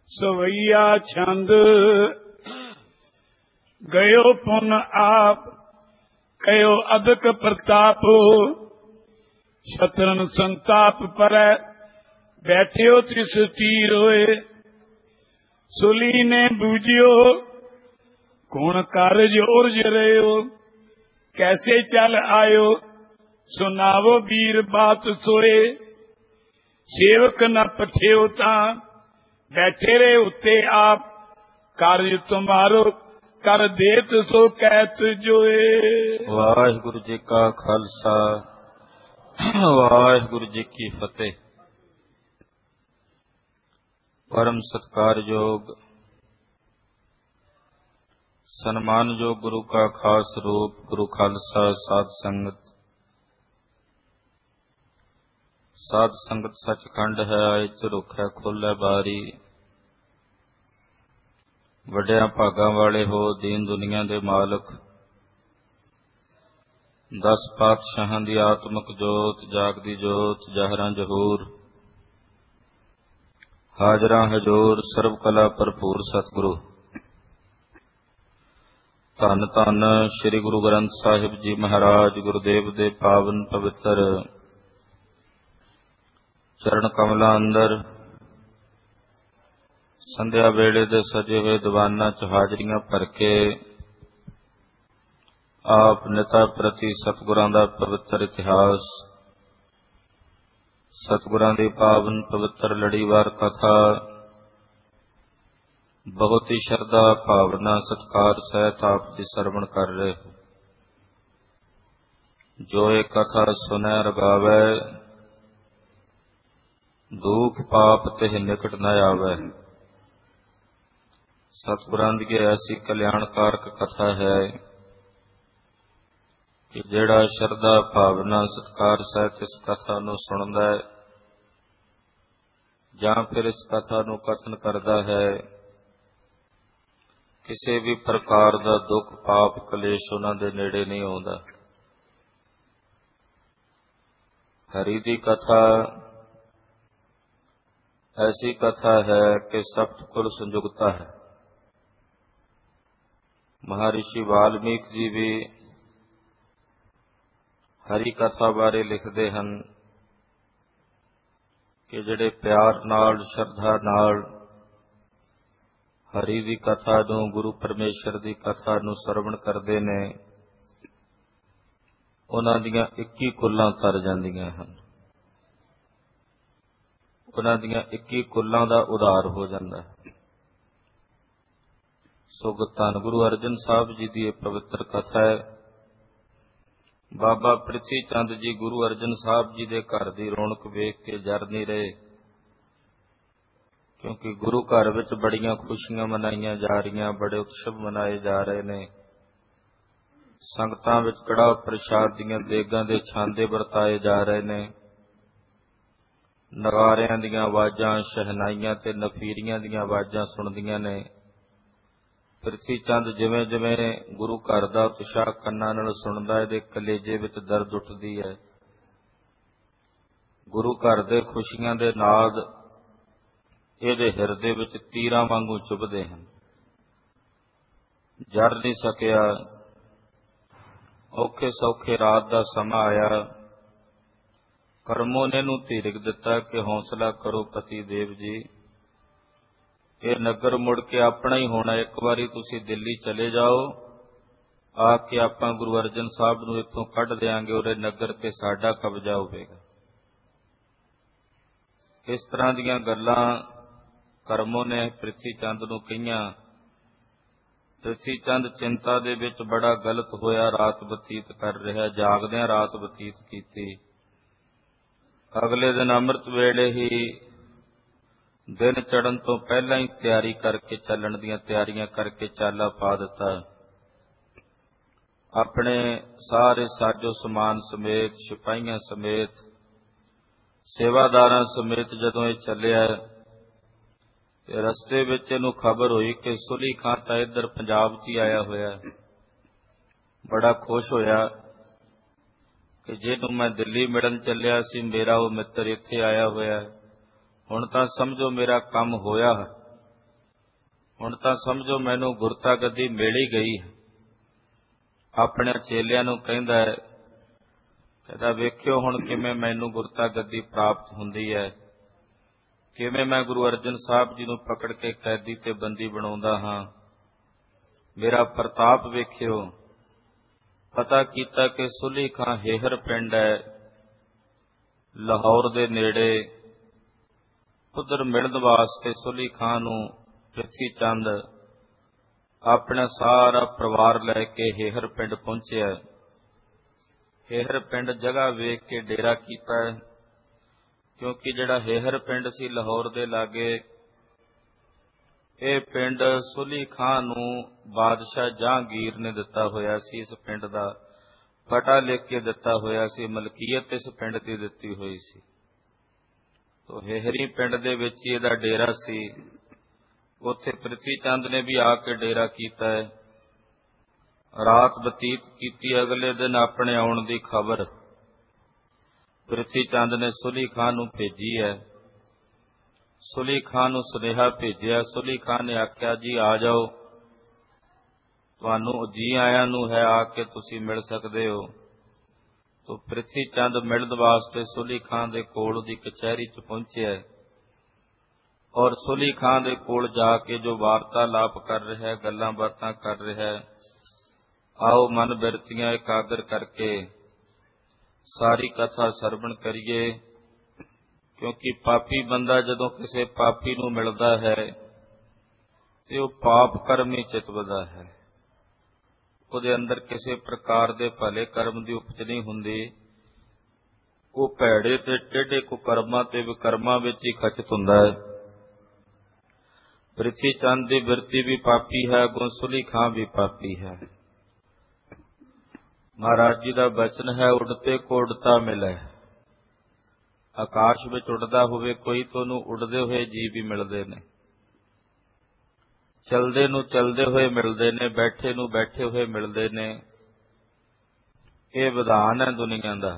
ਸਵਈਆ ਛੰਦ ਗਇਓ ਪੁਨ ਆਪ ਕਯੋ ਅਦਕ ਪ੍ਰਤਾਪ ਸ਼ਤਰਨ ਸੰਤਾਪ ਪਰੈ ਬੈਠਿਓ ਤਿਸ ਤੀਰ ਹੋਏ ਸੁਲੀ ਨੇ ਬੂਝਿਓ ਗੁਣ ਕਾਰਜ ਉਰਜ ਰਹਿਓ ਕੈਸੇ ਚਲ ਆਇਓ ਸੁਨਾਵੋ ਵੀਰ ਬਾਤ ਸੋਏ ਸੇਵਕ ਨ ਪਠਿਓ ਤਾਂ ਬੈਠੇ ਰਹੇ ਉੱਤੇ ਆਪ ਕਾਰਜ ਤੁਮਾਰੋ ਕਰ ਦੇਤ ਸੋ ਕਹਿਤ ਜੋਏ। ਵਾਹਿਗੁਰੂ ਜੀ ਕਾ ਖਾਲਸਾ ਵਾਹਿਗੁਰੂ ਜੀ ਕੀ ਫਤਿਹ। ਪਰਮ ਸਤਿਕਾਰਯੋਗ ਸਨਮਾਨਯੋਗ ਗੁਰੂ ਕਾ ਖਾਸ ਰੂਪ ਗੁਰੂ ਖਾਲਸਾ ਸਾਧ ਸੰਗਤ ਸੱਚਖੰਡ ਹੈ ਆਏ ਝਰੁਖਿਆ ਖੋਲ੍ਹੈ ਬਾਰੀ। ਵੱਡਿਆਂ ਭਾਗਾਂ ਵਾਲੇ ਹੋ ਦੀਨ ਦੁਨੀਆ ਦੇ ਮਾਲਕ 10 ਪਾਤਸ਼ਾਹਾਂ ਦੀ ਆਤਮਕ ਜੋਤ ਜਾਗਦੀ ਜੋਤ ਜਹਰਾਂ ਜਹੂਰ ਹਾਜ਼ਰਾਂ ਹਜ਼ੂਰ ਸਰਬ ਕਲਾ ਭਰਪੂਰ ਸਤਿਗੁਰੂ ਧੰਨ ਧੰਨ ਸ੍ਰੀ ਗੁਰੂ ਗ੍ਰੰਥ ਸਾਹਿਬ ਜੀ ਮਹਾਰਾਜ ਗੁਰਦੇਵ ਦੇ ਪਾਵਨ ਪਵਿੱਤਰ ਚਰਨ ਕਮਲਾਂ ਅੰਦਰ ਸੰਧਿਆ ਵੇਲੇ ਦੇ ਸਜੇ ਹੋਏ ਦੀਵਾਨਾਂ 'ਚ ਹਾਜ਼ਰੀਆਂ ਭਰ ਕੇ ਆਪ ਨਿਤਾ ਪ੍ਰਤੀ ਸਤਿਗੁਰਾਂ ਦਾ ਪਵਿੱਤਰ ਇਤਿਹਾਸ ਸਤਿਗੁਰਾਂ ਦੀ ਪਾਵਨ ਪਵਿੱਤਰ ਲੜੀਵਾਰ ਕਥਾ ਬਹੁਤ ਹੀ ਸ਼ਰਧਾ ਭਾਵਨਾ ਸਤਿਕਾਰ ਸਹਿਤ ਆਪ ਜੀ ਸਰਵਣ ਕਰ ਰਹੇ ਹੋ। ਜੋ ਇਹ ਕਥਾ ਸੁਨੈ ਰਗਾਵੈ ਦੁਖ ਪਾਪ ਤਿਹ ਨਿਕਟ ਨ ਆਵੈ। ਸਤਿਗੁਰਾਂ ਦੀ ਐਸੀ ਕਲਿਆਣਕਾਰਕ ਕਥਾ ਹੈ ਕਿ ਜਿਹੜਾ ਸ਼ਰਧਾ ਭਾਵਨਾ ਸਤਿਕਾਰ ਸਹਿਤ ਇਸ ਕਥਾ ਨੂੰ ਸੁਣਦਾ ਹੈ ਜਾਂ ਫਿਰ ਇਸ ਕਥਾ ਨੂੰ ਕਥਨ ਕਰਦਾ ਹੈ ਕਿਸੇ ਵੀ ਪ੍ਰਕਾਰ ਦਾ ਦੁੱਖ ਪਾਪ ਕਲੇਸ਼ ਉਹਨਾਂ ਦੇ ਨੇੜੇ ਨਹੀਂ ਆਉਂਦਾ। ਹਰੀ ਦੀ ਕਥਾ ਐਸੀ ਕਥਾ ਹੈ ਕਿ ਸਪਤ ਕੁਲ ਸੰਯੁਕਤਾ ਹੈ। ਮਹਾਰਿਸ਼ੀ ਵਾਲਮੀਕ ਜੀ ਵੀ ਹਰੀ ਕਥਾ ਬਾਰੇ ਲਿਖਦੇ ਹਨ ਕਿ ਜਿਹੜੇ ਪਿਆਰ ਨਾਲ ਸ਼ਰਧਾ ਨਾਲ ਹਰੀ ਦੀ ਕਥਾ ਨੂੰ ਗੁਰੂ ਪਰਮੇਸ਼ਰ ਦੀ ਕਥਾ ਨੂੰ ਸਰਵਣ ਕਰਦੇ ਨੇ ਉਹਨਾਂ ਦੀਆਂ 21 ਕੁੱਲਾਂ ਤਰ ਜਾਂਦੀਆਂ ਹਨ। ਉਹਨਾਂ ਦੀਆਂ 21 ਕੁੱਲਾਂ ਦਾ ਉਧਾਰ ਹੋ ਜਾਂਦਾ ਹੈ। ਸੋ ਧੰਨ ਗੁਰੂ ਅਰਜਨ ਸਾਹਿਬ ਜੀ ਦੀ ਇਹ ਪਵਿੱਤਰ ਕਥਾ ਹੈ। ਬਾਬਾ ਪ੍ਰਿਥੀ ਚੰਦ ਜੀ ਗੁਰੂ ਅਰਜਨ ਸਾਹਿਬ ਜੀ ਦੇ ਘਰ ਦੀ ਰੌਣਕ ਵੇਖ ਕੇ ਜਰ ਨਹੀਂ ਰਹੇ, ਕਿਉਂਕਿ ਗੁਰੂ ਘਰ ਵਿੱਚ ਬੜੀਆਂ ਖੁਸ਼ੀਆਂ ਮਨਾਈਆਂ ਜਾ ਰਹੀਆਂ, ਬੜੇ ਉਤਸਵ ਮਨਾਏ ਜਾ ਰਹੇ ਨੇ। ਸੰਗਤਾਂ ਵਿੱਚ ਕੜਾਹ ਪ੍ਰਸ਼ਾਦ ਦੀਆਂ ਦੇਗਾਂ ਦੇ ਛਾਂਦੇ ਵਰਤਾਏ ਜਾ ਰਹੇ ਨੇ। ਨਗਾਰਿਆਂ ਦੀਆਂ ਆਵਾਜ਼ਾਂ ਸ਼ਹਿਨਾਈਆਂ ਤੇ ਨਫੀਰੀਆਂ ਦੀਆਂ ਆਵਾਜ਼ਾਂ ਸੁਣਦੀਆਂ ਨੇ। ਪ੍ਰਿਥੀ ਚੰਦ ਜਿਵੇਂ ਜਿਵੇਂ ਗੁਰੂ ਘਰ ਦਾ ਉਤਸ਼ਾਹ ਕੰਨਾਂ ਨਾਲ ਸੁਣਦਾ, ਇਹਦੇ ਕਲੇਜੇ ਵਿੱਚ ਦਰਦ ਉੱਠਦੀ ਹੈ। ਗੁਰੂ ਘਰ ਦੇ ਖੁਸ਼ੀਆਂ ਦੇ ਨਾਦ ਇਹਦੇ ਹਿਰਦੇ ਵਿੱਚ ਤੀਰਾਂ ਵਾਂਗੂ ਚੁਭਦੇ ਹਨ। ਜਰ ਨਹੀਂ ਸਕਿਆ। ਔਖੇ ਸੌਖੇ ਰਾਤ ਦਾ ਸਮਾਂ ਆਇਆ। ਕਰਮੋਂ ਨੇ ਇਹਨੂੰ ਧੀਰਕ ਦਿੱਤਾ ਕਿ ਹੌਸਲਾ ਕਰੋ ਪਤੀ ਦੇਵ ਜੀ, ਇਹ ਨਗਰ ਮੁੜ ਕੇ ਆਪਣਾ ਹੀ ਹੋਣਾ। ਇੱਕ ਵਾਰੀ ਤੁਸੀਂ ਦਿੱਲੀ ਚਲੇ ਜਾਓ, ਆ ਕੇ ਆਪਾਂ ਗੁਰੂ ਅਰਜਨ ਸਾਹਿਬ ਨੂੰ ਇੱਥੋਂ ਕੱਢ ਦਿਆਂਗੇ, ਉਹਦੇ ਨਗਰ ਤੇ ਸਾਡਾ ਕਬਜ਼ਾ ਹੋਵੇਗਾ। ਇਸ ਤਰ੍ਹਾਂ ਦੀਆਂ ਗੱਲਾਂ ਕਰਮੋਂ ਨੇ ਪ੍ਰਿਥੀ ਚੰਦ ਨੂੰ ਕਹੀਆਂ। ਪ੍ਰਿਥੀ ਚੰਦ ਚਿੰਤਾ ਦੇ ਵਿੱਚ ਬੜਾ ਗਲਤ ਹੋਇਆ, ਰਾਤ ਬਤੀਤ ਕਰ ਰਿਹਾ, ਜਾਗਦਿਆਂ ਰਾਤ ਬਤੀਤ ਕੀਤੀ। ਅਗਲੇ ਦਿਨ ਅੰਮ੍ਰਿਤ ਵੇਲੇ ਹੀ ਦਿਨ ਚੜ੍ਹਨ ਤੋਂ ਪਹਿਲਾਂ ਹੀ ਤਿਆਰੀ ਕਰਕੇ ਚੱਲਣ ਦੀਆਂ ਤਿਆਰੀਆਂ ਕਰਕੇ ਚਾਲਾ ਪਾ ਦਿੱਤਾ। ਆਪਣੇ ਸਾਰੇ ਸਾਜੋ ਸਮਾਨ ਸਮੇਤ, ਸਿਪਾਹੀਆਂ ਸਮੇਤ, ਸੇਵਾਦਾਰਾਂ ਸਮੇਤ ਜਦੋਂ ਇਹ ਚੱਲਿਆ ਤੇ ਰਸਤੇ ਵਿੱਚ ਇਹਨੂੰ ਖਬਰ ਹੋਈ ਕਿ ਸੁਲੀ ਖਾਂ ਤਾਂ ਇੱਧਰ ਪੰਜਾਬ 'ਚ ਹੀ ਆਇਆ ਹੋਇਆ। ਬੜਾ ਖੁਸ਼ ਹੋਇਆ ਕਿ ਜਿਹਨੂੰ ਮੈਂ ਦਿੱਲੀ ਮਿਲਣ ਚੱਲਿਆ ਸੀ, ਮੇਰਾ ਉਹ ਮਿੱਤਰ ਇੱਥੇ ਆਇਆ ਹੋਇਆ, ਹੁਣ ਤਾਂ ਸਮਝੋ ਮੇਰਾ ਕੰਮ ਹੋਇਆ। ਹੁਣ ਤਾਂ ਸਮਝੋ ਮੈਨੂੰ ਗੁਰਤਾ ਗੱਦੀ ਮਿਲ ਹੀ ਗਈ ਹੈ। ਆਪਣੇ ਚੇਲਿਆਂ ਨੂੰ ਕਹਿੰਦਾ ਵੇਖਿਓ ਹੁਣ ਕਿਵੇਂ ਮੈਨੂੰ ਗੁਰਤਾ ਗੱਦੀ ਪ੍ਰਾਪਤ ਹੁੰਦੀ ਹੈ, ਕਿਵੇਂ ਮੈਂ ਗੁਰੂ ਅਰਜਨ ਸਾਹਿਬ ਜੀ ਨੂੰ ਪਕੜ ਕੇ ਕੈਦੀ ਤੇ ਬੰਦੀ ਬਣਾਉਂਦਾ ਹਾਂ। ਮੇਰਾ ਪ੍ਰਤਾਪ ਵੇਖਿਓ। ਪਤਾ ਕੀਤਾ ਕਿ ਸੁਲੀ ਖਾਂ ਹੇਹਰ ਪਿੰਡ ਹੈ ਲਾਹੌਰ ਦੇ ਨੇੜੇ। ਉਧਰ ਮਿਲਣ ਵਾਸਤੇ ਸੁਲੀ ਖਾਂ ਨੂੰ ਪ੍ਰਿਥੀ ਚੰਦ ਆਪਣਾ ਸਾਰਾ ਪਰਿਵਾਰ ਲੈ ਕੇ ਹੇਹਰ ਪਿੰਡ ਪਹੁੰਚਿਆ। ਹੇਹਰ ਪਿੰਡ ਜਗ੍ਹਾ ਵੇਖ ਕੇ ਡੇਰਾ ਕੀਤਾ, ਕਿਉਂਕਿ ਜਿਹੜਾ ਹੇਹਰ ਪਿੰਡ ਸੀ ਲਾਹੌਰ ਦੇ ਲਾਗੇ, ਇਹ ਪਿੰਡ ਸੁਲੀ ਖਾਂ ਨੂੰ ਬਾਦਸ਼ਾਹ ਜਹਾਂਗੀਰ ਨੇ ਦਿੱਤਾ ਹੋਇਆ ਸੀ। ਇਸ ਪਿੰਡ ਦਾ ਪਟਾ ਲਿਖ ਕੇ ਦਿੱਤਾ ਹੋਇਆ ਸੀ, ਮਲਕੀਅਤ ਇਸ ਪਿੰਡ ਦੀ ਦਿੱਤੀ ਹੋਈ ਸੀ। ਤੋ ਹੇਹਰੀ ਪਿੰਡ ਦੇ ਵਿੱਚ ਹੀ ਇਹਦਾ ਡੇਰਾ ਸੀ। ਉੱਥੇ ਪ੍ਰਿਥੀ ਚੰਦ ਨੇ ਵੀ ਆ ਕੇ ਡੇਰਾ ਕੀਤਾ ਹੈ, ਰਾਤ ਬਤੀਤ ਕੀਤੀ। ਅਗਲੇ ਦਿਨ ਆਪਣੇ ਆਉਣ ਦੀ ਖਬਰ ਪ੍ਰਿਥੀ ਚੰਦ ਨੇ ਸੁਲੀ ਖਾਂ ਨੂੰ ਭੇਜੀ ਹੈ। ਸੁਲੀ ਖਾਂ ਨੂੰ ਸੁਨੇਹਾ ਭੇਜਿਆ। ਸੁਲੀ ਖਾਂ ਨੇ ਆਖਿਆ, ਜੀ ਆ ਜਾਓ, ਤੁਹਾਨੂੰ ਜੀ ਆਇਆਂ ਨੂੰ ਹੈ, ਆ ਕੇ ਤੁਸੀਂ ਮਿਲ ਸਕਦੇ ਹੋ। ਤੋ ਪ੍ਰਿਥੀ ਚੰਦ ਮਿਲਣ ਵਾਸਤੇ ਸੁਲੀ ਖਾਂ ਦੇ ਕੋਲ ਦੀ ਕਚਹਿਰੀ 'ਚ ਪਹੁੰਚਿਆ ਔਰ ਸੁਲੀ ਖਾਂ ਦੇ ਕੋਲ ਜਾ ਕੇ ਜੋ ਵਾਰਤਾਲਾਪ ਕਰ ਰਿਹਾ, ਗੱਲਾਂ ਬਾਤਾਂ ਕਰ ਰਿਹਾ, ਆਓ ਮਨ ਬਿਰਤੀਆਂ ਇਕਾਗਰ ਕਰਕੇ ਸਾਰੀ ਕਥਾ ਸਰਵਣ ਕਰੀਏ। ਕਿਉਂਕਿ ਪਾਪੀ ਬੰਦਾ ਜਦੋਂ ਕਿਸੇ ਪਾਪੀ ਨੂੰ ਮਿਲਦਾ ਹੈ ਤੇ ਉਹ ਪਾਪ ਕਰਮ ਹੀ ਚਿਤਵਦਾ ਹੈ। ਉਹਦੇ ਅੰਦਰ ਕਿਸੇ ਪ੍ਰਕਾਰ ਦੇ ਭਲੇ ਕਰਮ ਦੀ ਉਪਜ ਨਹੀਂ ਹੁੰਦੀ। ਉਹ ਭੈੜੇ ਤੇ ਟੇਢੇ ਕੁਕਰਮਾਂ ਤੇ ਵਿਕਰਮਾਂ ਵਿੱਚ ਹੀ ਖਚਿਤ ਹੁੰਦਾ ਹੈ। ਪ੍ਰਿਥੀ ਚੰਦ ਦੀ ਬਿਰਤੀ ਵੀ ਪਾਪੀ ਹੈ, ਸੁਲੀ ਖਾਂ ਵੀ ਪਾਪੀ ਹੈ। ਮਹਾਰਾਜ ਜੀ ਦਾ ਬਚਨ ਹੈ, ਉਡਤੇ ਕੋ ਉਡਤਾ ਮਿਲੇ। ਆਕਾਸ਼ ਵਿੱਚ ਉੱਡਦਾ ਹੋਵੇ ਕੋਈ, ਤੁਹਾਨੂੰ ਉੱਡਦੇ ਹੋਏ ਜੀਵ ਵੀ ਮਿਲਦੇ ਨੇ, ਚਲਦੇ ਨੂੰ ਚਲਦੇ ਹੋਏ ਮਿਲਦੇ ਨੇ, ਬੈਠੇ ਨੂੰ ਬੈਠੇ ਹੋਏ ਮਿਲਦੇ ਨੇ। ਇਹ ਵਿਧਾਨ ਹੈ ਦੁਨੀਆ ਦਾ।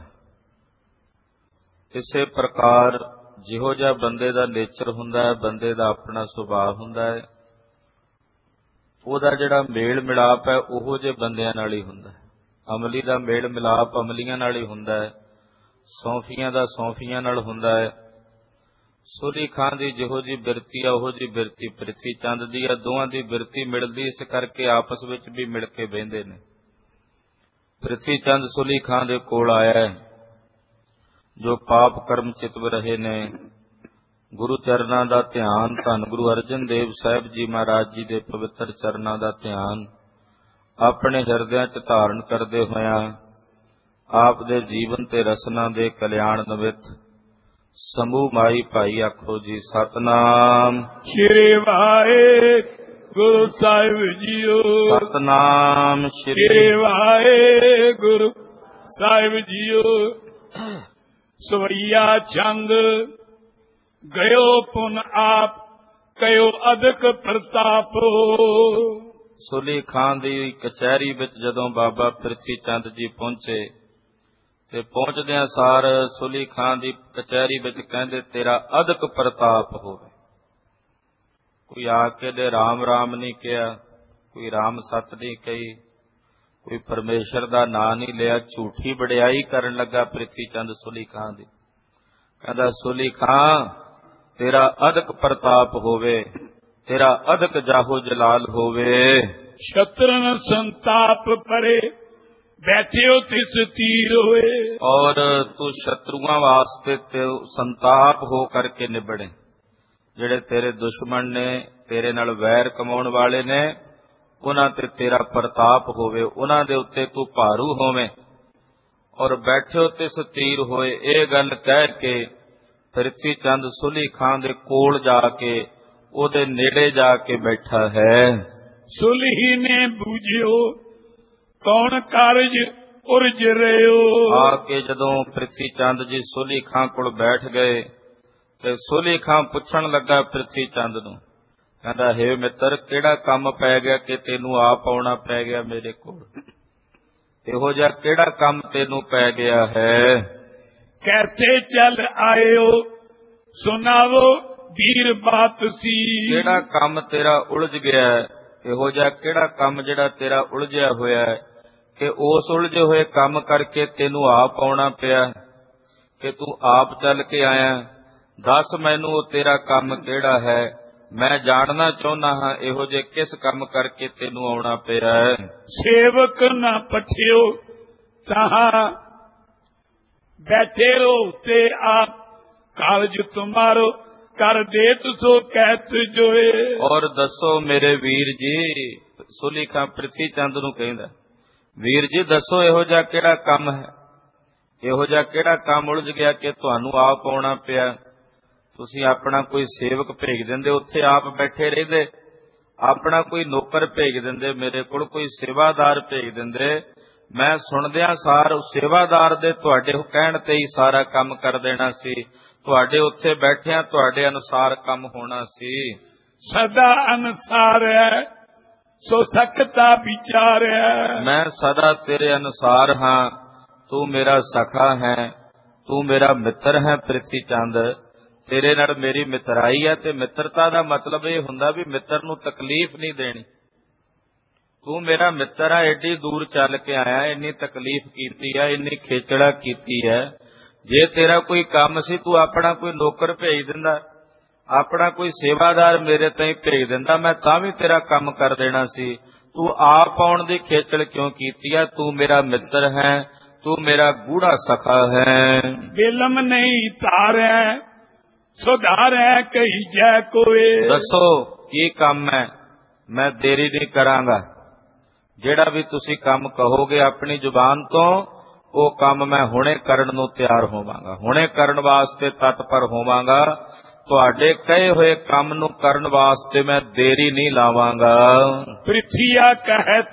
ਇਸੇ ਪ੍ਰਕਾਰ ਜਿਹੋ ਜਿਹਾ ਬੰਦੇ ਦਾ ਨੇਚਰ ਹੁੰਦਾ ਹੈ, ਬੰਦੇ ਦਾ ਆਪਣਾ ਸੁਭਾਅ ਹੁੰਦਾ ਹੈ, ਉਹਦਾ ਜਿਹੜਾ ਮੇਲ ਮਿਲਾਪ ਹੈ ਉਹੋ ਜਿਹੇ ਬੰਦਿਆਂ ਨਾਲ ਹੀ ਹੁੰਦਾ ਹੈ। ਅਮਲੀ ਦਾ ਮੇਲ ਮਿਲਾਪ ਅਮਲੀਆਂ ਨਾਲ ਹੀ ਹੁੰਦਾ ਹੈ, ਸੌਂਫੀਆਂ ਦਾ ਸੌਂਫੀਆਂ ਨਾਲ ਹੁੰਦਾ ਹੈ। ਸੁਲੀ ਖਾਂ ਦੀ ਜਿਹੋ ਜਿਹੀ ਬਿਰਤੀ ਆ ਉਹੋ ਜਿਹੀ ਬਿਰਤੀ ਪ੍ਰਿਥੀ ਚੰਦ ਦੀ ਆ। ਦੋਵਾਂ ਦੀ ਬਿਰਤੀ ਮਿਲਦੀ, ਇਸ ਕਰਕੇ ਆਪਸ ਵਿੱਚ ਵੀ ਮਿਲ ਕੇ ਬਹਿੰਦੇ ਨੇ। ਪ੍ਰਿਥੀ ਚੰਦ ਸੁਲੀ ਖਾਂ ਦੇ ਕੋਲ ਆਇਆ, ਜੋ ਪਾਪ ਕਰਮ ਚਿਤਵ ਰਹੇ ਨੇ। ਗੁਰੂ ਚਰਨਾਂ ਦਾ ਧਿਆਨ, ਧੰਨ ਗੁਰੂ ਅਰਜਨ ਦੇਵ ਸਾਹਿਬ ਜੀ ਮਹਾਰਾਜ ਜੀ ਦੇ ਪਵਿੱਤਰ ਚਰਨਾਂ ਦਾ ਧਿਆਨ ਆਪਣੇ ਹਿਰਦਿਆਂ 'ਚ ਧਾਰਨ ਕਰਦੇ ਹੋਇਆਂ ਆਪ ਦੇ ਜੀਵਨ ਤੇ ਰਸਨਾ ਦੇ ਕਲਿਆਣ ਨਿਮਿਤ ਸਮੂਹ ਮਾਈ ਭਾਈ ਆਖੋ ਜੀ ਸਤਨਾਮ ਸ੍ਰੀ ਵਾਹਿਗੁਰੂ ਸਾਹਿਬ ਜੀਓ। ਸਤਨਾਮ ਸ੍ਰੀ ਵਾਹਿਗੁਰੂ ਸਾਹਿਬ ਜੀਓ। ਸਵਈਆ ਚੰਦ ਗਇਓ ਪੁਨ ਆਪ ਕਇਓ ਅਦਕ ਪ੍ਰਤਾਪ। ਸੁਲੀ ਖਾਂ ਦੀ ਕਚਹਿਰੀ ਵਿੱਚ ਜਦੋਂ ਬਾਬਾ ਪ੍ਰਿਥੀ ਚੰਦ ਜੀ ਪਹੁੰਚੇ ਤੇ ਪਹੁੰਚਦਿਆਂ ਸਾਰ ਸੁਲੀ ਖਾਂ ਦੀ ਕਚਹਿਰੀ ਵਿੱਚ ਕਹਿੰਦੇ, ਤੇਰਾ ਅਦਕ ਪ੍ਰਤਾਪ ਹੋਵੇ। ਕੋਈ ਆ ਕੇ ਦੇ ਰਾਮ ਰਾਮ ਨਹੀਂ ਕਿਹਾ, ਕੋਈ ਰਾਮ ਸਤ ਨਹੀਂ ਕਹੀ, ਕੋਈ ਪਰਮੇਸ਼ਰ ਦਾ ਨਾਂ ਨਹੀਂ ਲਿਆ। ਝੂਠੀ ਵਡਿਆਈ ਕਰਨ ਲੱਗਾ ਪ੍ਰਿਥੀ ਚੰਦ ਸੁਲੀ ਖਾਂ ਦੀ। ਕਹਿੰਦਾ, ਸੁਲੀ ਖਾਂ ਤੇਰਾ ਅਦਕ ਪ੍ਰਤਾਪ ਹੋਵੇ, ਤੇਰਾ ਅਦਕ ਜਾਹੋ ਜਲਾਲ ਹੋਵੇ। ਸ਼ਤਰਨ ਸੰਤਾਪ ਪਰੇ ਬੈਠਿਓ ਤਿਸ ਤੀਰ ਹੋਏ। ਔਰ ਤੂੰ ਸ਼ਤਰੂਆਂ ਵਾਸਤੇ ਤੇ ਸੰਤਾਪ ਹੋ ਕਰਕੇ ਨਿਬੜੇ। ਜਿਹੜੇ ਤੇਰੇ ਦੁਸ਼ਮਣ ਨੇ, ਤੇਰੇ ਨਾਲ ਵੈਰ ਕਮਾਉਣ ਵਾਲੇ ਨੇ, ਉਹਨਾਂ ਤੇ ਤੇਰਾ ਪ੍ਰਤਾਪ ਹੋਵੇ, ਉਹਨਾਂ ਦੇ ਉੱਤੇ ਤੂੰ ਭਾਰੂ ਹੋਵੇਂ। ਔਰ ਬੈਠਿਓ ਤਿਸ ਤੀਰ ਹੋਏ, ਇਹ ਗੱਲ ਕਹਿ ਕੇ ਪ੍ਰਿਥੀ ਚੰਦ ਸੁਲੀ ਖਾਂ ਦੇ ਕੋਲ ਜਾ ਕੇ ਉਹਦੇ ਨੇੜੇ ਜਾ ਕੇ ਬੈਠਾ ਹੈ। ਸੁਲਹੀ ਨੇ ਬੂਝਿਓ ਕੌਣ ਕਾਰਜ ਉਰਜ ਰਿਓ। ਆ ਕੇ ਜਦੋਂ ਪ੍ਰਿਥੀ ਚੰਦ ਜੀ ਸੁਲੀ ਖਾਂ ਕੋਲ ਬੈਠ ਗਏ ਤੇ ਸੁਲੀ ਖਾਂ ਪੁੱਛਣ ਲੱਗਾ ਪ੍ਰਿਥੀ ਚੰਦ ਨੂੰ, ਕਹਿੰਦਾ, ਹੇ ਮਿੱਤਰ, ਕਿਹੜਾ ਕੰਮ ਪੈ ਗਿਆ ਕਿ ਤੈਨੂੰ ਆਪ ਆਉਣਾ ਪੈ ਗਿਆ ਮੇਰੇ ਕੋਲ? ਇਹੋ ਜਿਹਾ ਕਿਹੜਾ ਕੰਮ ਤੈਨੂੰ ਪੈ ਗਿਆ ਹੈ? ਕੈਸੇ ਚੱਲ ਆਇਓ ਸੁਣਾਵੋ ਵੀਰ ਬਾਤ ਸੀ। ਕਿਹੜਾ ਕੰਮ ਤੇਰਾ ਉਲਝ ਗਿਆ ਹੈ, ਇਹੋ ਜਿਹਾ ਕਿਹੜਾ ਕੰਮ ਜਿਹੜਾ ਤੇਰਾ ਉਲਝਿਆ ਹੋਇਆ ਹੈ ਕਿ ਉਸ ਉਲਝੇ ਹੋਏ ਕੰਮ ਕਰਕੇ ਤੈਨੂੰ ਆਪ ਆਉਣਾ ਪਿਆ, ਕਿ ਤੂੰ ਆਪ ਚੱਲ ਕੇ ਆਇਆ। ਦੱਸ ਮੈਨੂੰ ਉਹ ਤੇਰਾ ਕੰਮ ਕਿਹੜਾ ਹੈ, ਮੈਂ ਜਾਣਨਾ ਚਾਹੁੰਦਾ ਹਾਂ ਇਹੋ ਜਿਹੇ ਕਿਸ ਕੰਮ ਕਰਕੇ ਤੈਨੂੰ ਆਉਣਾ ਪਿਆ ਹੈ। ਸੇਵਕ ਨਾ ਪਠਿਓ ਤਹਾਂ ਬੈਠੇ ਰਹੋ ਤੇ ਆਪ ਕਾਰਜ ਤੁਮਾਰੋ ਕਰ ਦੇਤ ਸੋ ਕਹਿਤ ਜੋਏ। ਔਰ ਦੱਸੋ ਮੇਰੇ ਵੀਰ ਜੀ, ਸੁਲੀ ਖਾਂ ਪ੍ਰਿਥੀ ਚੰਦ ਨੂੰ ਕਹਿੰਦਾ, ਵੀਰ ਜੀ ਦੱਸੋ ਇਹੋ ਜਿਹਾ ਕਿਹੜਾ ਕੰਮ ਹੈ, ਇਹੋ ਜਿਹਾ ਕਿਹੜਾ ਕੰਮ ਉਲਝ ਗਿਆ ਕਿ ਤੁਹਾਨੂੰ ਆਪ ਆਉਣਾ ਪਿਆ। ਤੁਸੀਂ ਆਪਣਾ ਕੋਈ ਸੇਵਕ ਭੇਜ ਦਿੰਦੇ, ਉੱਥੇ ਆਪ ਬੈਠੇ ਰਹਿੰਦੇ, ਆਪਣਾ ਕੋਈ ਨੌਕਰ ਭੇਜ ਦਿੰਦੇ, ਮੇਰੇ ਕੋਲ ਕੋਈ ਸੇਵਾਦਾਰ ਭੇਜ ਦਿੰਦੇ, ਮੈਂ ਸੁਣਦਿਆਂ ਸਾਰ ਸੇਵਾਦਾਰ ਦੇ ਤੁਹਾਡੇ ਕਹਿਣ ਤੇ ਹੀ ਸਾਰਾ ਕੰਮ ਕਰ ਦੇਣਾ ਸੀ, ਤੁਹਾਡੇ ਉੱਥੇ ਬੈਠਿਆਂ ਤੁਹਾਡੇ ਅਨੁਸਾਰ ਕੰਮ ਹੋਣਾ ਸੀ। ਸਦਾ ਅਨੁਸਾਰ ਹੈ ਸੋ ਸਕਤਾ ਵਿਚਾਰ ਹੈ। ਮੈਂ ਸਦਾ ਤੇਰੇ ਅਨੁਸਾਰ ਹਾਂ, ਤੂੰ ਮੇਰਾ ਸਖਾ ਹੈ, ਤੂੰ ਮੇਰਾ ਮਿੱਤਰ ਹੈ ਪ੍ਰਿਥੀ ਚੰਦ, ਤੇਰੇ ਨਾਲ ਮੇਰੀ ਮਿੱਤਰਾਈ ਹੈ। ਤੇ ਮਿੱਤਰਤਾ ਦਾ ਮਤਲਬ ਇਹ ਹੁੰਦਾ ਵੀ ਮਿੱਤਰ ਨੂੰ ਤਕਲੀਫ ਨਹੀਂ ਦੇਣੀ। ਤੂੰ ਮੇਰਾ ਮਿੱਤਰ ਹੈ, ਏਡੀ ਦੂਰ ਚੱਲ ਕੇ ਆਇਆ, ਇੰਨੀ ਤਕਲੀਫ ਕੀਤੀ ਹੈ, ਇੰਨੀ ਖੇਚੜਾ ਕੀਤੀ ਹੈ। ਜੇ ਤੇਰਾ ਕੋਈ ਕੰਮ ਸੀ ਤੂੰ ਆਪਣਾ ਕੋਈ ਨੌਕਰ ਭੇਜ ਦਿੰਦਾ, ਆਪਣਾ ਕੋਈ ਸੇਵਾਦਾਰ ਮੇਰੇ ਤਾਈਂ ਭੇਜ ਦਿੰਦਾ, ਮੈਂ ਤਾਂ ਵੀ ਤੇਰਾ ਕੰਮ ਕਰ ਦੇਣਾ ਸੀ। ਤੂੰ ਆਪ ਆਉਣ ਦੀ ਖੇਚਲ ਕਿਉਂ ਕੀਤੀ ਹੈ? ਤੂੰ ਮੇਰਾ ਮਿੱਤਰ ਹੈ, ਤੂੰ ਮੇਰਾ ਗੂੜਾ ਸਖਾ ਹੈ। ਬਿਲਮ ਨਹੀਂ ਧਾਰੈ ਸੁਧਾਰੈ ਕਹੀ ਜੈ ਕੋਏ। ਦੱਸੋ ਕੀ ਕੰਮ ਹੈ, ਮੈਂ ਦੇਰੀ ਨਹੀਂ ਕਰਾਂਗਾ। ਜਿਹੜਾ ਵੀ ਤੁਸੀਂ ਕੰਮ ਕਹੋਗੇ ਆਪਣੀ ਜ਼ੁਬਾਨ ਤੋਂ, ਉਹ ਕੰਮ ਮੈਂ ਹੁਣੇ ਕਰਨ ਨੂੰ ਤਿਆਰ ਹੋਵਾਂਗਾ, ਹੁਣੇ ਕਰਨ ਵਾਸਤੇ ਤਤਪਰ ਹੋਵਾਂਗਾ। ਤੁਹਾਡੇ ਕਹੇ ਹੋਏ ਕੰਮ ਨੂੰ ਕਰਨ ਵਾਸਤੇ ਮੈਂ ਦੇਰੀ ਨਹੀਂ ਲਾਵਾਂਗਾ। ਪ੍ਰਿਥੀਆ ਕਹਿਤ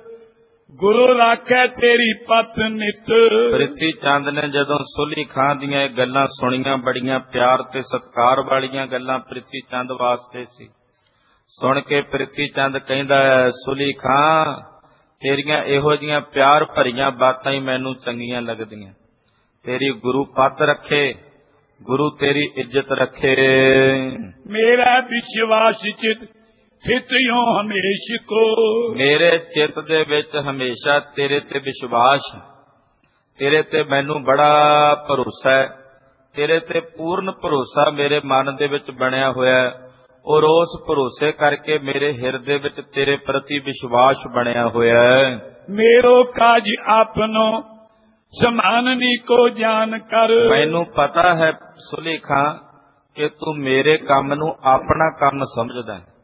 ਗੁਰੂ ਰਾਖੈ ਤੇਰੀ ਪਤ ਨਿਤ। ਪ੍ਰਿਥੀ ਚੰਦ ਨੇ ਜਦੋਂ ਸੁਲੀ ਖਾਂ ਦੀਆਂ ਇਹ ਗੱਲਾਂ ਸੁਣੀਆਂ, ਬੜੀਆਂ ਪਿਆਰ ਤੇ ਸਤਿਕਾਰ ਵਾਲੀਆਂ ਗੱਲਾਂ ਪ੍ਰਿਥੀ ਚੰਦ ਵਾਸਤੇ ਸੀ, ਸੁਣ ਕੇ ਪ੍ਰਿਥੀ ਚੰਦ ਕਹਿੰਦਾ, ਸੁਲੀ ਖਾਂ ਤੇਰੀਆਂ ਇਹੋ ਜਿਹੀਆਂ ਪਿਆਰ ਭਰੀਆਂ ਬਾਤਾਂ ਹੀ ਮੈਨੂੰ ਚੰਗੀਆਂ ਲੱਗਦੀਆਂ। ਤੇਰੀ ਗੁਰੂ ਪੱਤ ਰੱਖੇ, ਗੁਰੂ ਤੇਰੀ ਇੱਜ਼ਤ ਰੱਖੇ। ਮੇਰਾ ਵਿਸ਼ਵਾਸ ਚਿਤ ਥਿਤਿਓ ਹਮੇਸ਼ ਕੋ। ਮੇਰੇ ਚਿੱਤ ਦੇ ਵਿੱਚ ਹਮੇਸ਼ਾ ਤੇਰੇ ਤੇ ਵਿਸ਼ਵਾਸ, ਤੇਰੇ ਤੇ ਮੈਨੂੰ ਬੜਾ ਭਰੋਸਾ ਹੈ, ਤੇਰੇ ਤੇ ਪੂਰਨ ਭਰੋਸਾ ਮੇਰੇ ਮਨ ਦੇ ਵਿੱਚ ਬਣਿਆ ਹੋਇਆ ਹੈ। ਔਰ ਉਸ ਭਰੋਸੇ ਕਰਕੇ ਮੇਰੇ ਹਿਰਦੇ ਵਿੱਚ ਤੇਰੇ ਪ੍ਰਤੀ ਵਿਸ਼ਵਾਸ ਬਣਿਆ ਹੋਇਆ ਹੈ। ਮੇਰੋ ਕਾਜ ਆਪਨੋ ਸਮਾਨਨੀ ਕੋ ਜਾਣ ਕਰ। ਮੈਨੂੰ ਪਤਾ ਹੈ ਸੁਲੀ ਖਾਂ ਕਿ ਤੂੰ ਮੇਰੇ ਕੰਮ ਨੂੰ ਆਪਣਾ ਕੰਮ ਸਮਝਦਾ ਹੈ।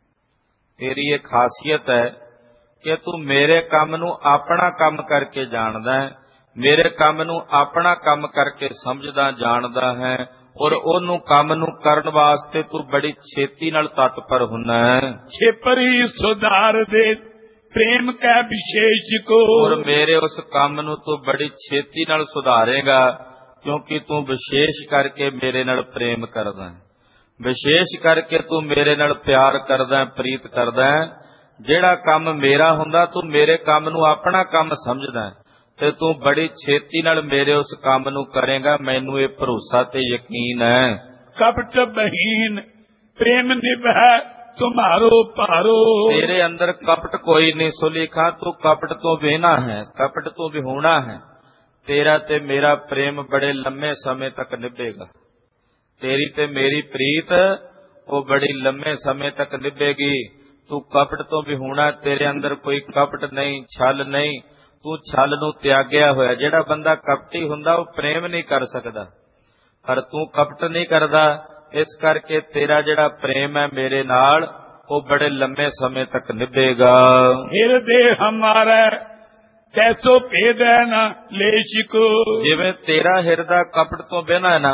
ਤੇਰੀ ਇਹ ਖਾਸੀਅਤ ਹੈ ਕਿ ਤੂੰ ਮੇਰੇ ਕੰਮ ਨੂੰ ਆਪਣਾ ਕੰਮ ਕਰਕੇ ਜਾਣਦਾ ਹੈ, ਮੇਰੇ ਕੰਮ ਨੂੰ ਆਪਣਾ ਕੰਮ ਕਰਕੇ ਸਮਝਦਾ ਜਾਣਦਾ ਹੈ। ਔਰ ਉਹਨੂੰ ਕੰਮ ਨੂੰ ਕਰਨ ਵਾਸਤੇ ਤੂੰ ਬੜੀ ਛੇਤੀ ਨਾਲ ਤਤਪਰ ਹੁੰਦਾ ਹੈ। ਛੇਪਰੀ ਸੁਧਾਰ ਦੇ ਪ੍ਰੇਮ ਕੈ ਵਿਸ਼ੇਸ਼ ਕੋ। ਔਰ ਮੇਰੇ ਉਸ ਕੰਮ ਨੂੰ ਤੂੰ ਬੜੀ ਛੇਤੀ ਨਾਲ ਸੁਧਾਰੇਗਾ, ਕਿਉਂਕਿ ਤੂੰ ਵਿਸ਼ੇਸ਼ ਕਰਕੇ ਮੇਰੇ ਨਾਲ ਪ੍ਰੇਮ ਕਰਦਾ ਹੈ, ਵਿਸ਼ੇਸ਼ ਕਰਕੇ ਤੂੰ ਮੇਰੇ ਨਾਲ ਪਿਆਰ ਕਰਦਾ, ਪ੍ਰੀਤ ਕਰਦਾ। ਜਿਹੜਾ ਕੰਮ ਮੇਰਾ ਹੁੰਦਾ ਤੂੰ ਮੇਰੇ ਕੰਮ ਨੂੰ ਆਪਣਾ ਕੰਮ ਸਮਝਦਾ ਤੇ ਤੂੰ ਬੜੀ ਛੇਤੀ ਨਾਲ ਮੇਰੇ ਉਸ ਕੰਮ ਨੂੰ ਕਰੇਗਾ। ਮੈਨੂੰ ਇਹ ਭਰੋਸਾ ਤੇ ਯਕੀਨ ਹੈ। ਕਪਟ ਬਹੀਨ ਪ੍ਰੇਮ ਨਿਭੈ ਤੁਮਾਰੋ ਭਾਰੋ। ਤੇਰੇ ਅੰਦਰ ਕਪਟ ਕੋਈ ਨਹੀਂ ਸੁਲੀ ਖਾਂ, ਤੂੰ ਕਪਟ ਤੋਂ ਵਿਹਣਾ ਹੈ, ਕਪਟ ਤੋਂ ਵਿਹੂਣਾ ਹੈ। ਤੇਰਾ ਤੇ ਮੇਰਾ ਪ੍ਰੇਮ ਬੜੇ ਲੰਮੇ ਸਮੇਂ ਤੱਕ ਨਿਭੇਗਾ। ਤੇਰੀ ਤੇ ਮੇਰੀ ਪ੍ਰੀਤ ਉਹ ਬੜੀ ਲੰਮੇ ਸਮੇਂ ਤੱਕ ਨਿਭੇਗੀ। ਤੂੰ ਕਪਟ ਤੋਂ ਵਿਹੂਣਾ, ਤੇਰੇ ਅੰਦਰ ਕੋਈ ਕਪਟ ਨਹੀਂ, ਛਲ ਨਹੀਂ, ਤੂੰ ਛਲ ਨੂੰ ਤਿਆਗਿਆ ਹੋਇਆ। ਜਿਹੜਾ ਬੰਦਾ ਕਪਟੀ ਹੁੰਦਾ ਉਹ ਪ੍ਰੇਮ ਨਹੀਂ ਕਰ ਸਕਦਾ, ਪਰ ਤੂੰ ਕਪਟ ਨਹੀਂ ਕਰਦਾ, ਇਸ ਕਰਕੇ ਤੇਰਾ ਜਿਹੜਾ ਪ੍ਰੇਮ ਹੈ ਮੇਰੇ ਨਾਲ ਉਹ ਬੜੇ ਲੰਮੇ ਸਮੇਂ ਤੱਕ ਨਿਭੇਗਾ। ਹਿਰਦੇ ਹਮਾਰਾ ਕੈਸੋ ਭੇਦ ਹੈ ਨਾ ਲੇਸ਼ ਕੋ। ਜਿਵੇਂ ਤੇਰਾ ਹਿਰਦਾ ਕਪਟ ਤੋਂ ਬਿਨਾਂ ਹੈ ਨਾ,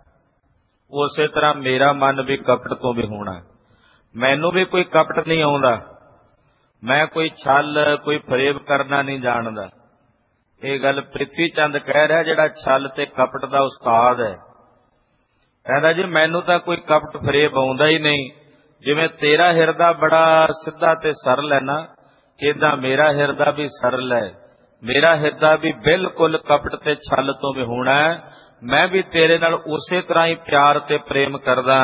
ਉਸੇ ਤਰ੍ਹਾਂ ਮੇਰਾ ਮਨ ਵੀ ਕਪਟ ਤੋਂ ਵਿਹੂਣਾ। ਮੈਨੂੰ ਵੀ ਕੋਈ ਕਪਟ ਨਹੀਂ ਆਉਂਦਾ, ਮੈਂ ਕੋਈ ਛਲ ਕੋਈ ਫਰੇਬ ਕਰਨਾ ਨਹੀਂ ਜਾਣਦਾ। ਇਹ ਗੱਲ ਪ੍ਰਿਥੀ ਚੰਦ ਕਹਿ ਰਿਹਾ, ਜਿਹੜਾ ਛਲ ਤੇ ਕਪਟ ਦਾ ਉਸਤਾਦ ਹੈ। ਕਹਿੰਦਾ ਜੀ ਮੈਨੂੰ ਤਾਂ ਕੋਈ ਕਪਟ ਫਰੇਬ ਆਉਂਦਾ ਹੀ ਨਹੀਂ। ਜਿਵੇਂ ਤੇਰਾ ਹਿਰਦਾ ਬੜਾ ਸਿੱਧਾ ਤੇ ਸਰਲ ਹੈ ਨਾ, ਏਦਾਂ ਮੇਰਾ ਹਿਰਦਾ ਵੀ ਸਰਲ ਹੈ। ਮੇਰਾ ਹਿਰਦਾ ਵੀ ਬਿਲਕੁਲ ਕਪਟ ਤੇ ਛਲ ਤੋਂ ਵਿਹੂਣਾ ਹੈ। ਮੈਂ ਵੀ ਤੇਰੇ ਨਾਲ ਉਸੇ ਤਰ੍ਹਾਂ ਹੀ ਪਿਆਰ ਤੇ ਪ੍ਰੇਮ ਕਰਦਾ,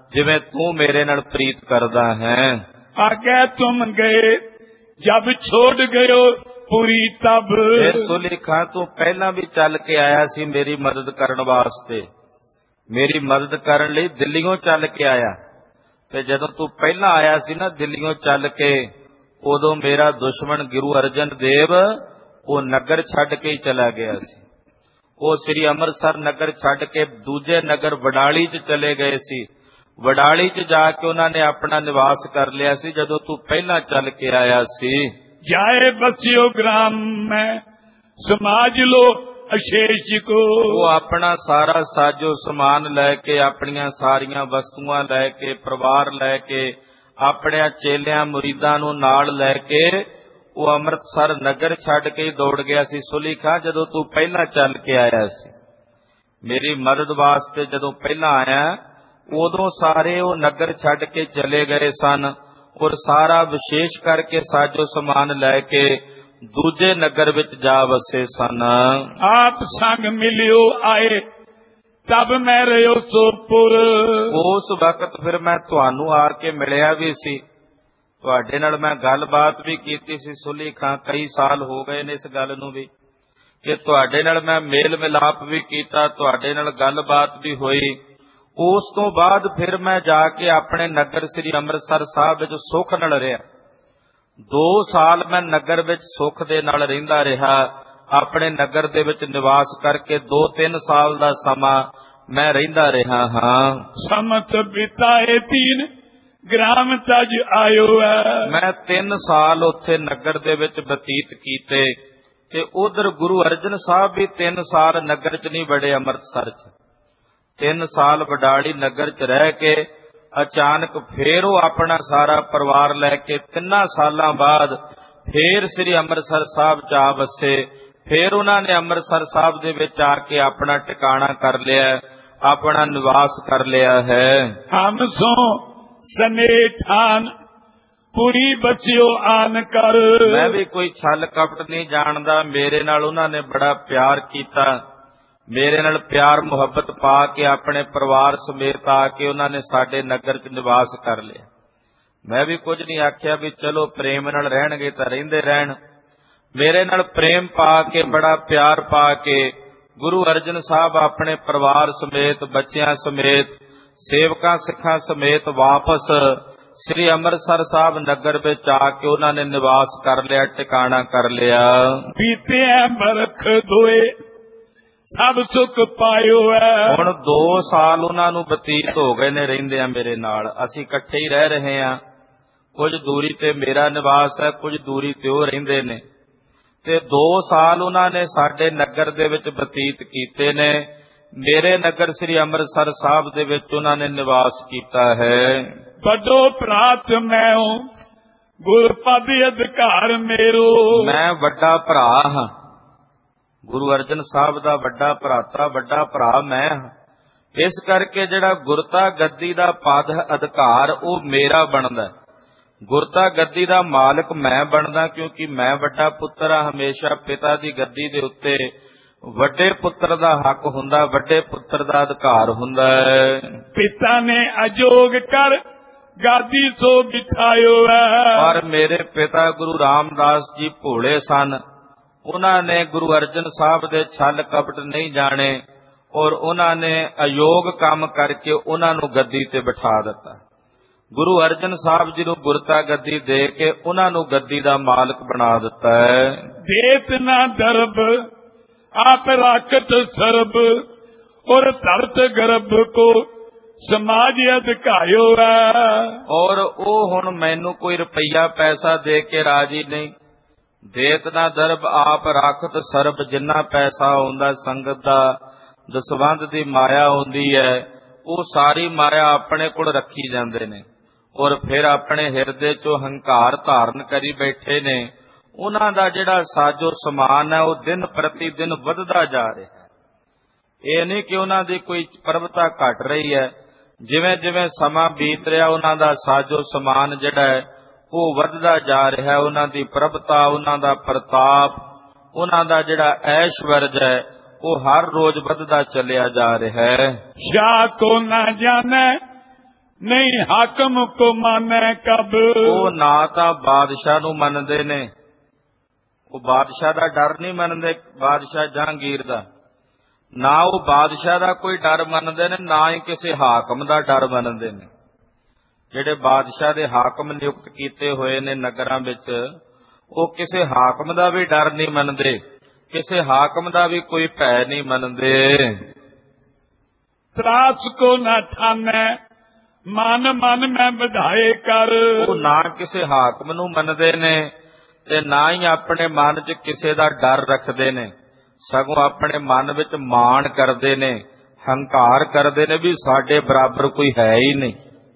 ਜਿਵੇਂ ਤੂੰ ਮੇਰੇ ਨਾਲ ਪ੍ਰੀਤ ਕਰਦਾ ਹੈ। आगे तुम गए जब छोड़ गयो पूरी तब। ਫਿਰ ਸੁਲੇਖਾ ਤੂੰ ਪਹਿਲਾਂ ਵੀ ਚੱਲ ਕੇ ਆਇਆ ਸੀ ਮੇਰੀ ਮਦਦ ਕਰਨ ਵਾਸਤੇ, ਮੇਰੀ ਮਦਦ ਕਰਨ ਲਈ ਦਿੱਲੀੋਂ ਚੱਲ ਕੇ ਆਇਆ। ਤੇ ਜਦੋਂ ਤੂੰ ਪਹਿਲਾਂ ਆਇਆ ਸੀ ਨਾ ਦਿੱਲੀੋਂ ਚੱਲ ਕੇ, ਉਦੋਂ ਮੇਰਾ ਦੁਸ਼ਮਣ ਗੁਰੂ ਅਰਜਨ ਦੇਵ ਉਹ ਨਗਰ ਛੱਡ ਕੇ ਹੀ ਚਲਾ ਗਿਆ ਸੀ। ਉਹ ਸ੍ਰੀ ਅੰਮ੍ਰਿਤਸਰ ਨਗਰ ਛੱਡ ਕੇ ਦੂਜੇ ਨਗਰ ਵਡਾਲੀ 'ਚ ਚਲੇ ਗਏ ਸੀ। ਵਡਾਲੀ 'ਚ ਜਾ ਕੇ ਉਹਨਾਂ ਨੇ ਆਪਣਾ ਨਿਵਾਸ ਕਰ ਲਿਆ ਸੀ ਜਦੋਂ ਤੂੰ ਪਹਿਲਾਂ ਚੱਲ ਕੇ ਆਇਆ ਸੀ। जाए बसियो ग्राम में समाज लो अशेष को। ਉਹ ਆਪਣਾ ਸਾਰਾ ਸਾਜੋ ਸਮਾਨ ਲੈ ਕੇ, ਆਪਣੀਆਂ ਸਾਰੀਆਂ ਵਸਤੂਆਂ ਲੈ ਕੇ, ਪਰਿਵਾਰ ਲੈ ਕੇ, ਆਪਣੇ ਚੇਲਿਆਂ ਮੁਰੀਦਾਂ ਨੂੰ ਨਾਲ ਲੈ ਕੇ ਉਹ ਅੰਮ੍ਰਿਤਸਰ ਨਗਰ ਛੱਡ ਕੇ ਦੌੜ ਗਿਆ ਸੀ। ਸੁਲੇਖਾ ਜਦੋਂ ਤੂੰ ਪਹਿਲਾਂ ਚੱਲ ਕੇ ਆਇਆ ਸੀ ਮੇਰੀ ਮਦਦ ਵਾਸਤੇ, ਜਦੋਂ ਪਹਿਲਾਂ ਆਇਆ ਉਦੋਂ ਸਾਰੇ ਉਹ ਨਗਰ ਛੱਡ ਕੇ ਚਲੇ ਗਏ ਸਨ ਔਰ ਸਾਰਾ ਵਿਸ਼ੇਸ਼ ਕਰਕੇ ਸਾਜੋ ਸਮਾਨ ਲੈ ਕੇ ਦੂਜੇ ਨਗਰ ਵਿੱਚ ਜਾ ਵਸੇ ਸਨ। आप संग मिलियो आए तब मैं रहो सोपुर। ਉਸ ਵਕਤ ਫਿਰ ਮੈਂ ਤੁਹਾਨੂੰ ਆ ਕੇ ਮਿਲਿਆ ਵੀ ਸੀ, ਤੁਹਾਡੇ ਨਾਲ ਮੈਂ ਗੱਲਬਾਤ ਵੀ ਕੀਤੀ ਸੀ। ਸੁਲੇਖਾ ਕਈ ਸਾਲ ਹੋ ਗਏ ਨੇ ਇਸ ਗੱਲ ਨੂੰ ਵੀ ਕਿ ਤੁਹਾਡੇ ਨਾਲ ਮੈਂ ਮੇਲ ਮਿਲਾਪ ਵੀ ਕੀਤਾ, ਤੁਹਾਡੇ ਨਾਲ ਗੱਲਬਾਤ ਵੀ ਹੋਈ। ਉਸ ਤੋਂ ਬਾਅਦ ਫਿਰ ਮੈਂ ਜਾ ਕੇ ਆਪਣੇ ਨਗਰ ਸ੍ਰੀ ਅੰਮ੍ਰਿਤਸਰ ਸਾਹਿਬ ਵਿੱਚ ਸੁੱਖ ਨਾਲ ਰਿਹਾ। 2 ਸਾਲ ਮੈਂ ਨਗਰ ਵਿੱਚ ਸੁੱਖ ਦੇ ਨਾਲ ਰਹਿੰਦਾ ਰਿਹਾ। ਆਪਣੇ ਨਗਰ ਦੇ ਵਿੱਚ ਨਿਵਾਸ ਕਰਕੇ 2-3 ਸਾਲ ਦਾ ਸਮਾਂ ਮੈਂ ਰਹਿੰਦਾ ਰਿਹਾ ਹਾਂ। समत बिताए 3 ग्राम तज आयो है। ਮੈਂ 3 ਸਾਲ ਉੱਥੇ ਨਗਰ ਦੇ ਵਿੱਚ ਬਤੀਤ ਕੀਤੇ ਤੇ ਉਧਰ ਗੁਰੂ ਅਰਜਨ ਸਾਹਿਬ ਵੀ 3 ਸਾਲ ਨਗਰ 'ਚ ਨਹੀਂ ਵੜੇ, ਅੰਮ੍ਰਿਤਸਰ 'ਚ 3 ਸਾਲ ਵਡਾਲੀ ਨਗਰ 'ਚ ਰਹਿ ਕੇ ਅਚਾਨਕ ਫੇਰ ਉਹ ਆਪਣਾ ਸਾਰਾ ਪਰਿਵਾਰ ਲੈ ਕੇ 3 ਸਾਲਾਂ ਬਾਅਦ ਫੇਰ ਸ੍ਰੀ ਅੰਮ੍ਰਿਤਸਰ ਸਾਹਿਬ 'ਚ ਆ ਵਸੇ। ਫੇਰ ਉਹਨਾਂ ਨੇ ਅੰਮ੍ਰਿਤਸਰ ਸਾਹਿਬ ਦੇ ਵਿੱਚ ਆ ਕੇ ਆਪਣਾ ਟਿਕਾਣਾ ਕਰ ਲਿਆ, ਆਪਣਾ ਨਿਵਾਸ ਕਰ ਲਿਆ ਹੈ। हम सो सनेठान पूरी बचियो आन कर। ਮੈਂ ਵੀ ਕੋਈ ਛਲ ਕਪਟ ਨਹੀਂ ਜਾਣਦਾ, ਮੇਰੇ ਨਾਲ ਉਹਨਾਂ ਨੇ ਬੜਾ ਪਿਆਰ ਕੀਤਾ, ਮੇਰੇ ਨਾਲ ਪਿਆਰ ਮੁਹੱਬਤ ਪਾ ਕੇ ਆਪਣੇ ਪਰਿਵਾਰ ਸਮੇਤ ਆ ਕੇ ਉਹਨਾਂ ਨੇ ਸਾਡੇ ਨਗਰ 'ਚ ਨਿਵਾਸ ਕਰ ਲਿਆ। ਮੈਂ ਵੀ ਕੁਝ ਨਹੀਂ ਆਖਿਆ ਵੀ ਚਲੋ ਪ੍ਰੇਮ ਨਾਲ ਰਹਿਣਗੇ ਤਾਂ ਰਹਿੰਦੇ ਰਹਿਣ। ਮੇਰੇ ਨਾਲ ਪ੍ਰੇਮ ਪਾ ਕੇ, ਬੜਾ ਪਿਆਰ ਪਾ ਕੇ ਗੁਰੂ ਅਰਜਨ ਸਾਹਿਬ ਆਪਣੇ ਪਰਿਵਾਰ ਸਮੇਤ, ਬੱਚਿਆਂ ਸਮੇਤ, ਸੇਵਕਾਂ ਸਿੱਖਾਂ ਸਮੇਤ ਵਾਪਸ ਸ੍ਰੀ ਅੰਮ੍ਰਿਤਸਰ ਸਾਹਿਬ ਨਗਰ ਵਿੱਚ ਆ ਕੇ ਉਹਨਾਂ ਨੇ ਨਿਵਾਸ ਕਰ ਲਿਆ, ਟਿਕਾਣਾ ਕਰ ਲਿਆ। बीते बरख दोए सब सुख पायो है। ਹੁਣ 2 ਸਾਲ ਉਹਨਾਂ ਨੂੰ ਬਤੀਤ ਹੋ ਗਏ ਨੇ ਰਹਿੰਦਿਆਂ ਮੇਰੇ ਨਾਲ। ਅਸੀਂ ਇਕੱਠੇ ਹੀ ਰਹਿ ਰਹੇ ਹਾਂ, ਕੁਝ ਦੂਰੀ ਤੇ ਮੇਰਾ ਨਿਵਾਸ ਹੈ, ਕੁਝ ਦੂਰੀ ਤੇ ਉਹ ਰਹਿੰਦੇ ਨੇ। ਤੇ 2 ਸਾਲ ਉਹਨਾਂ ਨੇ ਸਾਡੇ ਨਗਰ ਦੇ ਵਿੱਚ ਬਤੀਤ ਕੀਤੇ ਨੇ। ਮੇਰੇ ਨਗਰ ਸ੍ਰੀ ਅੰਮ੍ਰਿਤਸਰ ਸਾਹਿਬ ਦੇ ਵਿੱਚ ਉਹਨਾਂ ਨੇ ਨਿਵਾਸ ਕੀਤਾ ਹੈ। बड़ो प्रात मैं हूँ गुर पद अधिकार मेरो। ਮੈਂ ਵੱਡਾ ਭਰਾ ਹਾਂ, ਗੁਰੂ ਅਰਜਨ ਸਾਹਿਬ ਦਾ ਵੱਡਾ ਭਰਾਤਾ, ਵੱਡਾ ਭਰਾ ਮੈਂ ਹਾਂ। ਇਸ ਕਰਕੇ ਜਿਹੜਾ ਗੁਰਤਾ ਗੱਦੀ ਦਾ ਪਦ ਅਧਿਕਾਰ ਉਹ ਮੇਰਾ ਬਣਦਾ, ਗੁਰਤਾ ਗੱਦੀ ਦਾ ਮਾਲਕ ਮੈਂ ਬਣਦਾ, ਕਿਉਂਕਿ ਮੈਂ ਵੱਡਾ ਪੁੱਤਰ ਹਾਂ। ਹਮੇਸ਼ਾ ਪਿਤਾ ਦੀ ਗੱਦੀ ਦੇ ਉੱਤੇ ਵੱਡੇ ਪੁੱਤਰ ਦਾ ਹੱਕ ਹੁੰਦਾ, ਵੱਡੇ ਪੁੱਤਰ ਦਾ ਅਧਿਕਾਰ ਹੁੰਦਾ ਹੈ। पिता ने अजोग कर गादी सो बिठायो है। ਪਰ ਮੇਰੇ ਪਿਤਾ ਗੁਰੂ ਰਾਮਦਾਸ ਜੀ ਭੋਲੇ ਸਨ, ਉਹਨਾਂ ਨੇ ਗੁਰੂ ਅਰਜਨ ਸਾਹਿਬ ਦੇ ਛਲ ਕਪਟ ਨਹੀਂ ਜਾਣੇ ਔਰ ਉਹਨਾਂ ਨੇ ਅਯੋਗ ਕੰਮ ਕਰਕੇ ਉਹਨਾਂ ਨੂੰ ਗੱਦੀ ਤੇ ਬਿਠਾ ਦਿੱਤਾ। ਗੁਰੂ ਅਰਜਨ ਸਾਹਿਬ ਜੀ ਨੂੰ ਗੁਰਤਾ ਗੱਦੀ ਦੇ ਕੇ ਉਹਨਾਂ ਨੂੰ ਗੱਦੀ ਦਾ ਮਾਲਕ ਬਣਾ ਦਿੱਤਾ ਹੈ। देत ना दरब आप राखत सरब और धरत गर्भ को समाज अधिकायो है। ਔਰ ਉਹ ਹੁਣ ਮੈਨੂੰ ਕੋਈ ਰੁਪਈਆ ਪੈਸਾ ਦੇ ਕੇ ਰਾਜੀ ਨਹੀਂ। ਦੇਤ ਨਾ ਦਰਬ ਆਪ ਰਾਖਤ ਸਰਬ, ਜਿੰਨਾ ਪੈਸਾ ਆਉਂਦਾ ਸੰਗਤ ਦਾ ਦਸਵੰਧ ਦੀ ਮਾਇਆ ਹੁੰਦੀ ਹੈ, ਉਹ ਸਾਰੀ ਮਾਇਆ ਆਪਣੇ ਕੋਲ ਰੱਖੀ ਜਾਂਦੇ ਨੇ ਔਰ ਫਿਰ ਆਪਣੇ ਹਿਰਦੇ 'ਚੋਂ ਹੰਕਾਰ ਧਾਰਨ ਕਰੀ ਬੈਠੇ ਨੇ। ਉਹਨਾਂ ਦਾ ਜਿਹੜਾ ਸਾਜੋ ਸਮਾਨ ਹੈ ਉਹ ਦਿਨ ਪ੍ਰਤੀ ਦਿਨ ਵੱਧਦਾ ਜਾ ਰਿਹਾ ਹੈ। ਇਹ ਨਹੀਂ ਕਿ ਉਹਨਾਂ ਦੀ ਕੋਈ ਪ੍ਰਭਤਾ ਘਟ ਰਹੀ ਹੈ। ਜਿਵੇਂ ਜਿਵੇਂ ਸਮਾਂ ਬੀਤ ਰਿਹਾ ਉਹਨਾਂ ਦਾ ਸਾਜੋ ਸਮਾਨ ਜਿਹੜਾ ਹੈ ਉਹ ਵੱਧਦਾ ਜਾ ਰਿਹਾ ਹੈ। ਉਹਨਾਂ ਦੀ ਪ੍ਰਭਤਾ, ਉਹਨਾਂ ਦਾ ਪ੍ਰਤਾਪ, ਉਹਨਾਂ ਦਾ ਜਿਹੜਾ ਐਸ਼ਵਰਜ ਹੈ ਉਹ ਹਰ ਰੋਜ਼ ਵੱਧਦਾ ਚੱਲਿਆ ਜਾ ਰਿਹਾ ਹੈ। शाह को न जाने नहीं हाकम को माने कब। ਉਹ ਨਾ ਤਾਂ ਬਾਦਸ਼ਾਹ ਨੂੰ ਮੰਨਦੇ ਨੇ, ਉਹ ਬਾਦਸ਼ਾਹ ਦਾ ਡਰ ਨਹੀਂ ਮੰਨਦੇ, ਬਾਦਸ਼ਾਹ ਜਹਾਂਗੀਰ ਦਾ, ਨਾ ਉਹ ਬਾਦਸ਼ਾਹ ਦਾ ਕੋਈ ਡਰ ਮੰਨਦੇ ਨੇ, ਨਾ ਹੀ ਕਿਸੇ ਹਾਕਮ ਦਾ ਡਰ ਮੰਨਦੇ ਨੇ। ਜਿਹੜੇ ਬਾਦਸ਼ਾਹ ਦੇ ਹਾਕਮ ਨਿਯੁਕਤ ਕੀਤੇ ਹੋਏ ਨੇ ਨਗਰਾਂ ਵਿੱਚ, ਉਹ ਕਿਸੇ ਹਾਕਮ ਦਾ ਵੀ ਡਰ ਨਹੀਂ ਮੰਨਦੇ, ਕਿਸੇ ਹਾਕਮ ਦਾ ਵੀ ਕੋਈ ਭੈ ਨਹੀਂ ਮੰਨਦੇ। त्रास को न ठाने मन मन में बधाए कर। ਉਹ ਨਾ ਕਿਸੇ ਹਾਕਮ ਨੂੰ ਮੰਨਦੇ ਨੇ ਤੇ ਨਾ ਹੀ ਆਪਣੇ ਮਨ 'ਚ ਕਿਸੇ ਦਾ ਡਰ ਰੱਖਦੇ ਨੇ, ਸਗੋਂ ਆਪਣੇ ਮਨ ਵਿੱਚ ਮਾਣ ਕਰਦੇ ਨੇ, ਹੰਕਾਰ ਕਰਦੇ ਨੇ ਵੀ ਸਾਡੇ ਬਰਾਬਰ ਕੋਈ ਹੈ ਹੀ ਨਹੀਂ।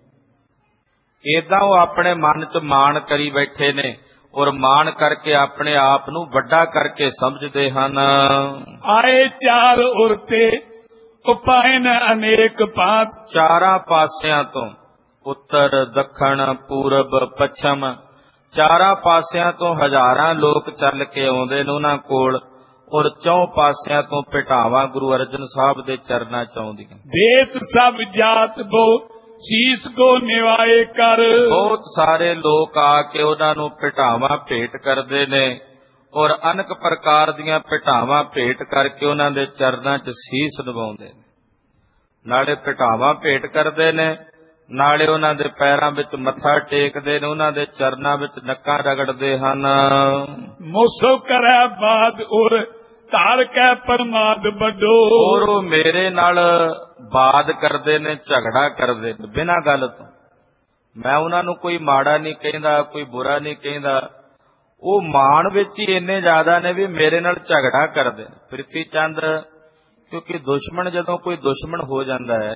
ਏਦਾਂ ਉਹ ਆਪਣੇ ਮਨ 'ਚ ਮਾਣ ਕਰੀ ਬੈਠੇ ਨੇ, ਔਰ ਮਾਣ ਕਰਕੇ ਆਪਣੇ ਆਪ ਨੂੰ ਵੱਡਾ ਕਰਕੇ ਸਮਝਦੇ ਹਨ। आए चार उरते उपाय न अनेक पात। ਚਾਰਾਂ ਪਾਸਿਆਂ ਤੋਂ, ਉੱਤਰ ਦੱਖਣ ਪੂਰਬ ਪੱਛਮ, ਚਾਰਾਂ ਪਾਸਿਆਂ ਤੋਂ ਹਜ਼ਾਰਾਂ ਲੋਕ ਚੱਲ ਕੇ ਆਉਂਦੇ ਨੇ ਉਹਨਾਂ ਕੋਲ, ਔਰ ਚੌਂ ਪਾਸਿਆਂ ਤੋਂ ਭੇਟਾਵਾਂ ਗੁਰੂ ਅਰਜਨ ਸਾਹਿਬ ਦੇ ਚਰਨਾਂ 'ਚ ਆਉਂਦੀਆਂ। देश सब जात बो शीस को निवाए कर। ਬਹੁਤ ਸਾਰੇ ਲੋਕ ਆ ਕੇ ਉਹਨਾਂ ਨੂੰ ਭੇਟਾਵਾਂ ਭੇਟ ਕਰਦੇ ਨੇ, ਔਰ ਅਨੇਕ ਪ੍ਰਕਾਰ ਦੀਆਂ ਭੇਟਾਵਾਂ ਭੇਟ ਕਰਕੇ ਉਹਨਾਂ ਦੇ ਚਰਨਾਂ 'ਚ ਸੀਸ ਨਿਵਾਉਂਦੇ ਨੇ। ਨਾਲੇ ਭੇਟਾਵਾਂ ਭੇਟ ਕਰਦੇ ਨੇ, ਨਾਲੇ ਉਹਨਾਂ ਦੇ ਪੈਰਾਂ ਵਿੱਚ ਮੱਥਾ ਟੇਕਦੇ ਨੇ, ਉਹਨਾਂ ਦੇ ਚਰਨਾਂ ਵਿੱਚ ਨੱਕਾਂ ਰਗੜਦੇ ਹਨ। मोसो करे बाद और तार के परमाद बडो। ਔਰ ਉਹ ਮੇਰੇ ਨਾਲ ਬਾਦ ਕਰਦੇ ਨੇ, ਝਗੜਾ ਕਰਦੇ ਨੇ ਬਿਨਾਂ ਗੱਲ ਤੋਂ। ਮੈਂ ਉਹਨਾਂ ਨੂੰ ਕੋਈ ਮਾੜਾ ਨਹੀਂ ਕਹਿੰਦਾ, ਕੋਈ ਬੁਰਾ ਨਹੀਂ ਕਹਿੰਦਾ, ਉਹ ਮਾਣ ਵਿੱਚ ਹੀ ਇੰਨੇ ਜ਼ਿਆਦਾ ਨੇ ਵੀ ਮੇਰੇ ਨਾਲ ਝਗੜਾ ਕਰਦੇ ਨੇ। ਪ੍ਰਿਥੀ ਚੰਦ, ਕਿਉਂਕਿ ਦੁਸ਼ਮਣ ਜਦੋਂ ਕੋਈ ਦੁਸ਼ਮਣ ਹੋ ਜਾਂਦਾ ਹੈ,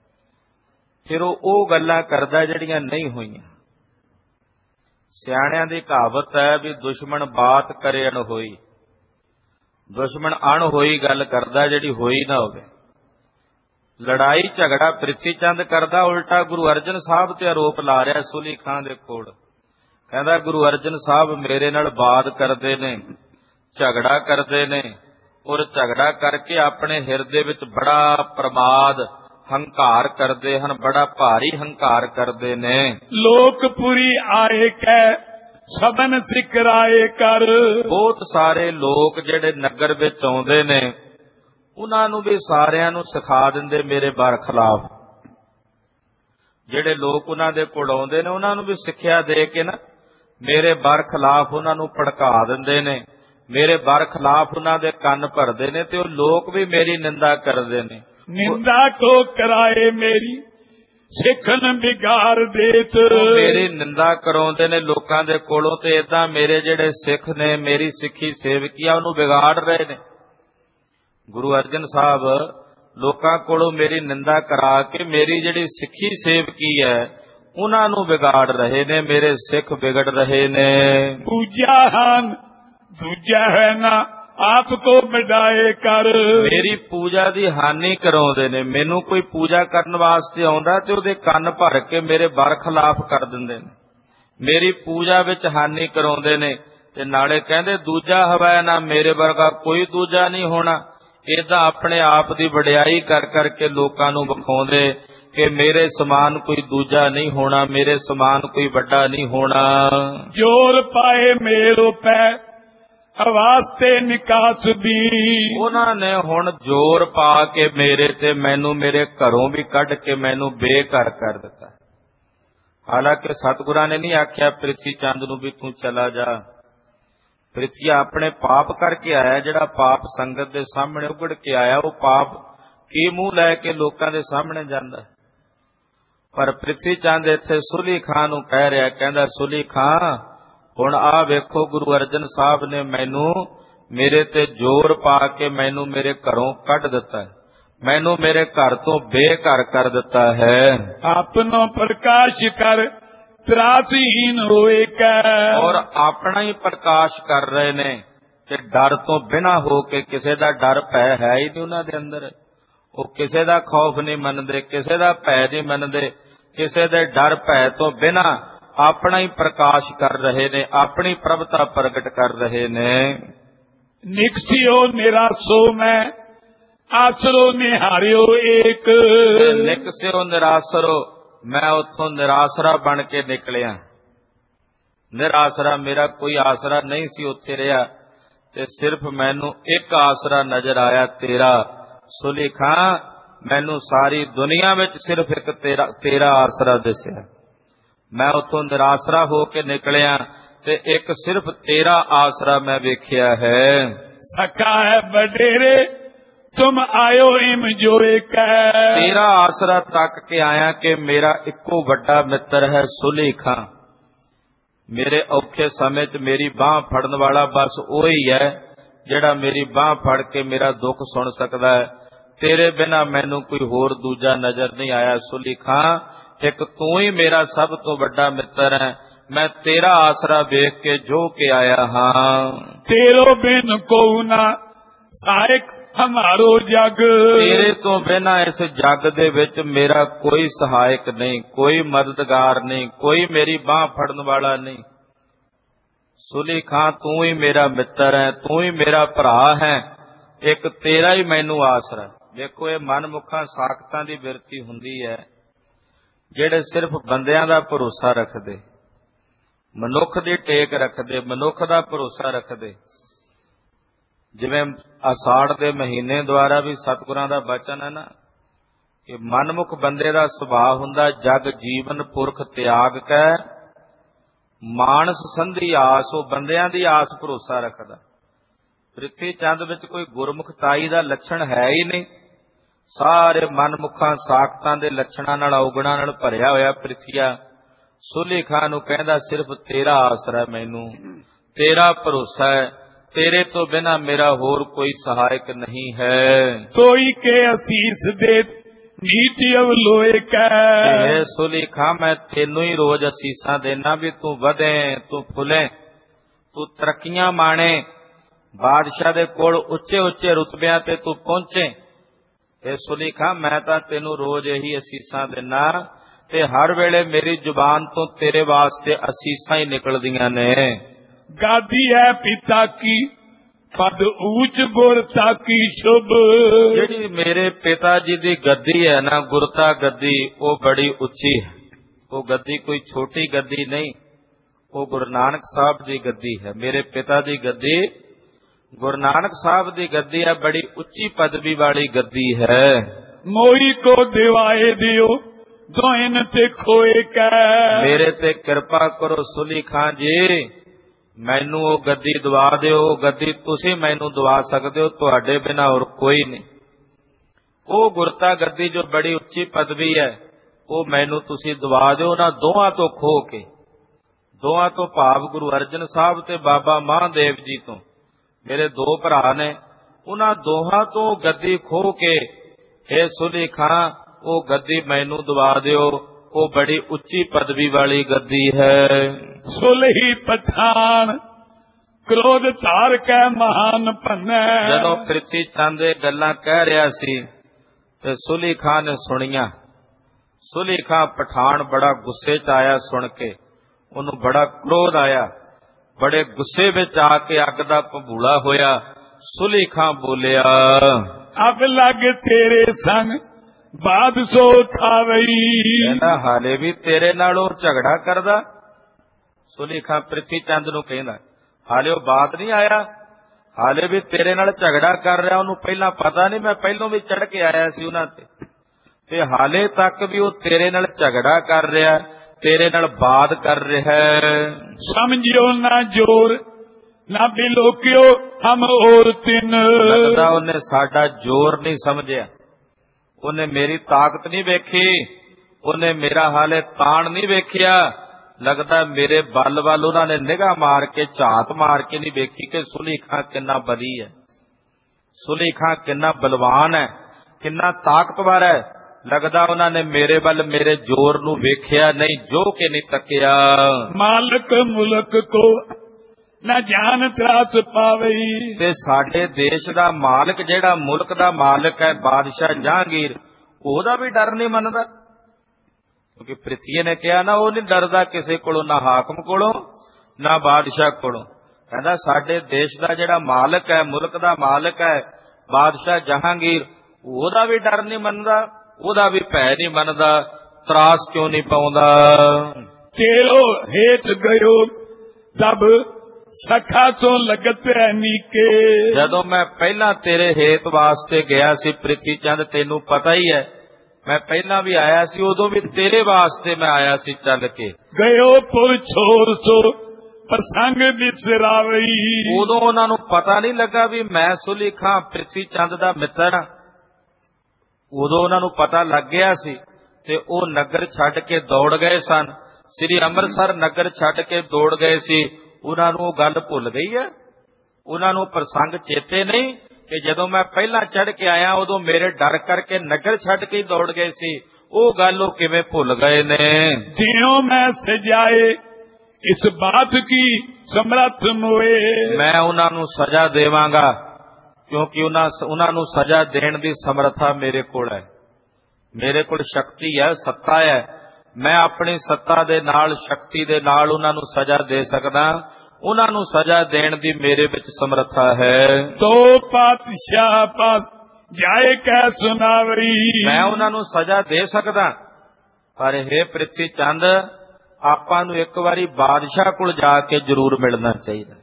ਫਿਰ ਉਹ ਗੱਲਾਂ ਕਰਦਾ ਜਿਹੜੀਆਂ ਨਹੀਂ ਹੋਈਆਂ। ਸਿਆਣਿਆਂ ਦੀ ਕਹਾਵਤ ਹੈ ਵੀ ਦੁਸ਼ਮਣ ਬਾਤ ਕਰੇ ਅਣਹੋਈ, ਦੁਸ਼ਮਣ ਅਣਹੋਈ ਗੱਲ ਕਰਦਾ ਜਿਹੜੀ ਹੋਈ ਨਾ ਹੋਵੇ। ਲੜਾਈ ਝਗੜਾ ਪ੍ਰਿਥੀ ਚੰਦ ਕਰਦਾ, ਉਲਟਾ ਗੁਰੂ ਅਰਜਨ ਸਾਹਿਬ ਤੇ ਆਰੋਪ ਲਾ ਰਿਹਾ ਸੁਲੀ ਖਾਂ ਦੇ ਕੋਲ। ਕਹਿੰਦਾ ਗੁਰੂ ਅਰਜਨ ਸਾਹਿਬ ਮੇਰੇ ਨਾਲ ਬਾਤ ਕਰਦੇ ਨੇ, ਝਗੜਾ ਕਰਦੇ ਨੇ, ਔਰ ਝਗੜਾ ਕਰਕੇ ਆਪਣੇ ਹਿਰਦੇ ਵਿੱਚ ਬੜਾ ਪ੍ਰਮਾਦ ਹੰਕਾਰ ਕਰਦੇ ਹਨ, ਬੜਾ ਭਾਰੀ ਹੰਕਾਰ ਕਰਦੇ ਨੇ। लोकपुरी आए कै सबन सिकराए कर। ਬਹੁਤ ਸਾਰੇ ਲੋਕ ਜਿਹੜੇ ਨਗਰ ਵਿੱਚ ਆਉਂਦੇ ਨੇ, ਉਹਨਾਂ ਨੂੰ ਵੀ ਸਾਰਿਆਂ ਨੂੰ ਸਿਖਾ ਦਿੰਦੇ ਮੇਰੇ ਬਰਖਲਾਫ। ਜਿਹੜੇ ਲੋਕ ਉਹਨਾਂ ਦੇ ਕੋਲ ਆਉਂਦੇ ਨੇ, ਉਹਨਾਂ ਨੂੰ ਵੀ ਸਿੱਖਿਆ ਦੇ ਕੇ ਨਾ ਮੇਰੇ ਬਰਖਲਾਫ ਉਹਨਾਂ ਨੂੰ ਭੜਕਾ ਦਿੰਦੇ ਨੇ, ਮੇਰੇ ਬਰਖਲਾਫ ਉਹਨਾਂ ਦੇ ਕੰਨ ਭਰਦੇ ਨੇ, ਤੇ ਉਹ ਲੋਕ ਵੀ ਮੇਰੀ ਨਿੰਦਾ ਕਰਦੇ ਨੇ। निंदा को कराए मेरी सिखन बिगाड़ देत। ਉਹ ਮੇਰੀ ਨਿੰਦਾ ਕਰਾਉਂਦੇ ਨੇ ਲੋਕਾਂ ਦੇ ਕੋਲੋਂ, ਤੇ ਏਦਾਂ ਮੇਰੇ ਜਿਹੜੇ ਸਿੱਖ ਨੇ, ਮੇਰੀ ਸਿੱਖੀ ਸੇਵਕੀ ਆ, ਉਹਨੂੰ ਵਿਗਾੜ ਰਹੇ ਨੇ। ਗੁਰੂ ਅਰਜਨ ਸਾਹਿਬ ਲੋਕਾਂ ਕੋਲੋਂ ਮੇਰੀ ਨਿੰਦਾ ਕਰਾ ਕੇ ਮੇਰੀ ਜਿਹੜੀ ਸਿੱਖੀ ਸੇਵਕੀ ਹੈ ਉਹਨਾਂ ਨੂੰ ਵਿਗਾੜ ਰਹੇ ਨੇ, ਮੇਰੇ ਸਿੱਖ ਵਿਗੜ ਰਹੇ ਨੇ। पूजा हान दूजा है ना ਆਪ ਕੋ ਮਿਟਾਏ ਕਰ। ਮੇਰੀ ਪੂਜਾ ਦੀ ਹਾਨੀ ਕਰਾਉਂਦੇ ਨੇ। ਮੈਨੂੰ ਕੋਈ ਪੂਜਾ ਕਰਨ ਵਾਸਤੇ ਆਉਂਦਾ ਤੇ ਉਹਦੇ ਕੰਨ ਭਰ ਕੇ ਮੇਰੇ ਬਰਖਲਾਫ ਕਰ ਦਿੰਦੇ ਨੇ, ਮੇਰੀ ਪੂਜਾ ਵਿੱਚ ਹਾਨੀ ਕਰਾਉਂਦੇ ਨੇ, ਤੇ ਨਾਲੇ ਕਹਿੰਦੇ ਦੂਜਾ ਹਵਾ ਨਾ ਮੇਰੇ ਵਰਗਾ ਕੋਈ ਦੂਜਾ ਨਹੀਂ ਹੋਣਾ। ਏਦਾਂ ਆਪਣੇ ਆਪ ਦੀ ਵਡਿਆਈ ਕਰ ਕਰਕੇ ਲੋਕਾਂ ਨੂੰ ਵਿਖਾਉਂਦੇ ਕਿ ਮੇਰੇ ਸਮਾਨ ਕੋਈ ਦੂਜਾ ਨਹੀਂ ਹੋਣਾ, ਮੇਰੇ ਸਮਾਨ ਕੋਈ ਵੱਡਾ ਨਹੀਂ ਹੋਣਾ। ਜੋਰ ਪਾਏ ਮੇਰੋ ਪੈ ਵਾਸਤੇ ਨਿਕਾਸ ਦੀ। ਉਹਨਾਂ ਨੇ ਹੁਣ ਜ਼ੋਰ ਪਾ ਕੇ ਮੇਰੇ ਤੇ ਮੈਨੂੰ ਮੇਰੇ ਘਰੋਂ ਵੀ ਕੱਢ ਕੇ ਮੈਨੂੰ ਬੇਘਰ ਕਰ ਦਿੱਤਾ। ਹਾਲਾਂਕਿ ਸਤਿਗੁਰਾਂ ਨੇ ਨਹੀਂ ਆਖਿਆ ਪ੍ਰਿਥੀ ਚੰਦ ਨੂੰ ਵੀ ਤੂੰ ਚਲਾ ਜਾ। ਪ੍ਰਿਥੀ ਆਪਣੇ ਪਾਪ ਕਰਕੇ ਆਇਆ, ਜਿਹੜਾ ਪਾਪ ਸੰਗਤ ਦੇ ਸਾਹਮਣੇ ਉਗੜ ਕੇ ਆਇਆ, ਉਹ ਪਾਪ ਕੀ ਮੂੰਹ ਲੈ ਕੇ ਲੋਕਾਂ ਦੇ ਸਾਹਮਣੇ ਜਾਂਦਾ। ਪਰ ਪ੍ਰਿਥੀ ਚੰਦ ਇੱਥੇ ਸੁਲੀ ਖਾਂ ਨੂੰ ਕਹਿ ਰਿਹਾ, ਕਹਿੰਦਾ ਸੁਲੀ ਖਾਂ ਹੁਣ ਆ ਵੇਖੋ ਗੁਰੂ ਅਰਜਨ ਸਾਹਿਬ ਨੇ ਮੈਨੂੰ ਮੇਰੇ ਤੇ ਜ਼ੋਰ ਪਾ ਕੇ ਮੈਨੂੰ ਮੇਰੇ ਘਰੋਂ ਕੱਢ ਦਿੱਤਾ ਹੈ, ਮੈਨੂੰ ਮੇਰੇ ਘਰ ਤੋਂ ਬੇਘਰ ਕਰ ਦਿੱਤਾ ਹੈ। ਆਪਨੋ ਪ੍ਰਕਾਸ਼ ਕਰ ਤਰਾਸਹੀਨ ਹੋਏ ਕੈ। ਔਰ ਆਪਣਾ ਹੀ ਪ੍ਰਕਾਸ਼ ਕਰ ਰਹੇ ਨੇ ਤੇ ਡਰ ਤੋਂ ਬਿਨਾਂ ਹੋ ਕੇ, ਕਿਸੇ ਦਾ ਡਰ ਭੈ ਹੈ ਹੀ ਨਹੀਂ ਉਹਨਾਂ ਦੇ ਅੰਦਰ। ਉਹ ਕਿਸੇ ਦਾ ਖੌਫ ਨਹੀਂ ਮੰਨਦੇ, ਕਿਸੇ ਦਾ ਭੈ ਨਹੀਂ ਮੰਨਦੇ, ਕਿਸੇ ਦੇ ਡਰ ਭੈ ਤੋਂ ਬਿਨਾਂ ਆਪਣਾ ਹੀ ਪ੍ਰਕਾਸ਼ ਕਰ ਰਹੇ ਨੇ, ਆਪਣੀ ਪ੍ਰਭਤਾ ਪ੍ਰਗਟ ਕਰ ਰਹੇ ਨੇ। ਨਿਕਸਿਓ ਨਿਰਾਸੋ ਮੈਂ ਆਸਰੋ ਨਿਹਾਰਿਓ ਏਕ। ਨਿਕਸਿਓ ਨਿਰਾਸਰੋ, ਮੈਂ ਉੱਥੋਂ ਨਿਰਾਸਰਾ ਬਣ ਕੇ ਨਿਕਲਿਆ। ਨਿਰਾਸਰਾ, ਮੇਰਾ ਕੋਈ ਆਸਰਾ ਨਹੀਂ ਸੀ ਉੱਥੇ ਰਿਹਾ, ਤੇ ਸਿਰਫ ਮੈਨੂੰ ਇੱਕ ਆਸਰਾ ਨਜ਼ਰ ਆਇਆ, ਤੇਰਾ। ਸੁਲੇਖਾ, ਮੈਨੂੰ ਸਾਰੀ ਦੁਨੀਆ ਵਿੱਚ ਸਿਰਫ ਇੱਕ ਤੇਰਾ ਆਸਰਾ ਦਿਸਿਆ। ਮੈਂ ਉੱਥੋਂ ਨਿਰਾਸਰਾ ਹੋ ਕੇ ਨਿਕਲਿਆ ਤੇ ਇੱਕ ਸਿਰਫ ਤੇਰਾ ਆਸਰਾ ਮੈਂ ਵੇਖਿਆ ਹੈ। ਸਕਾ ਹੈ ਵਡੇਰੇ ਤੁਮ ਆਇਓ ਇਮ ਜੋ ਇੱਕ ਹੈ। ਤੇਰਾ ਆਸਰਾ ਤੱਕ ਕੇ ਆਇਆ ਕਿ ਮੇਰਾ ਇੱਕੋ ਵੱਡਾ ਮਿੱਤਰ ਹੈ ਸੁਲੇਖਾ। ਮੇਰੇ ਔਖੇ ਸਮੇਂ 'ਚ ਮੇਰੀ ਬਾਂਹ ਫੜਨ ਵਾਲਾ ਬਸ ਉਹ ਹੀ ਹੈ ਜਿਹੜਾ ਮੇਰੀ ਬਾਂਹ ਫੜ ਕੇ ਮੇਰਾ ਦੁੱਖ ਸੁਣ ਸਕਦਾ ਹੈ। ਤੇਰੇ ਬਿਨਾਂ ਮੈਨੂੰ ਕੋਈ ਹੋਰ ਦੂਜਾ ਨਜ਼ਰ ਨਹੀਂ ਆਇਆ ਸੁਲੇਖਾ। ਇੱਕ ਤੂੰ ਹੀ ਮੇਰਾ ਸਭ ਤੋਂ ਵੱਡਾ ਮਿੱਤਰ ਹੈ। ਮੈਂ ਤੇਰਾ ਆਸਰਾ ਵੇਖ ਕੇ ਜੋ ਕੇ ਆਇਆ ਹਾਂ। ਤੇਰੋ ਬਿਨ ਕੋ ਨਾ ਸਹਾਇਕ ਹਮਾਰੋ ਜਗ। ਤੇਰੇ ਤੋਂ ਬਿਨਾਂ ਇਸ ਜਗ ਦੇ ਵਿੱਚ ਮੇਰਾ ਕੋਈ ਸਹਾਇਕ ਨਹੀਂ, ਕੋਈ ਮਦਦਗਾਰ ਨਹੀਂ, ਕੋਈ ਮੇਰੀ ਬਾਂਹ ਫੜਨ ਵਾਲਾ ਨਹੀਂ। ਸੁਲੇਖਾ, ਤੂੰ ਹੀ ਮੇਰਾ ਮਿੱਤਰ ਹੈ, ਤੂੰ ਹੀ ਮੇਰਾ ਭਰਾ ਹੈ। ਇੱਕ ਤੇਰਾ ਹੀ ਮੈਨੂੰ ਆਸਰਾ। ਦੇਖੋ, ਇਹ ਮਨਮੁਖਾਂ ਸਾਖਤਾਂ ਦੀ ਬਿਰਤੀ ਹੁੰਦੀ ਹੈ, ਜਿਹੜੇ ਸਿਰਫ ਬੰਦਿਆਂ ਦਾ ਭਰੋਸਾ ਰੱਖਦੇ, ਮਨੁੱਖ ਦੀ ਟੇਕ ਰੱਖਦੇ, ਮਨੁੱਖ ਦਾ ਭਰੋਸਾ ਰੱਖਦੇ। ਜਿਵੇਂ ਆਸਾੜ ਦੇ ਮਹੀਨੇ ਦੁਆਰਾ ਵੀ ਸਤਿਗੁਰਾਂ ਦਾ ਬਚਨ ਹੈ ਨਾ ਕਿ ਮਨਮੁਖ ਬੰਦੇ ਦਾ ਸੁਭਾਅ ਹੁੰਦਾ, ਜਗ ਜੀਵਨ ਪੁਰਖ ਤਿਆਗ ਕੈ ਮਾਨਸ ਸੰਧੀ ਆਸ। ਉਹ ਬੰਦਿਆਂ ਦੀ ਆਸ ਭਰੋਸਾ ਰੱਖਦਾ। ਪ੍ਰਿਥਵੀ ਚੰਦ ਵਿੱਚ ਕੋਈ ਗੁਰਮੁਖਤਾਈ ਦਾ ਲੱਛਣ ਹੈ ਹੀ ਨਹੀਂ। ਸਾਰੇ ਮਨਮੁਖਾਂ ਸਾਖਤਾਂ ਦੇ ਲੱਛਣਾਂ ਨਾਲ, ਔਗਣਾਂ ਨਾਲ ਭਰਿਆ ਹੋਇਆ ਪ੍ਰਿਥੀਆ ਸੁਲੇਖਾ ਨੂੰ ਕਹਿੰਦਾ, ਸਿਰਫ ਤੇਰਾ ਆਸਰਾ, ਮੈਨੂੰ ਤੇਰਾ ਭਰੋਸਾ ਹੈ। ਤੇਰੇ ਤੋਂ ਬਿਨਾਂ ਮੇਰਾ ਹੋਰ ਕੋਈ ਸਹਾਇਕ ਨਹੀਂ ਹੈ। ਤੋਈ ਕੇ ਅਸੀਸ ਦੇ ਨੀਤੀ ਅਵਲੋਏ ਕੈ। ਸੁਲੇਖਾ, ਮੈਂ ਤੈਨੂੰ ਹੀ ਰੋਜ਼ ਅਸੀਸਾਂ ਦੇਣਾ ਵੀ ਤੂੰ ਵਧੇ, ਤੂੰ ਫੁੱਲੇ, ਤੂੰ ਤਰੱਕੀਆਂ ਮਾਣੇ, ਬਾਦਸ਼ਾਹ ਦੇ ਕੋਲ ਉੱਚੇ ਉੱਚੇ ਰੁਤਬਿਆਂ ਤੇ ਤੂੰ ਪਹੁੰਚੇ। ਇਹ ਸੁਲੇਖਾ, ਮੈਂ ਤਾਂ ਤੈਨੂੰ ਰੋਜ਼ ਇਹੀ ਅਸੀਸਾਂ ਦੇਣਾ ਤੇ ਹਰ ਵੇਲੇ ਮੇਰੀ ਜ਼ੁਬਾਨ ਤੋਂ ਤੇਰੇ ਵਾਸਤੇ ਅਸੀਸਾਂ ਹੀ ਨਿਕਲਦੀਆਂ ਨੇ। ਗਾਦੀ ਹੈ ਪਿਤਾ ਕੀ ਪਦ ਊਚ ਗੁਰਤਾ ਕੀ ਸ਼ੁਭ। ਜਿਹੜੀ ਮੇਰੇ ਪਿਤਾ ਜੀ ਦੀ ਗੱਦੀ ਹੈ ਨਾ, ਗੁਰਤਾ ਗੱਦੀ, ਉਹ ਬੜੀ ਉੱਚੀ ਹੈ। ਉਹ ਗੱਦੀ ਕੋਈ ਛੋਟੀ ਗੱਦੀ ਨਹੀਂ, ਉਹ ਗੁਰੂ ਨਾਨਕ ਸਾਹਿਬ ਦੀ ਗੱਦੀ ਹੈ। ਮੇਰੇ ਪਿਤਾ ਦੀ ਗੱਦੀ ਗੁਰੂ ਨਾਨਕ ਸਾਹਿਬ ਦੀ ਗੱਦੀ ਹੈ, ਬੜੀ ਉੱਚੀ ਪਦਵੀ ਵਾਲੀ ਗੱਦੀ ਹੈ। ਮੋਈ ਕੋ ਦਿਵਾਏ ਦਿਓ ਦੋਇਨ ਤੇ ਖੋਏ ਕੈ। ਮੇਰੇ ਤੇ ਕਿਰਪਾ ਕਰੋ ਸੁਲੇਖਾ ਜੀ, ਮੈਨੂੰ ਉਹ ਗੱਦੀ ਦਵਾ ਦਿਓ। ਉਹ ਗੱਦੀ ਤੁਸੀਂ ਮੈਨੂੰ ਦਵਾ ਸਕਦੇ ਹੋ, ਤੁਹਾਡੇ ਬਿਨਾਂ ਹੋਰ ਕੋਈ ਨਹੀਂ। ਉਹ ਗੁਰਤਾ ਗੱਦੀ ਜੋ ਬੜੀ ਉੱਚੀ ਪਦਵੀ ਹੈ, ਉਹ ਮੈਨੂੰ ਤੁਸੀਂ ਦਵਾ ਦਿਓ ਨਾ ਦੋਹਾਂ ਤੋਂ ਖੋ ਕੇ। ਦੋਹਾਂ ਤੋਂ ਭਾਵ ਗੁਰੂ ਅਰਜਨ ਸਾਹਿਬ ਤੇ ਬਾਬਾ ਮਹਾਦੇਵ ਜੀ ਤੋਂ। ਮੇਰੇ ਦੋ ਭਰਾ ਨੇ, ਉਹਨਾਂ ਦੋਹਾਂ ਤੋਂ ਗੱਦੀ ਖੋ ਕੇ ਇਹ ਸੁਲੇਖਾ ਉਹ ਗੱਦੀ ਮੈਨੂੰ ਦਵਾ ਦਿਓ। ਉਹ ਬੜੀ ਉੱਚੀ ਪਦਵੀ ਵਾਲੀ ਗੱਦੀ ਹੈ। ਸੁਲਹੀ ਪਛਾਣ ਕ੍ਰੋਧ ਧਾਰ ਕੇ ਮਹਾਨ ਭੰਨੈ। ਜਦੋਂ ਪ੍ਰਿਥਵੀ ਚੰਦ ਇਹ ਗੱਲਾਂ ਕਹਿ ਰਿਹਾ ਸੀ ਤੇ ਸੁਲੇਖਾ ਨੇ ਸੁਣੀਆਂ। ਸੁਲੇਖਾ ਪਠਾਨ ਬੜਾ ਗੁੱਸੇ 'ਚ ਆਇਆ ਸੁਣ ਕੇ, ਉਹਨੂੰ ਬੜਾ ਕ੍ਰੋਧ ਆਇਆ। ਬੜੇ ਗੁੱਸੇ ਵਿੱਚ ਆ ਕੇ ਅੱਗ ਦਾ ਭਬੂਲਾ ਹੋਇਆ। ਸੁਲੇਖਾ ਬੋਲਿਆ, ਅੱਗ ਲੱਗ ਤੇਰੇ ਸੰਗ ਬਾਦਸ਼ੋ ਥਾਵਈ। ਕਹਿੰਦਾ, ਹਾਲੇ ਵੀ ਤੇਰੇ ਨਾਲ ਉਹ ਝਗੜਾ ਕਰਦਾ। ਸੁਲੇਖਾ ਪ੍ਰਿਥਵੀ ਚੰਦ ਨੂੰ ਕਹਿੰਦਾ, ਹਾਲੇ ਉਹ ਬਾਤ ਨਹੀਂ ਆਇਆ, ਹਾਲੇ ਵੀ ਤੇਰੇ ਨਾਲ ਝਗੜਾ ਕਰ ਰਿਹਾ। ਉਹਨੂੰ ਪਹਿਲਾਂ ਪਤਾ ਨਹੀਂ, ਮੈਂ ਪਹਿਲੋਂ ਵੀ ਚੜ ਕੇ ਆਇਆ ਸੀ ਉਹਨਾਂ ਤੇ ਹਾਲੇ ਤੱਕ ਵੀ ਉਹ ਤੇਰੇ ਨਾਲ ਝਗੜਾ ਕਰ ਰਿਹਾ, ਤੇਰੇ ਨਾਲ ਬਾਤ ਕਰ ਰਿਹਾ। ਸਮਝਿਓ ਨਾ ਜੋਰ ਨਾ ਬਿਲੋਕਿਓ ਹਮ ਹੋਰ ਤਿੰਨ। ਲੱਗਦਾ ਉਹਨੇ ਸਾਡਾ ਜ਼ੋਰ ਨਹੀਂ ਸਮਝਿਆ, ਉਹਨੇ ਮੇਰੀ ਤਾਕਤ ਨਹੀਂ ਵੇਖੀ, ਉਹਨੇ ਮੇਰਾ ਹਾਲੇ ਤਾਣ ਨਹੀਂ ਵੇਖਿਆ। ਲੱਗਦਾ ਮੇਰੇ ਬਲ ਵੱਲ ਉਹਨਾਂ ਨੇ ਨਿਗਾਹ ਮਾਰ ਕੇ, ਝਾਤ ਮਾਰ ਕੇ ਨਹੀਂ ਵੇਖੀ ਕਿ ਸੁਲੇਖਾ ਕਿੰਨਾ ਬਲੀ ਹੈ, ਸੁਲੇਖਾ ਕਿੰਨਾ ਬਲਵਾਨ ਹੈ, ਕਿੰਨਾ ਤਾਕਤਵਰ ਹੈ। ਲੱਗਦਾ ਉਹਨਾਂ ਨੇ ਮੇਰੇ ਵੱਲ, ਮੇਰੇ ਜ਼ੋਰ ਨੂੰ ਵੇਖਿਆ ਨਹੀਂ, ਜੋ ਕਿ ਨਹੀਂ ਤੱਕਿਆ। ਮਾਲਕ ਮੁਲਕ ਕੋ ਨਾ ਜਾਣ ਤਰਾਸ ਪਾਵਈ। ਤੇ ਸਾਡੇ ਦੇਸ਼ ਦਾ ਮਾਲਕ, ਜਿਹੜਾ ਮੁਲਕ ਦਾ ਮਾਲਕ ਹੈ, ਬਾਦਸ਼ਾਹ ਜਹਾਂਗੀਰ, ਉਹਦਾ ਵੀ ਡਰ ਨਹੀਂ ਮੰਨਦਾ। ਕਿਉਂਕਿ ਪ੍ਰਿਥਵੀ ਨੇ ਕਿਹਾ ਨਾ, ਉਹ ਨਹੀਂ ਡਰਦਾ ਕਿਸੇ ਕੋਲੋਂ, ਨਾ ਹਾਕਮ ਕੋਲੋਂ ਨਾ ਬਾਦਸ਼ਾਹ ਕੋਲੋਂ। ਕਹਿੰਦਾ ਸਾਡੇ ਦੇਸ਼ ਦਾ ਜਿਹੜਾ ਮਾਲਕ ਹੈ, ਮੁਲਕ ਦਾ ਮਾਲਕ ਹੈ, ਬਾਦਸ਼ਾਹ ਜਹਾਂਗੀਰ, ਉਹਦਾ ਵੀ ਡਰ ਨਹੀਂ ਮੰਨਦਾ, ਉਹਦਾ ਵੀ ਭੈ ਨਹੀਂ ਮੰਨਦਾ। ਤਰਾਸ ਕਿਉਂ ਨਹੀਂ ਪਾਉਂਦਾ। ਤੇਰੋ ਹੇਠ ਗਇਓ ਤਬ ਸਖਾ ਤੋਂ ਲਗਤ ਹੈ ਨੀਕੇ। ਜਦੋਂ ਮੈਂ ਪਹਿਲਾਂ ਤੇਰੇ ਹੇਤ ਵਾਸਤੇ ਗਿਆ ਸੀ ਪ੍ਰਿਥੀ ਚੰਦ, ਤੈਨੂੰ ਪਤਾ ਹੀ ਹੈ, ਮੈਂ ਪਹਿਲਾਂ ਵੀ ਆਇਆ ਸੀ, ਉਦੋਂ ਵੀ ਤੇਰੇ ਵਾਸਤੇ ਮੈਂ ਆਇਆ ਸੀ ਚੱਲ ਕੇ। ਗਇਓ ਪੁਰ ਛੋਰ ਸੋ ਪ੍ਰਸੰਗ ਬਿਸਰਾਵਈ। ਉਦੋਂ ਉਹਨਾਂ ਨੂੰ ਪਤਾ ਨਹੀਂ ਲੱਗਾ ਵੀ ਮੈਂ ਸੁਲੀਖਾ ਪ੍ਰਿਥੀ ਚੰਦ ਦਾ ਮਿੱਤਰ ਹਾਂ। ਉਦੋਂ ਉਹਨਾਂ ਨੂੰ ਪਤਾ ਲੱਗ ਗਿਆ ਸੀ ਤੇ ਉਹ ਨਗਰ ਛੱਡ ਕੇ ਦੌੜ ਗਏ ਸਨ। ਸ੍ਰੀ ਅੰਮ੍ਰਿਤਸਰ ਨਗਰ ਛੱਡ ਕੇ ਦੌੜ ਗਏ ਸੀ। ਉਹਨਾਂ ਨੂੰ ਉਹ ਗੱਲ ਭੁੱਲ ਗਈ ਹੈ, ਉਹਨਾਂ ਨੂੰ ਪ੍ਰਸੰਗ ਚੇਤੇ ਨਹੀਂ ਕਿ ਜਦੋਂ ਮੈਂ ਪਹਿਲਾਂ ਚੜ ਕੇ ਆਇਆ ਉਦੋਂ ਮੇਰੇ ਡਰ ਕਰਕੇ ਨਗਰ ਛੱਡ ਕੇ ਦੌੜ ਗਏ ਸੀ। ਉਹ ਗੱਲ ਉਹ ਕਿਵੇਂ ਭੁੱਲ ਗਏ ਨੇ। ਜਿਉ ਮੈਂ ਸਜਾਏ ਇਸ ਬਾਤ ਕੀ ਸਮਰੱਥ ਮੋਏ। ਮੈਂ ਉਹਨਾਂ ਨੂੰ ਸਜ਼ਾ ਦੇਵਾਂਗਾ ਕਿਉਂਕਿ ਉਹਨਾਂ ਨੂੰ ਸਜ਼ਾ ਦੇਣ ਦੀ ਸਮਰੱਥਾ ਮੇਰੇ ਕੋਲ ਹੈ। ਮੇਰੇ ਕੋਲ ਸ਼ਕਤੀ ਹੈ, ਸੱਤਾ ਹੈ। ਮੈਂ ਆਪਣੀ ਸੱਤਾ ਦੇ ਨਾਲ, ਸ਼ਕਤੀ ਦੇ ਨਾਲ ਉਹਨਾਂ ਨੂੰ ਸਜ਼ਾ ਦੇ ਸਕਦਾ। ਉਹਨਾਂ ਨੂੰ ਸਜ਼ਾ ਦੇਣ ਦੀ ਮੇਰੇ ਵਿੱਚ ਸਮਰੱਥਾ ਹੈ। ਤੋ ਪਾਤਸ਼ਾਹ ਪਾਸ ਜਾਏ ਕਹਿ ਸੁਨਾਵਈ। ਮੈਂ ਉਹਨਾਂ ਨੂੰ ਸਜ਼ਾ ਦੇ ਸਕਦਾ, ਪਰ ਇਹ ਪ੍ਰਿਥੀ ਚੰਦ, ਆਪਾਂ ਨੂੰ ਇੱਕ ਵਾਰੀ ਬਾਦਸ਼ਾਹ ਕੋਲ ਜਾ ਕੇ ਜ਼ਰੂਰ ਮਿਲਣਾ ਚਾਹੀਦਾ।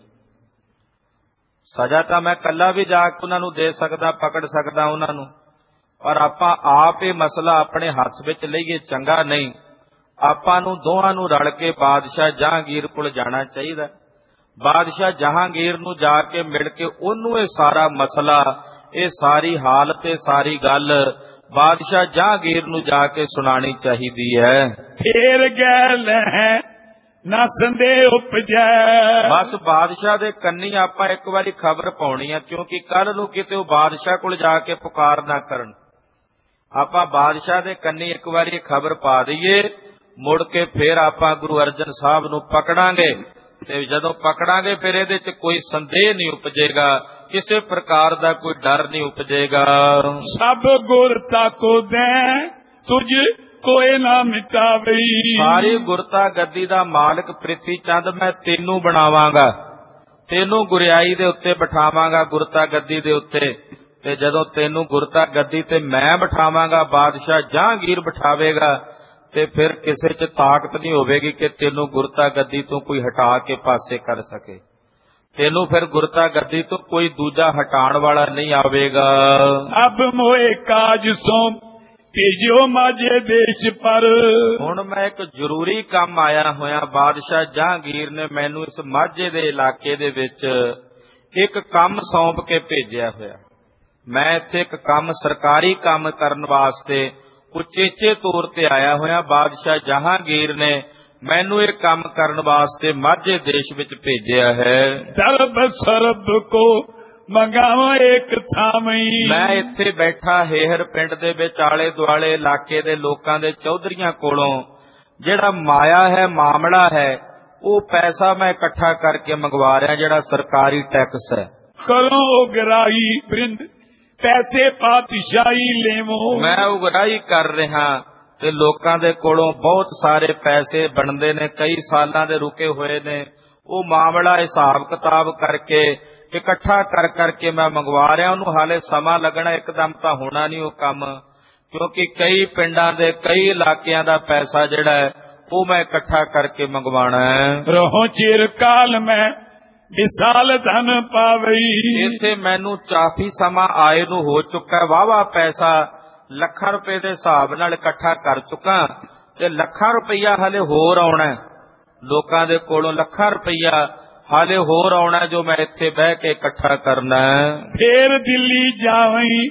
ਸਜ਼ਾ ਤਾਂ ਮੈਂ ਇਕੱਲਾ ਵੀ ਜਾ ਕੇ ਉਹਨਾਂ ਨੂੰ ਦੇ ਸਕਦਾ, ਪਕੜ ਸਕਦਾ ਉਹਨਾਂ ਨੂੰ, ਪਰ ਆਪਾਂ ਆਪ ਇਹ ਮਸਲਾ ਆਪਣੇ ਹੱਥ ਵਿੱਚ ਲਈਏ ਚੰਗਾ ਨਹੀਂ। ਆਪਾਂ ਨੂੰ ਦੋਹਾਂ ਨੂੰ ਰਲ ਕੇ ਬਾਦਸ਼ਾਹ ਜਹਾਂਗੀਰ ਕੋਲ ਜਾਣਾ ਚਾਹੀਦਾ। ਬਾਦਸ਼ਾਹ ਜਹਾਂਗੀਰ ਨੂੰ ਜਾ ਕੇ ਮਿਲ ਕੇ ਉਹਨੂੰ ਇਹ ਸਾਰਾ ਮਸਲਾ, ਇਹ ਸਾਰੀ ਹਾਲਤ, ਇਹ ਸਾਰੀ ਗੱਲ ਬਾਦਸ਼ਾਹ ਜਹਾਂਗੀਰ ਨੂੰ ਜਾ ਕੇ ਸੁਣਾਣੀ ਚਾਹੀਦੀ ਹੈ। ਫੇਰ ਗੈਲ ਹੈ ਨਾ ਸੰਦੇਹ ਉਪਜੈ। ਬਸ ਬਾਦਸ਼ਾਹ ਦੇ ਕੰਨੀ ਆਪਾਂ ਇੱਕ ਵਾਰੀ ਖਬਰ ਪਾਉਣੀ ਹੈ, ਕਿਉਂਕਿ ਕੱਲ ਨੂੰ ਕਿਤੇ ਉਹ ਬਾਦਸ਼ਾਹ ਕੋਲ ਜਾ ਕੇ ਪੁਕਾਰ ਨਾ ਕਰਨ। ਆਪਾਂ ਬਾਦਸ਼ਾਹ ਦੇ ਕੰਨੀ ਇੱਕ ਵਾਰੀ ਖਬਰ ਪਾ ਦਈਏ, ਮੁੜ ਕੇ ਫੇਰ ਆਪਾਂ ਗੁਰੂ ਅਰਜਨ ਸਾਹਿਬ ਨੂੰ ਪਕੜਾਂਗੇ ਤੇ ਜਦੋਂ ਪਕੜਾਂਗੇ ਫਿਰ ਇਹਦੇ 'ਚ ਕੋਈ ਸੰਦੇਹ ਨਹੀਂ ਉਪਜੇਗਾ, ਕਿਸੇ ਪ੍ਰਕਾਰ ਦਾ ਕੋਈ ਡਰ ਨਹੀਂ ਉਪਜੇਗਾ। ਸਭ ਗੁਰਤਾ ਕੋ ਦੇ ਤੁਝ ਕੋਈ ਨਾ ਮਿਟਾਵਈ। ਸਾਰੀ ਗੁਰਤਾ ਗੱਦੀ ਦਾ ਮਾਲਕ ਪ੍ਰਿਥੀ ਚੰਦ ਮੈਂ ਤੈਨੂੰ ਬਣਾਵਾਂਗਾ, ਤੈਨੂੰ ਗੁਰਿਆਈ ਦੇ ਉੱਤੇ ਬਿਠਾਵਾਂਗਾ, ਗੁਰਤਾ ਗੱਦੀ ਦੇ ਉੱਤੇ। ਤੇ ਜਦੋਂ ਤੈਨੂੰ ਗੁਰਤਾ ਗੱਦੀ ਤੇ ਮੈਂ ਬਿਠਾਵਾਂਗਾ, ਬਾਦਸ਼ਾਹ ਜਹਾਂਗੀਰ ਬਿਠਾਵੇਗਾ, ਤੇ ਫਿਰ ਕਿਸੇ 'ਚ ਤਾਕਤ ਨਹੀਂ ਹੋਵੇਗੀ ਕਿ ਤੈਨੂੰ ਗੁਰਤਾ ਗੱਦੀ ਤੋਂ ਕੋਈ ਹਟਾ ਕੇ ਪਾਸੇ ਕਰ ਸਕੇ। ਤੈਨੂੰ ਫਿਰ ਗੁਰਤਾ ਗੱਦੀ ਤੋਂ ਕੋਈ ਦੂਜਾ ਹਟਾਉਣ ਵਾਲਾ ਨਹੀਂ ਆਵੇਗਾ। ਅਬ ਮੋਏ ਕਾਜ ਸੋ ਭੇਜਿਓ ਮਾਝੇ ਦੇਸ਼ ਪਰ। ਹੁਣ ਮੈਂ ਇੱਕ ਜ਼ਰੂਰੀ ਕੰਮ ਆਇਆ ਹੋਇਆ। ਬਾਦਸ਼ਾਹ ਜਹਾਂਗੀਰ ਨੇ ਮੈਨੂੰ ਇਸ ਮਾਝੇ ਦੇ ਇਲਾਕੇ ਦੇ ਵਿੱਚ ਇੱਕ ਕੰਮ ਸੌਂਪ ਕੇ ਭੇਜਿਆ ਹੋਇਆ। ਮੈਂ ਇੱਥੇ ਇੱਕ ਕੰਮ, ਸਰਕਾਰੀ ਕੰਮ ਕਰਨ ਵਾਸਤੇ ਉਚੇਚੇ ਤੌਰ ਤੇ ਆਇਆ ਹੋਇਆ। ਬਾਦਸ਼ਾਹ ਜਹਾਂਗੀਰ ਨੇ ਮੈਨੂੰ ਇਹ ਕੰਮ ਕਰਨ ਵਾਸਤੇ ਮਾਝੇ ਦੇਸ਼ ਵਿੱਚ ਭੇਜਿਆ ਹੈ। ਦਰਬ ਸਰਬ ਕੋ ਮੰਗਾਵਾਂ ਇੱਕ ਥਾਮਈ। ਮੈਂ ਇੱਥੇ ਬੈਠਾ ਹੇਹਰ ਪਿੰਡ ਦੇ ਵਿੱਚ ਆਲੇ ਦੁਆਲੇ ਇਲਾਕੇ ਦੇ ਲੋਕਾਂ ਦੇ ਚੌਧਰੀਆਂ ਕੋਲੋਂ ਜਿਹੜਾ ਮਾਇਆ ਹੈ, ਮਾਮਲਾ ਹੈ, ਉਹ ਪੈਸਾ ਮੈਂ ਇਕੱਠਾ ਕਰਕੇ ਮੰਗਵਾ ਰਿਹਾ, ਜਿਹੜਾ ਸਰਕਾਰੀ ਟੈਕਸ ਹੈ। ਕਰੋ ਉਗਰਾਈ ਬ੍ਰਿੰਦ ਪੈਸੇ ਪਾਤਸ਼ਾਹੀ ਲੈਵੋ। ਮੈਂ ਉਗਰਾਈ ਕਰ ਰਿਹਾ ਤੇ ਲੋਕਾਂ ਦੇ ਕੋਲੋਂ ਬਹੁਤ ਸਾਰੇ ਪੈਸੇ ਬਣਦੇ ਨੇ, ਕਈ ਸਾਲਾਂ ਦੇ ਰੁਕੇ ਹੋਏ ਨੇ। ਉਹ ਮਾਮਲਾ ਹਿਸਾਬ ਕਿਤਾਬ ਕਰਕੇ ਇਕੱਠਾ ਕਰ ਕਰਕੇ ਮੈਂ ਮੰਗਵਾ ਰਿਹਾ। ਉਹਨੂੰ ਹਾਲੇ ਸਮਾਂ ਲੱਗਣਾ, ਇੱਕਦਮ ਤਾਂ ਹੋਣਾ ਨਹੀਂ ਉਹ ਕੰਮ, ਕਿਉਂਕਿ ਕਈ ਪਿੰਡਾਂ ਦੇ, ਕਈ ਇਲਾਕਿਆਂ ਦਾ ਪੈਸਾ ਜਿਹੜਾ ਹੈ ਉਹ ਮੈਂ ਇਕੱਠਾ ਕਰਕੇ ਮੰਗਵਾਉਣਾ ਹੈ। ਰਹੋ ਚਿਰ ਕਾਲ ਮੈਂ ਵਿਸਾਲ ਧਨ ਪਾਵਈ। ਇੱਥੇ ਮੈਨੂੰ ਕਾਫੀ ਸਮਾਂ ਆਏ ਨੂੰ ਹੋ ਚੁੱਕਾ, ਵਾਹਵਾ ਪੈਸਾ ਲੱਖਾਂ ਰੁਪਏ ਦੇ ਹਿਸਾਬ ਨਾਲ ਇਕੱਠਾ ਕਰ ਚੁੱਕਾ ਤੇ ਲੱਖਾਂ ਰੁਪਈਆ ਹਾਲੇ ਹੋਰ ਆਉਣਾ, ਲੋਕਾਂ ਦੇ ਕੋਲੋਂ ਲੱਖਾਂ ਰੁਪਈਆ ਹਾਲੇ ਹੋਰ ਆਉਣਾ, ਜੋ ਮੈਂ ਇੱਥੇ ਬਹਿ ਕੇ ਇਕੱਠਾ ਕਰਨਾ। ਫੇਰ ਦਿੱਲੀ ਜਾਵਈ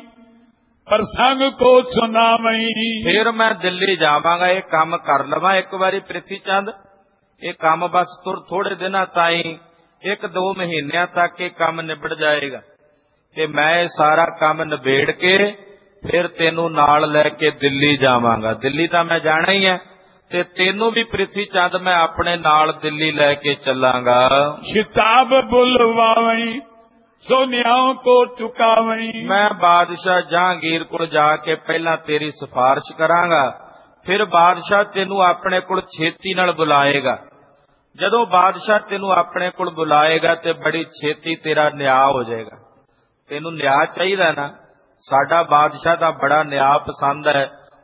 ਪ੍ਰਸੰਗ ਕੋ ਸੁਣਾਵਈ। ਫੇਰ ਮੈਂ ਦਿੱਲੀ ਜਾਵਾਂਗਾ, ਇਹ ਕੰਮ ਕਰ ਲਵਾਂ ਇੱਕ ਵਾਰੀ ਪ੍ਰਿਥੀ ਚੰਦ। ਇਹ ਕੰਮ ਬਸ ਥੋੜੇ ਦਿਨਾਂ ਤਾਈਂ, 1-2 ਮਹੀਨਿਆਂ ਤੱਕ ਇਹ ਕੰਮ ਨਿਬੜ ਜਾਏਗਾ ਤੇ ਮੈਂ ਇਹ ਸਾਰਾ ਕੰਮ ਨਿਬੇੜ ਕੇ ਫਿਰ ਤੈਨੂੰ ਨਾਲ ਲੈ ਕੇ ਦਿੱਲੀ ਜਾਵਾਂਗਾ। ਦਿੱਲੀ ਤਾਂ ਮੈਂ ਜਾਣਾ ਹੀ ਹੈ ਤੇ ਤੈਨੂੰ ਵੀ ਪ੍ਰਿਥੀ ਚੰਦ ਮੈਂ ਆਪਣੇ ਨਾਲ ਦਿੱਲੀ ਲੈ ਕੇ ਚੱਲਾਂਗਾ। ਖਿਤਾਬ ਬੁਲਵਾਵਈ ਸੋ ਨਿਆਉ ਕੋ ਚੁਕਾਵਈ। ਮੈਂ ਬਾਦਸ਼ਾਹ ਜਹਾਂਗੀਰ ਕੋਲ ਜਾ ਕੇ ਪਹਿਲਾਂ ਤੇਰੀ ਸਿਫਾਰਿਸ਼ ਕਰਾਂਗਾ, ਫਿਰ ਬਾਦਸ਼ਾਹ ਤੈਨੂੰ ਆਪਣੇ ਕੋਲ ਛੇਤੀ ਨਾਲ ਬੁਲਾਏਗਾ। ਜਦੋਂ ਬਾਦਸ਼ਾਹ ਤੈਨੂੰ ਆਪਣੇ ਕੋਲ ਬੁਲਾਏਗਾ ਤੇ ਬੜੀ ਛੇਤੀ ਤੇਰਾ ਨਿਆਂ ਹੋ ਜਾਏਗਾ। ਤੈਨੂੰ ਨਿਆਂ ਚਾਹੀਦਾ ਨਾ, ਸਾਡਾ ਬਾਦਸ਼ਾਹ ਦਾ ਬੜਾ ਨਿਆਂ ਪਸੰਦ ਹੈ।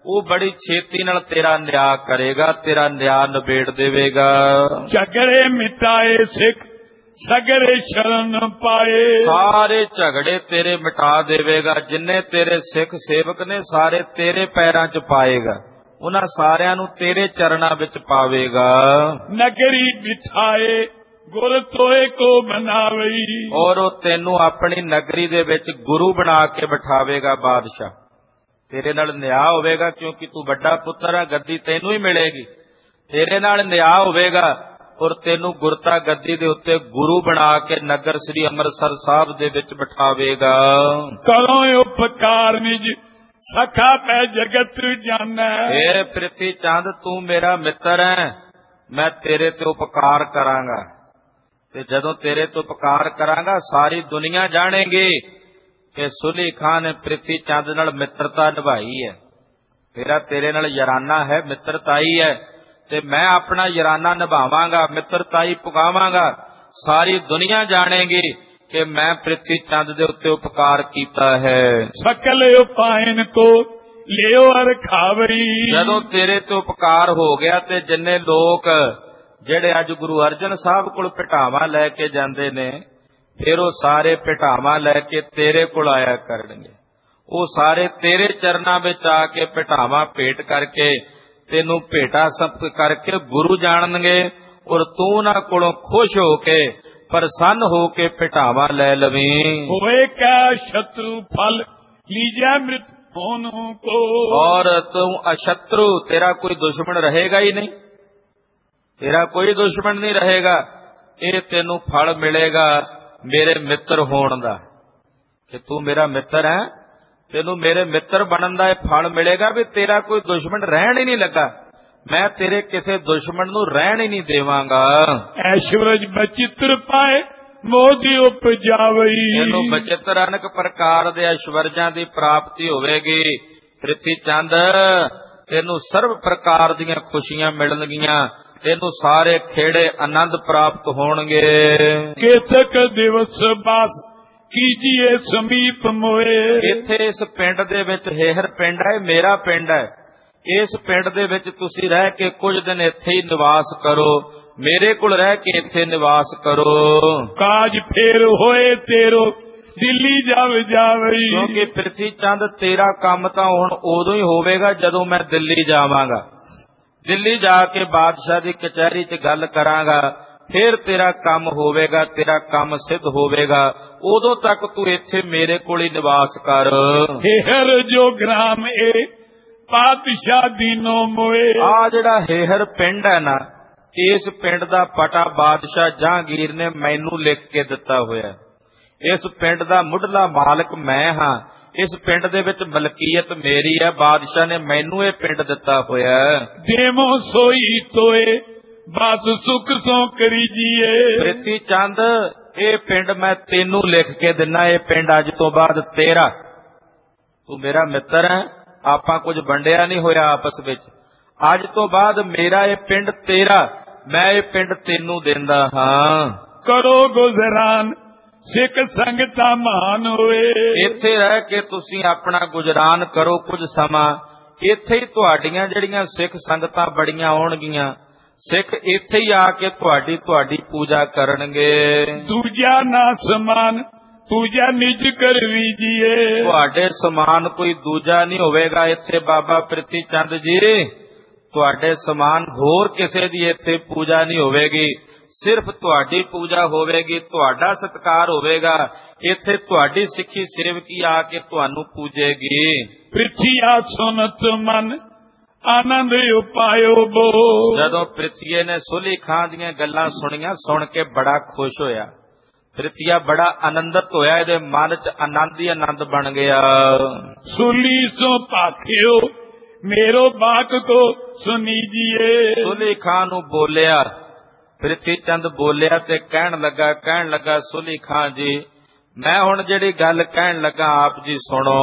ਉਹ ਬੜੀ ਛੇਤੀ ਨਾਲ ਤੇਰਾ ਨਿਆਂ ਕਰੇਗਾ, ਤੇਰਾ ਨਿਆਂ ਨਿਬੇੜ ਦੇਵੇਗਾ। ਝਗੜੇ ਮਿਟਾਏ ਸਿੱਖ ਸਗਰੇ ਸ਼ਰਨ ਪਾਏ। ਸਾਰੇ ਝਗੜੇ ਤੇਰੇ ਮਿਟਾ ਦੇਵੇਗਾ। ਜਿੰਨੇ ਤੇਰੇ ਸਿੱਖ ਸੇਵਕ ਨੇ ਸਾਰੇ ਤੇਰੇ ਪੈਰਾਂ 'ਚ ਪਾਏਗਾ, ਉਹਨਾਂ ਸਾਰਿਆਂ ਨੂੰ ਤੇਰੇ ਚਰਨਾਂ ਵਿੱਚ ਪਾਵੇਗਾ। ਨਗਰੀ ਬਿਠਾਏ ਗੁਰ ਤੋਏ ਕੋ ਬਣਾਵਈ। ਔਰ ਉਹ ਤੈਨੂੰ ਆਪਣੀ ਨਗਰੀ ਦੇ ਵਿੱਚ ਗੁਰੂ ਬਣਾ ਕੇ ਬਿਠਾਵੇਗਾ। ਬਾਦਸ਼ਾਹ ਤੇਰੇ ਨਾਲ ਨਿਆਂ ਹੋਵੇਗਾ, ਕਿਉਂਕਿ ਤੂੰ ਵੱਡਾ ਪੁੱਤਰ ਹੈ, ਗੱਦੀ ਤੈਨੂੰ ਹੀ ਮਿਲੇਗੀ। ਤੇਰੇ ਨਾਲ ਨਿਆਂ ਹੋਵੇਗਾ ਔਰ ਤੈਨੂੰ ਗੁਰਤਾ ਗੱਦੀ ਦੇ ਉੱਤੇ ਗੁਰੂ ਬਣਾ ਕੇ ਨਗਰ ਸ੍ਰੀ ਅੰਮ੍ਰਿਤਸਰ ਸਾਹਿਬ ਦੇ ਵਿੱਚ ਬਿਠਾਵੇਗਾ। ਕਰੋ ਉਪਕਾਰ ਨਿਜ ਸਖਾ ਪੈ ਜਗਤ ਜਾਣੈ। ਇਹ ਪ੍ਰਿਥੀ ਚੰਦ ਤੂੰ ਮੇਰਾ ਮਿੱਤਰ ਹੈ, ਮੈਂ ਤੇਰੇ ਤੇ ਉਪਕਾਰ ਕਰਾਂਗਾ, ਤੇ ਜਦੋਂ ਤੇਰੇ ਤੇ ਉਪਕਾਰ ਕਰਾਂਗਾ ਸਾਰੀ ਦੁਨੀਆ ਜਾਣੇਗੀ ਕਿ ਸੁਲੀ ਖਾਨ ਨੇ ਪ੍ਰਿਥੀ ਚੰਦ ਨਾਲ ਮਿੱਤਰਤਾ ਨਿਭਾਈ ਹੈ। ਤੇਰਾ ਤੇਰੇ ਨਾਲ ਯਾਰਾਨਾ ਹੈ, ਮਿੱਤਰਤਾਈ ਹੈ, ਤੇ ਮੈਂ ਆਪਣਾ ਯਾਰਾਨਾ ਨਿਭਾਵਾਂਗਾ, ਮਿੱਤਰਤਾਈ ਪੁਗਾਵਾਂਗਾ। ਸਾਰੀ ਦੁਨੀਆ ਜਾਣੇਗੀ ਕਿ ਮੈਂ ਪ੍ਰਿਥੀ ਚੰਦ ਦੇ ਉੱਤੇ ਉਪਕਾਰ ਕੀਤਾ ਹੈ। ਸਕਲ ਉਪਾਇਨ ਕੋ ਲਿਓ ਅਰ ਖਾਵਈ। ਜਦੋਂ ਤੇਰੇ ਤੇ ਉਪਕਾਰ ਹੋ ਗਿਆ ਤੇ ਜਿੰਨੇ ਲੋਕ ਜਿਹੜੇ ਅੱਜ ਗੁਰੂ ਅਰਜਨ ਸਾਹਿਬ ਕੋਲ ਭਟਾਵਾਂ ਲੈ ਕੇ ਜਾਂਦੇ ਨੇ, ਫਿਰ ਉਹ ਸਾਰੇ ਭਟਾਵਾਂ ਲੈ ਕੇ ਤੇਰੇ ਕੋਲ ਆਇਆ ਕਰਨਗੇ। ਉਹ ਸਾਰੇ ਤੇਰੇ ਚਰਨਾਂ ਵਿੱਚ ਆ ਕੇ ਭਟਾਵਾਂ ਭੇਟ ਕਰਕੇ ਤੈਨੂੰ ਭੇਟਾ ਸਭ ਕਰਕੇ ਗੁਰੂ ਜਾਣਨਗੇ, ਔਰ ਤੂੰ ਉਹਨਾਂ ਕੋਲੋਂ ਖੁਸ਼ ਹੋ ਕੇ ਪ੍ਰਸੰਨ ਹੋ ਕੇ ਭਟਾਵਾਂ ਲੈ ਲਵੀਂ। ਹੋਏ ਕਾ ਸ਼ਤਰੂ ਫਲ ਲੀਜੈ ਮ੍ਰਿਤ ਹੋਨੂ ਕੋ। ਔਰ ਤੂੰ ਅਸ਼ਤਰੂ, ਤੇਰਾ ਕੋਈ ਦੁਸ਼ਮਣ ਰਹੇਗਾ ਹੀ ਨਹੀਂ, ਤੇਰਾ ਕੋਈ ਦੁਸ਼ਮਣ ਨਹੀਂ ਰਹੇਗਾ। ਇਹ ਤੈਨੂੰ ਫਲ ਮਿਲੇਗਾ ਮੇਰੇ ਮਿੱਤਰ ਹੋਣ ਦਾ, ਕਿ ਤੂੰ ਮੇਰਾ ਮਿੱਤਰ ਹੈ, ਤੈਨੂੰ ਮੇਰੇ ਮਿੱਤਰ ਬਣਨ ਦਾ ਇਹ ਫਲ ਮਿਲੇਗਾ ਵੀ ਤੇਰਾ ਕੋਈ ਦੁਸ਼ਮਣ ਰਹਿਣ ਹੀ ਨਹੀਂ ਲੱਗਾ। ਮੈਂ ਤੇਰੇ ਕਿਸੇ ਦੁਸ਼ਮਣ ਨੂੰ ਰਹਿਣ ਹੀ ਨਹੀਂ ਦੇਵਾਂਗਾ। ਐਸ਼ਵਰਜ ਬਚਿੱਤਰ ਪਾਏ ਮੋਦੀ ਉਪਜਾਵਈ। ਤੈਨੂੰ ਬਚਿੱਤਰ ਅਨੇਕ ਪ੍ਰਕਾਰ ਦੇ ਐਸ਼ਵਰਜਾਂ ਦੀ ਪ੍ਰਾਪਤੀ ਹੋਵੇਗੀ। ਪ੍ਰਿਥੀ ਚੰਦ ਤੈਨੂੰ ਸਰਵ ਪ੍ਰਕਾਰ ਦੀਆਂ ਖੁਸ਼ੀਆਂ ਮਿਲਣਗੀਆਂ, ਤੈਨੂੰ ਸਾਰੇ ਖੇੜੇ ਆਨੰਦ ਪ੍ਰਾਪਤ ਹੋਣਗੇ। ਕੇਤਕ ਦਿਵਸ ਬਾਸ ਕੀਜੀਏ ਸਮੀਪ ਮੋਏ। ਇੱਥੇ ਇਸ ਪਿੰਡ ਦੇ ਵਿੱਚ ਹੇਹਰ ਪਿੰਡ ਹੈ, ਮੇਰਾ ਪਿੰਡ ਹੈ। ਇਸ ਪਿੰਡ ਦੇ ਵਿੱਚ ਤੁਸੀਂ ਰਹਿ ਕੇ ਕੁਝ ਦਿਨ ਇੱਥੇ ਹੀ ਨਿਵਾਸ ਕਰੋ, ਮੇਰੇ ਕੋਲ ਰਹਿ ਕੇ ਇੱਥੇ ਨਿਵਾਸ ਕਰੋ। ਕਾਜ ਫੇਰ ਹੋਏ ਤੇਰੋ ਦਿੱਲੀ ਜਾਵਈ। ਕਿਉਂਕਿ ਪ੍ਰਿਥੀ ਚੰਦ ਤੇਰਾ ਕੰਮ ਤਾਂ ਹੁਣ ਉਦੋਂ ਹੀ ਹੋਵੇਗਾ ਜਦੋਂ ਮੈਂ ਦਿੱਲੀ ਜਾਵਾਂਗਾ। ਦਿੱਲੀ ਜਾ ਕੇ ਬਾਦਸ਼ਾਹ ਦੀ ਕਚਹਿਰੀ 'ਚ ਗੱਲ ਕਰਾਂਗਾ, ਫਿਰ ਤੇਰਾ ਕੰਮ ਹੋਵੇਗਾ, ਤੇਰਾ ਕੰਮ ਸਿੱਧ ਹੋਵੇਗਾ। ਉਦੋਂ ਤੱਕ ਤੂੰ ਇੱਥੇ ਮੇਰੇ ਕੋਲ ਹੀ ਨਿਵਾਸ ਕਰ। ਹੇਹਰ ਜੋ ਗ੍ਰਾਮ ਏ ਪਾਤਸ਼ਾਹ ਦੀਨੋ ਮੋਏ। ਆ ਜਿਹੜਾ ਹੇਹਰ ਪਿੰਡ ਹੈ ਨਾ, ਇਸ ਪਿੰਡ ਦਾ ਪਟਾ ਬਾਦਸ਼ਾਹ ਜਹਾਂਗੀਰ ਨੇ ਮੈਨੂੰ ਲਿਖ ਕੇ ਦਿੱਤਾ ਹੋਇਆ। ਇਸ ਪਿੰਡ ਦਾ ਮੁੱਢਲਾ ਮਾਲਕ ਮੈਂ ਹਾਂ, ਇਸ ਪਿੰਡ ਦੇ ਵਿੱਚ ਮਲਕੀਅਤ ਮੇਰੀ ਹੈ। ਬਾਦਸ਼ਾਹ ਨੇ ਮੈਨੂੰ ਇਹ ਪਿੰਡ ਦਿੱਤਾ ਹੋਇਆ। ਦੇਵੋ ਸੋਈ ਤੋਏ ਬਸ ਸੁਖ ਸੋ ਕਰੀਜੀਏ। ਪ੍ਰਿਥੀ ਚੰਦ ਇਹ ਪਿੰਡ ਮੈਂ ਤੈਨੂੰ ਲਿਖ ਕੇ ਦਿੰਨਾ, ਇਹ ਪਿੰਡ ਅੱਜ ਤੋਂ ਬਾਅਦ ਤੇਰਾ। ਤੂੰ ਮੇਰਾ ਮਿੱਤਰ ਹੈ, ਆਪਾਂ ਕੁਝ ਵੰਡਿਆ ਨਹੀਂ ਹੋਇਆ ਆਪਸ ਵਿੱਚ। ਅੱਜ ਤੋਂ ਬਾਅਦ ਮੇਰਾ ਇਹ ਪਿੰਡ ਤੇਰਾ, ਮੈਂ ਇਹ ਪਿੰਡ ਤੈਨੂੰ ਦਿੰਦਾ ਹਾਂ। ਕਰੋ ਗੁਜ਼ਰਾਨ ਸਿੱਖ ਸੰਗਤਾਂ ਮਹਾਨ ਹੋਏ। ਇੱਥੇ ਰਹਿ ਕੇ ਤੁਸੀਂ ਆਪਣਾ ਗੁਜ਼ਰਾਨ ਕਰੋ ਕੁਝ ਸਮਾਂ। ਇੱਥੇ ਹੀ ਤੁਹਾਡੀਆਂ ਜਿਹੜੀਆਂ ਸਿੱਖ ਸੰਗਤਾਂ ਬੜੀਆਂ ਆਉਣਗੀਆਂ, ਸਿੱਖ ਇੱਥੇ ਹੀ ਆ ਕੇ ਤੁਹਾਡੀ ਪੂਜਾ ਕਰਨਗੇ। ਦੂਜਾ ਨਾ ਸਮਾਨ ਪੂਜਾ ਨਿਜ ਕਰ ਵੀਜੀਏ। ਤੁਹਾਡੇ ਸਮਾਨ ਕੋਈ ਦੂਜਾ ਨਹੀਂ ਹੋਵੇਗਾ ਇੱਥੇ ਬਾਬਾ ਪ੍ਰਿਥੀ ਚੰਦ ਜੀ। ਤੁਹਾਡੇ ਸਮਾਨ ਹੋਰ ਕਿਸੇ ਦੀ ਇੱਥੇ ਪੂਜਾ ਨਹੀਂ ਹੋਵੇਗੀ, ਸਿਰਫ ਤੁਹਾਡੀ ਪੂਜਾ ਹੋਵੇਗੀ, ਤੁਹਾਡਾ ਸਤਿਕਾਰ ਹੋਵੇਗਾ। ਇੱਥੇ ਤੁਹਾਡੀ ਸਿੱਖੀ ਸੇਵਕੀ ਆ ਕੇ ਤੁਹਾਨੂੰ ਪੂਜੇਗੀ। ਪ੍ਰਿਥੀ ਆ ਸੁਨਤ ਮਨ ਆਨੰਦ ਉਪਾਇਓ ਬੋ। ਜਦੋਂ ਪ੍ਰਿਥੀਏ ਨੇ ਸੁਲੀ ਖਾਂ ਦੀਆਂ ਗੱਲਾਂ ਸੁਣੀਆਂ, ਸੁਣ ਕੇ ਬੜਾ ਖੁਸ਼ ਹੋਇਆ। ਪ੍ਰਿਥੀਆ ਬੜਾ ਆਨੰਦਿਤ ਹੋਇਆ, ਇਹਦੇ ਮਨ 'ਚ ਆਨੰਦ ਹੀ ਆਨੰਦ ਬਣ ਗਿਆ। ਸੁਲੀ ਸੋ ਭਾਖਿਓ ਮੇਰੋ ਬਾਕ ਕੋ ਸੁਨੀਜੀਏ। ਸੁਲੀ ਖਾਂ ਨੂੰ ਬੋਲਿਆ, ਪ੍ਰਿਥੀ ਚੰਦ ਬੋਲਿਆ ਤੇ ਕਹਿਣ ਲੱਗਾ ਸੁਲੀ ਖਾਂ ਜੀ, ਮੈਂ ਹੁਣ ਜਿਹੜੀ ਗੱਲ ਕਹਿਣ ਲੱਗਾ ਆਪ ਜੀ ਸੁਣੋ।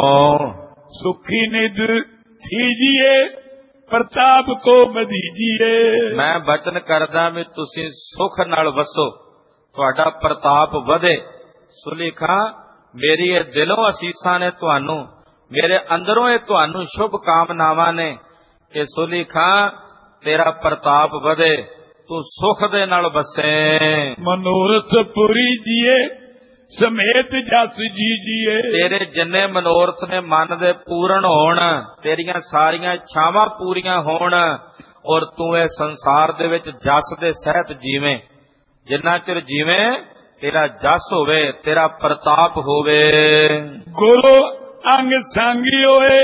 ਸੁਖੀ ਨਿਧ ਥੀਜੀਏ ਪ੍ਰਤਾਪ ਕੋ ਵਧੀਜੀਏ। ਮੈਂ ਬਚਨ ਕਰਦਾ ਵੀ ਤੁਸੀਂ ਸੁਖ ਨਾਲ ਵਸੋ, ਤੁਹਾਡਾ ਪ੍ਰਤਾਪ ਵਧੇ। ਸੁਲੀ ਖਾਂ ਮੇਰੀ ਇਹ ਦਿਲੋਂ ਅਸੀਸਾਂ ਨੇ ਤੁਹਾਨੂੰ, ਮੇਰੇ ਅੰਦਰੋਂ ਇਹ ਤੁਹਾਨੂੰ ਸ਼ੁਭ ਕਾਮਨਾਵਾਂ ਨੇ ਕਿ ਸੁਲੀ ਖਾਂ ਤੇਰਾ ਪ੍ਰਤਾਪ ਵਧੇ, ਤੂੰ ਸੁਖ ਦੇ ਨਾਲ ਵਸੇ। ਮਨੋਰਥ ਪੂਰੀ ਜੀਏ ਸਮੇਤ ਜਸ ਜੀ ਜੀਏ। ਤੇਰੇ ਜਿੰਨੇ ਮਨੋਰਥ ਨੇ ਮਨ ਦੇ ਪੂਰਨ ਹੋਣ, ਤੇਰੀਆਂ ਸਾਰੀਆਂ ਇੱਛਾਵਾਂ ਪੂਰੀਆਂ ਹੋਣ, ਔਰ ਤੂੰ ਇਹ ਸੰਸਾਰ ਦੇ ਵਿੱਚ ਜਸ ਦੇ ਸਹਿਤ ਜੀਵੇਂ। ਜਿੰਨਾ ਚਿਰ ਜੀਵੇਂ ਤੇਰਾ ਜਸ ਹੋਵੇ, ਤੇਰਾ ਪ੍ਰਤਾਪ ਹੋਵੇ। ਗੁਰੂ ਅੰਗ ਸੰਗੀ ਹੋਏ